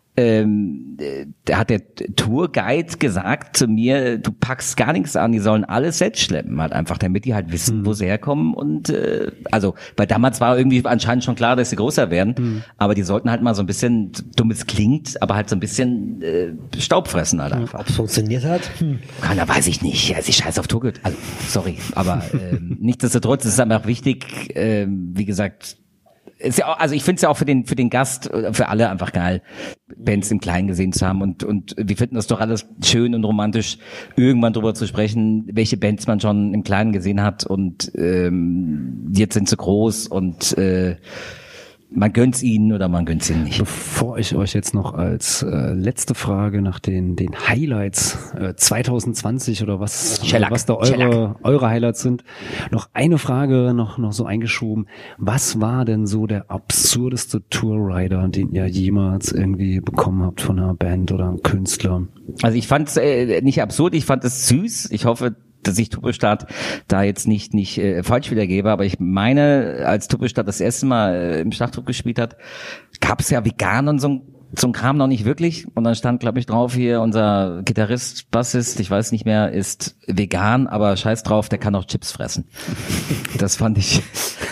ähm, äh, da hat der Tourguide gesagt zu mir, du packst gar nichts an, die sollen alles selbst schleppen, halt einfach, damit die halt wissen, wo sie herkommen und, äh, also, weil damals war irgendwie anscheinend schon klar, dass sie größer werden, aber die sollten halt mal so ein bisschen, dumm es klingt, aber halt so ein bisschen, äh, Staub fressen halt einfach. Ob es funktioniert hat? Hm. Keiner weiß ich nicht. Also ich scheiß auf Tokyo. Also, sorry. Aber ähm, nichtsdestotrotz ist es einfach wichtig, ähm, wie gesagt, ist ja auch, also ich finde es ja auch für den für den Gast, äh, für alle einfach geil, Bands im Kleinen gesehen zu haben und und wir finden das doch alles schön und romantisch, irgendwann drüber zu sprechen, welche Bands man schon im Kleinen gesehen hat und ähm, jetzt sind sie groß und äh, man gönnt's ihnen oder man gönnt's ihnen nicht. Bevor ich euch jetzt noch als äh, letzte Frage nach den den Highlights äh, zwanzig zwanzig oder was Shellac. was da Shellac. eure eure Highlights sind, noch eine Frage noch noch so eingeschoben. Was war denn so der absurdeste Tourrider, den ihr jemals irgendwie bekommen habt von einer Band oder einem Künstler? Also ich fand es äh, nicht absurd, ich fand es süß. Ich hoffe, dass ich Tuppelstadt da jetzt nicht nicht äh, falsch wiedergebe, aber ich meine, als Tuppelstadt das erste Mal äh, im Schlachthof gespielt hat, gab es ja vegan und so ein so ein Kram noch nicht wirklich. Und dann stand, glaube ich, drauf hier, unser Gitarrist, Bassist, ich weiß nicht mehr, ist vegan, aber scheiß drauf, der kann auch Chips fressen. Das fand ich,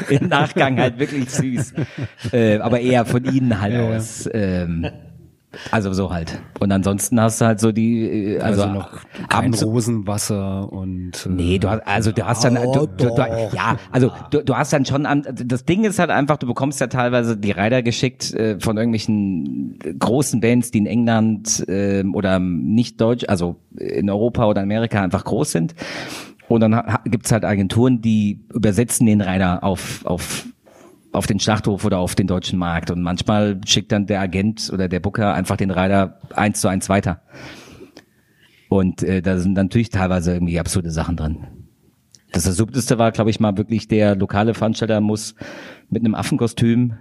im Nachgang halt wirklich süß. Äh, aber eher von ihnen halt Ja, aus. Ähm, also so halt. Und ansonsten hast du halt so die, äh, also, Also, noch kein abends- Rosenwasser und äh, Nee, du hast, also du hast dann, du, du, du, ja, also du, du hast dann schon, an, das Ding ist halt einfach, du bekommst ja teilweise die Rider geschickt äh, von irgendwelchen großen Bands, die in England äh, oder nicht deutsch, also in Europa oder Amerika einfach groß sind. Und dann ha, gibt's halt Agenturen, die übersetzen den Rider auf, auf auf den Schlachthof oder auf den deutschen Markt. Und manchmal schickt dann der Agent oder der Booker einfach den Rider eins zu eins weiter. Und äh, da sind natürlich teilweise irgendwie absurde Sachen drin. Das Absurdeste war, glaube ich, mal wirklich der lokale Veranstalter muss mit einem Affenkostüm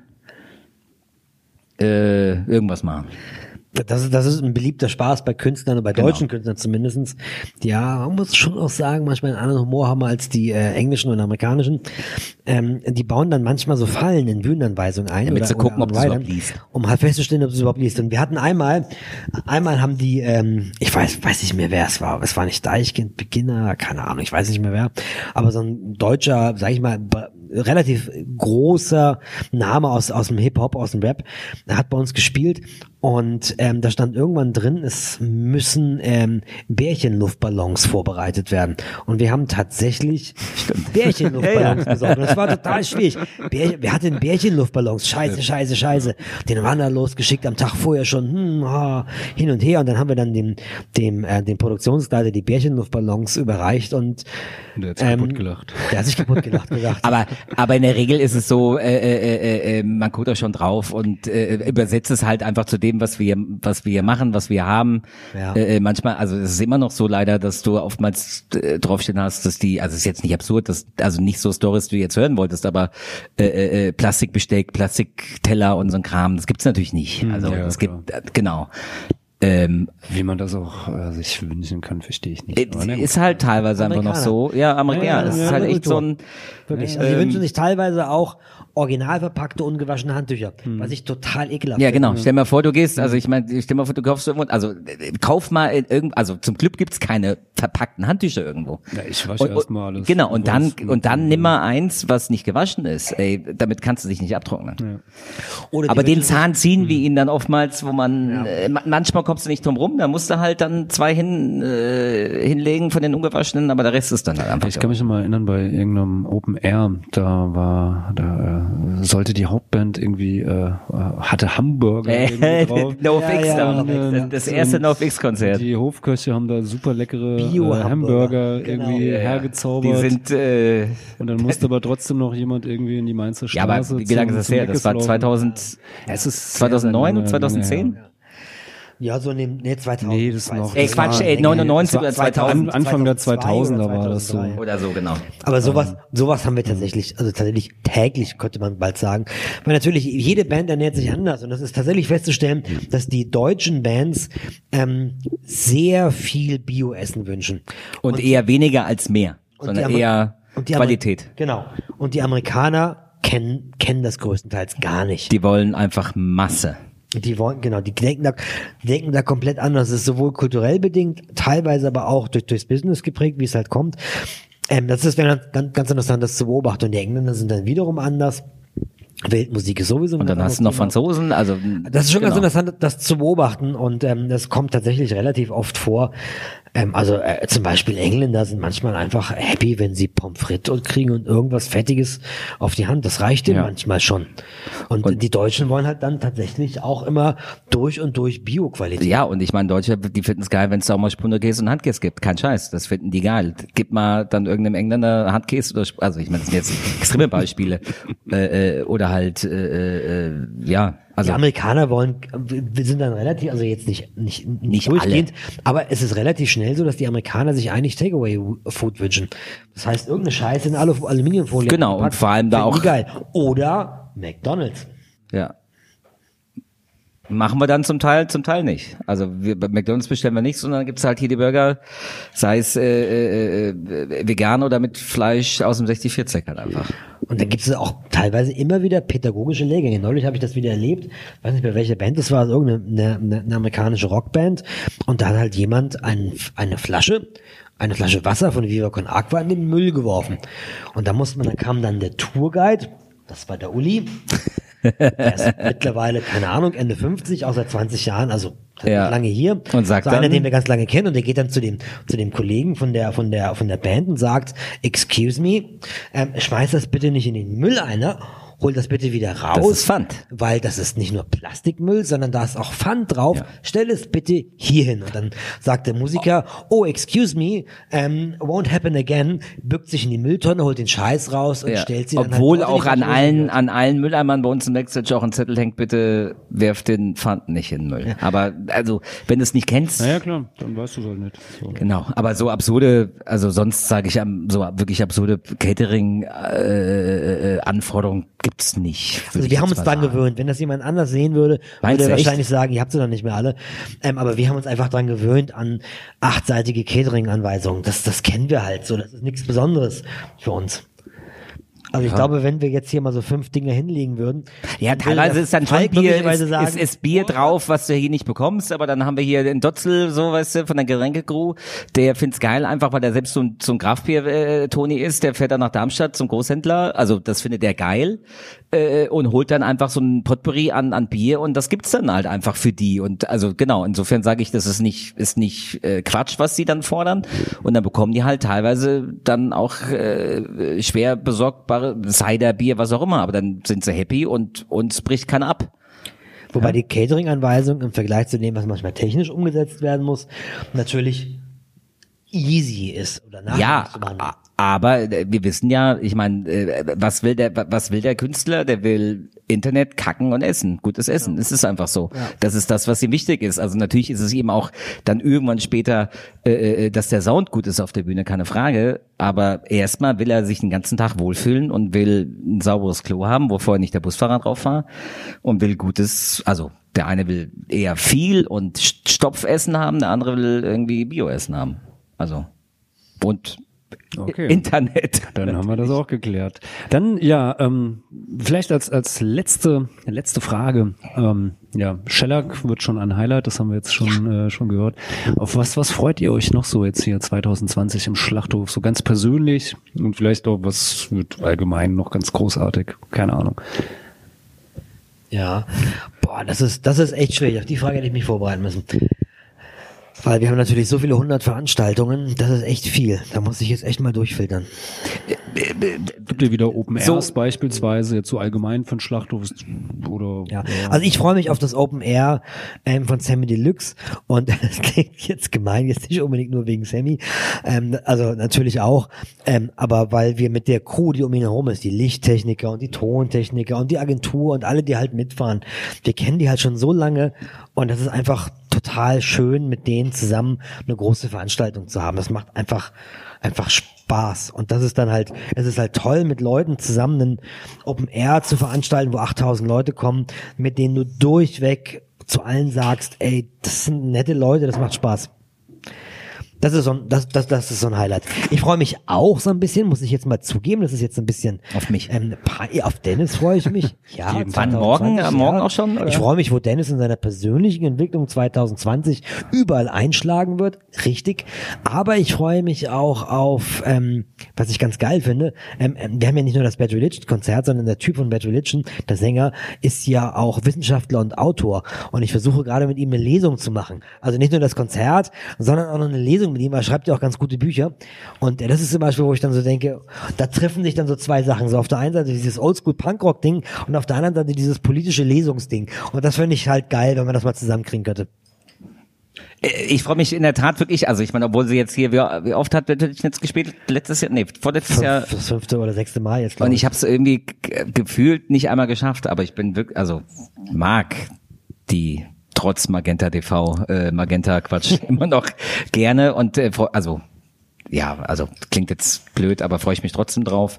äh, irgendwas machen. Das ist, das ist ein beliebter Spaß bei Künstlern und bei Genau. deutschen Künstlern zumindestens. Ja, man muss schon auch sagen, manchmal einen anderen Humor haben als die äh, englischen und amerikanischen. Ähm, die bauen dann manchmal so Fallen in Bühnenanweisungen ein. Damit oder, sie gucken, oder ob du es weiter, überhaupt liest. Um halt festzustellen, ob du es überhaupt liest. Und wir hatten einmal, einmal haben die, ähm, ich weiß, weiß nicht mehr, wer es war. Es war nicht Deichkind, Beginner, keine Ahnung, ich weiß nicht mehr wer. Aber so ein deutscher, sag ich mal, relativ großer Name aus aus dem Hip-Hop, aus dem Rap, hat bei uns gespielt und ähm, da stand irgendwann drin, es müssen ähm, Bärchenluftballons vorbereitet werden und wir haben tatsächlich Bärchenluftballons besorgt und das war total schwierig. Bär, wer hat denn Bärchenluftballons? Scheiße, scheiße, scheiße. Den Wanderer losgeschickt, am Tag vorher schon hm, ah, hin und her und dann haben wir dann dem dem äh, dem Produktionsleiter die Bärchenluftballons überreicht und der hat sich ähm, kaputt gelacht. der hat sich kaputt gelacht gesagt. Aber aber in der Regel ist es so, äh, äh, äh, man guckt da schon drauf und äh, übersetzt es halt einfach zu dem, was wir was wir machen, was wir haben. Ja. Äh, manchmal, also es ist immer noch so leider, dass du oftmals äh, draufstehen hast, dass die, also es ist jetzt nicht absurd, dass also nicht so Storys, die du jetzt hören wolltest, aber äh, äh, Plastikbesteck, Plastikteller und so ein Kram, das gibt's natürlich nicht. Also ja, es gibt äh, genau. Ähm, Wie man das auch äh, sich wünschen kann, verstehe ich nicht. äh, Aber na gut. ist halt teilweise einfach noch so. Ja, Amerika, ja, es ist halt echt so ein Wirklich. Also die wünschen sich teilweise auch original verpackte, ungewaschene Handtücher, was ich total ekelhaft Ja, finde. genau. Stell mal vor, du gehst, also ich meine, stell mal vor, du kaufst irgendwo, also äh, kauf mal in irgend, also zum Glück gibt's keine verpackten Handtücher irgendwo. Ja, ich wasche Und- erstmal alles. Genau, und dann Ansonsten- und dann nimm mal eins, was nicht gewaschen ist. Ey, damit kannst du dich nicht abtrocknen. Oder die Aber den wünschen sich- Zahn ziehen wir ihn dann oftmals, wo man äh, ma- manchmal kommst du nicht drum rum, da musst du halt dann zwei hin äh, hinlegen von den ungewaschenen, aber der Rest ist dann halt einfach. Ich kann mich noch mal erinnern, bei irgendeinem Open Air, da war, da äh, sollte die Hauptband irgendwie, äh, hatte Hamburger irgendwie drauf. NoFX Ja, ja, da. NoFX, Das, das erste Und NoFX-Konzert. Die Hofköche haben da super leckere äh, Bio-Hamburger. Hamburger Genau. irgendwie Ja, ja. hergezaubert. Die sind äh, und dann musste aber trotzdem noch jemand irgendwie in die Mainzer ja, aber Straße. wie lange ist das zum- her? zum Das war Meckes laufen. zweitausend, Es ist zweitausendneun, sehr, sehr lange- zweitausendzehn? lange her. Ja, so in dem, nee, zweitausend. Nee, das ist noch- Ey, das Quatsch, war- ey, neunundneunzig oder Das war zweitausend. An- Anfang der zweitausendzwei zweitausender oder war das so. zweitausenddrei. Oder so, genau. Aber sowas, sowas haben wir tatsächlich, also tatsächlich täglich, könnte man bald sagen. Weil natürlich, jede Band ernährt sich anders und das ist tatsächlich festzustellen, dass die deutschen Bands ähm, sehr viel Bio-Essen wünschen. Und, eher weniger als mehr, Und sondern die Amer- eher und die Amer- Qualität. Genau. Und die Amerikaner kennen, kennen das größtenteils gar nicht. Die wollen einfach Masse. Die wollen, genau, die denken da, die denken da komplett anders. Das ist sowohl kulturell bedingt, teilweise aber auch durch, durchs Business geprägt, wie es halt kommt. Ähm, das ist ganz, ganz, ganz interessant, das zu beobachten. Und die Engländer sind dann wiederum anders. Weltmusik ist sowieso ein Und dann ganz hast du noch anderes Franzosen, also. Thema. Das ist schon genau. ganz interessant, das zu beobachten. Und ähm, das kommt tatsächlich relativ oft vor. Ähm, also äh, zum Beispiel Engländer sind manchmal einfach happy, wenn sie Pommes frites und kriegen und irgendwas Fettiges auf die Hand. Das reicht ihnen Ja. manchmal schon. Und, Und- die Deutschen wollen halt dann tatsächlich auch immer durch und durch Bio-Qualität. Ja, und ich meine, Deutsche, die finden es geil, wenn es da auch mal Spunderkäse und Handkäse gibt. Kein Scheiß, das finden die geil. Gib mal dann irgendeinem Engländer Handkäse oder, Sp- also ich meine, das sind jetzt extreme Beispiele. äh, äh, oder halt, äh, äh, ja, also. Die Amerikaner wollen, wir sind dann relativ, also jetzt nicht, nicht, nicht, Nicht durchgehend, aber es ist relativ schnell so, dass die Amerikaner sich eigentlich Takeaway-Food wünschen. Das heißt, irgendeine Scheiße in Alu Aluminiumfolie. Genau, eingepackt, und vor allem da finden die auch- geil. Oder McDonald's. Ja. Machen wir dann zum Teil, zum Teil nicht. Also wir, bei McDonald's bestellen wir nichts, sondern gibt's halt hier die Burger, sei es äh, äh, äh, vegan oder mit Fleisch aus dem sechzig vierzig halt einfach. Und dann gibt es auch teilweise immer wieder pädagogische Lehrgänge. Neulich habe ich das wieder erlebt, weiß nicht mehr welche Band das war, irgendeine eine, eine amerikanische Rockband. Und da hat halt jemand ein, eine Flasche, eine Flasche Wasser von Viva Con Aqua in den Müll geworfen. Und da musste man, dann kam dann der Tourguide, das war der Uli. Der ist mittlerweile, keine Ahnung, Ende fünfzig, auch seit zwanzig Jahren, also Ja. lange hier. Und sagt so einer, dann- den wir ganz lange kennen, und der geht dann zu dem zu dem Kollegen von der von der von der Band und sagt: Excuse me, ähm, schmeiß das bitte nicht in den Mülleimer, hol das bitte wieder raus. Das ist Pfand. Weil das ist nicht nur Plastikmüll, sondern da ist auch Pfand drauf. Ja. Stell es bitte hier hin. Und dann sagt der Musiker: Oh, excuse me, ähm, won't happen again. Bückt sich in die Mülltonne, holt den Scheiß raus und Ja. stellt sie dann Obwohl halt auch ordentlich an in die allen, Mülltonne. an allen Mülleimern bei uns im Backstage auch ein Zettel hängt, bitte werft den Pfand nicht in den Müll. Aber also, wenn du es nicht kennst, Naja, klar, dann weißt du es halt nicht. So. genau. Aber so absurde, also sonst sage ich am- so wirklich absurde Catering-Anforderungen gibt's nicht. Also wir haben uns dran gewöhnt. Wenn das jemand anders sehen würde, Meinst würde er du echt? wahrscheinlich sagen, ihr habt sie dann nicht mehr alle. Ähm, aber wir haben uns einfach dran gewöhnt an achtseitige Catering-Anweisungen. Das, das kennen wir halt so. Das ist nichts Besonderes für uns. Also ich glaube, wenn wir jetzt hier mal so fünf Dinge hinlegen würden. Ja, dann würde teilweise der ist dann schon Falk Bier, ist, möglicherweise sagen, ist, ist Bier drauf, was du hier nicht bekommst, aber dann haben wir hier den Dotzel, so weißt du, von der Geränkecrew, der find's geil, einfach weil der selbst so ein, so ein Grafbier-Toni ist, der fährt dann nach Darmstadt zum Großhändler, also das findet der geil, äh, und holt dann einfach so ein Potpourri an, an Bier und das gibt's dann halt einfach für die und also genau, insofern sage ich, das ist nicht, ist nicht äh, Quatsch, was sie dann fordern und dann bekommen die halt teilweise dann auch äh, schwer besorgbare Cider, Bier, was auch immer, aber dann sind sie happy und uns bricht keiner ab. Wobei die Catering-Anweisung im Vergleich zu dem, was manchmal technisch umgesetzt werden muss, natürlich easy ist oder Ja, nachvollziehbar zu behandeln. a- aber äh, wir wissen ja, ich meine, äh, was will der, was will der Künstler? Der will Internet, kacken und essen, gutes Essen. Es ist einfach so. Das ist das, was ihm wichtig ist. Also natürlich ist es ihm auch dann irgendwann später, äh, äh, dass der Sound gut ist auf der Bühne, keine Frage. Aber erstmal will er sich den ganzen Tag wohlfühlen und will ein sauberes Klo haben, wo vorher nicht der Busfahrer drauf war und will gutes, also der eine will eher viel und St- Stopfessen haben, der andere will irgendwie Bioessen haben. Also und Okay. Internet. Dann haben wir das auch geklärt. Dann, ja, ähm, vielleicht als als letzte letzte Frage. Ähm, ja, Shellac wird schon ein Highlight, das haben wir jetzt schon äh, schon gehört. Auf was was freut ihr euch noch so jetzt hier zwanzig zwanzig im Schlachthof? So ganz persönlich und vielleicht auch was wird allgemein noch ganz großartig. Keine Ahnung. Ja, boah, das ist, das ist echt schwierig. Auf die Frage hätte ich mich vorbereiten müssen. Weil wir haben natürlich so viele hundert Veranstaltungen, das ist echt viel. Da muss ich jetzt echt mal durchfiltern. Gibt ihr wieder Open So- Airs beispielsweise jetzt so allgemein für den Schlachthof oder? Ja, also ich freue mich auf das Open Air ähm, von Sammy Deluxe und das klingt jetzt gemein, jetzt nicht unbedingt nur wegen Sammy, ähm, also natürlich auch, ähm, aber weil wir mit der Crew, die um ihn herum ist, die Lichttechniker und die Tontechniker und die Agentur und alle, die halt mitfahren, wir kennen die halt schon so lange und das ist einfach total schön, mit denen zusammen eine große Veranstaltung zu haben. Das macht einfach einfach Spaß. Und das ist dann halt, es ist halt toll, mit Leuten zusammen einen Open Air zu veranstalten, wo achttausend Leute kommen, mit denen du durchweg zu allen sagst, ey, das sind nette Leute, das macht Spaß. Das ist so ein, das, das, das ist so ein Highlight. Ich freue mich auch so ein bisschen, muss ich jetzt mal zugeben, das ist jetzt ein bisschen Auf mich. Ähm, pa- auf Dennis freue ich mich. Ja, Wann, zwanzig morgen? zwanzig, Ja, morgen auch schon, oder? Ich freue mich, wo Dennis in seiner persönlichen Entwicklung zwanzig zwanzig überall einschlagen wird. Richtig. Aber ich freue mich auch auf, ähm, was ich ganz geil finde, ähm, ähm, wir haben ja nicht nur das Bad Religion Konzert, sondern der Typ von Bad Religion, der Sänger, ist ja auch Wissenschaftler und Autor. Und ich versuche gerade mit ihm eine Lesung zu machen. Also nicht nur das Konzert, sondern auch noch eine Lesung mit ihm. Er schreibt ja auch ganz gute Bücher. Und äh, das ist zum Beispiel, wo ich dann so denke, da treffen sich dann so zwei Sachen. So auf der einen Seite dieses Oldschool-Punkrock-Ding und auf der anderen Seite dieses politische Lesungsding. Und das finde ich halt geil, wenn man das mal zusammenkriegen könnte. Ich freue mich in der Tat wirklich, also ich meine, obwohl sie jetzt hier, wie, wie oft hat Wetterich jetzt gespielt? Letztes Jahr, nee, vorletztes Jahr. Das fünfte oder sechste Mal jetzt, glaub Und ich habe es irgendwie g- gefühlt nicht einmal geschafft, aber ich bin wirklich, also mag die trotz Magenta T V, äh, Magenta Quatsch immer noch gerne und äh, freu- also ja, also klingt jetzt blöd, aber freue ich mich trotzdem drauf.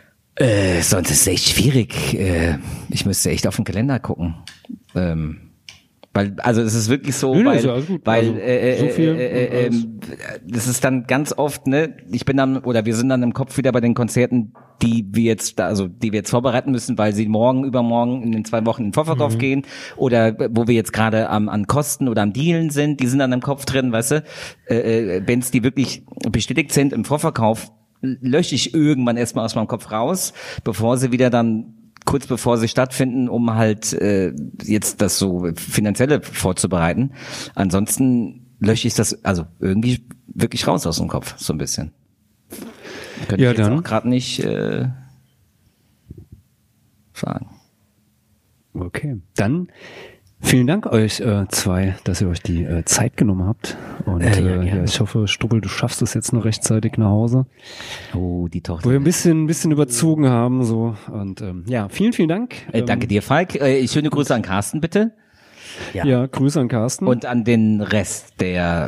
Äh, sonst ist es echt schwierig. Äh, ich müsste echt auf den Kalender gucken. Ähm, Weil, also es ist wirklich so, Nö, nö, weil, ist ja alles gut. weil Also, äh, so viel, äh, äh, äh, das ist dann ganz oft, ne, ich bin dann, oder wir sind dann im Kopf wieder bei den Konzerten, die wir jetzt, da, also die wir jetzt vorbereiten müssen, weil sie morgen, übermorgen in den zwei Wochen in den Vorverkauf Mhm. gehen, oder wo wir jetzt gerade am an Kosten oder am Dealen sind, die sind dann im Kopf drin, weißt du, äh, äh, Bands, die wirklich bestätigt sind im Vorverkauf, lösche ich irgendwann erstmal aus meinem Kopf raus, bevor sie wieder dann kurz bevor sie stattfinden, um halt äh, jetzt das so finanzielle vorzubereiten. Ansonsten lösche ich das also irgendwie wirklich raus aus dem Kopf, so ein bisschen. Könnte Ja, ich jetzt dann. auch gerade nicht äh, sagen. Okay, dann vielen Dank euch äh, zwei, dass ihr euch die äh, Zeit genommen habt. Und Äh, ja, äh, gerne. ja, ich hoffe, Strubbel, du schaffst es jetzt noch rechtzeitig nach Hause. Oh, die Tochter. Wo wir ein bisschen, ein bisschen überzogen haben. so Und ähm, ja, vielen, vielen Dank. Äh, danke dir, Falk. Äh, schöne Grüße an Carsten, bitte. Ja, ja Grüße an Carsten. Und an den Rest der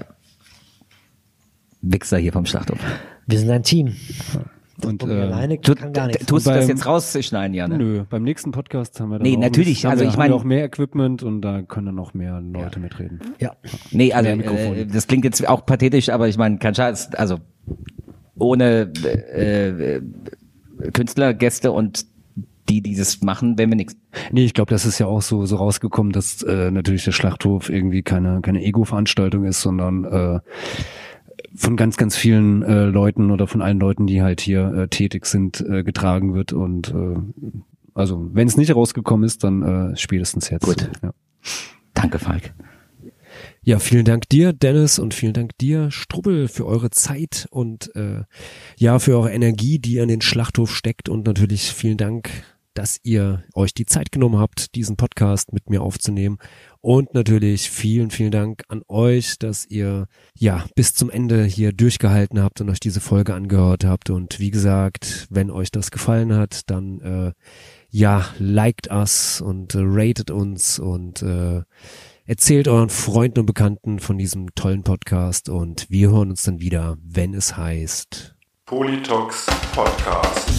Wichser hier vom Schlachthof. Wir sind ein Team. und Und äh, alleine Du, kann gar nichts. tust du das beim- jetzt rausschneiden, ja, ne? Nö, beim nächsten Podcast haben wir dann Nee, auch natürlich, Haben also wir, ich haben mein- wir auch mehr Equipment und da können dann noch mehr Leute mitreden. Ja. Nee, also Mehr Mikrofone. äh, das klingt jetzt auch pathetisch, aber ich meine, kein Scheiß, also ohne äh, äh, Künstlergäste und die dieses machen, wenn wir nichts. Nee, ich glaube, das ist ja auch so so rausgekommen, dass äh, natürlich der Schlachthof irgendwie keine keine Ego-Veranstaltung ist, sondern äh, von ganz, ganz vielen äh, Leuten oder von allen Leuten, die halt hier äh, tätig sind, äh, getragen wird. Und äh, also wenn es nicht rausgekommen ist, dann äh, spätestens jetzt. Gut. Ja. Danke, Falk. Ja, vielen Dank dir, Dennis, und vielen Dank dir, Strubbel, für eure Zeit und äh, ja, für eure Energie, die an den Schlachthof steckt, und natürlich vielen Dank, dass ihr euch die Zeit genommen habt, diesen Podcast mit mir aufzunehmen, und natürlich vielen, vielen Dank an euch, dass ihr ja bis zum Ende hier durchgehalten habt und euch diese Folge angehört habt. Und wie gesagt, wenn euch das gefallen hat, dann äh, ja, liked us und äh, ratet uns und äh, erzählt euren Freunden und Bekannten von diesem tollen Podcast, und wir hören uns dann wieder, wenn es heißt Politox Podcast.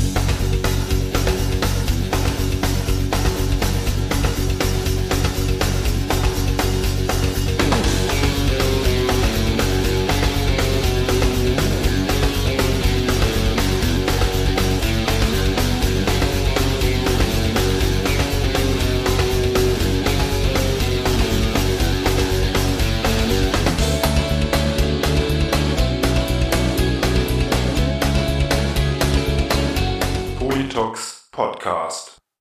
Politox Podcast.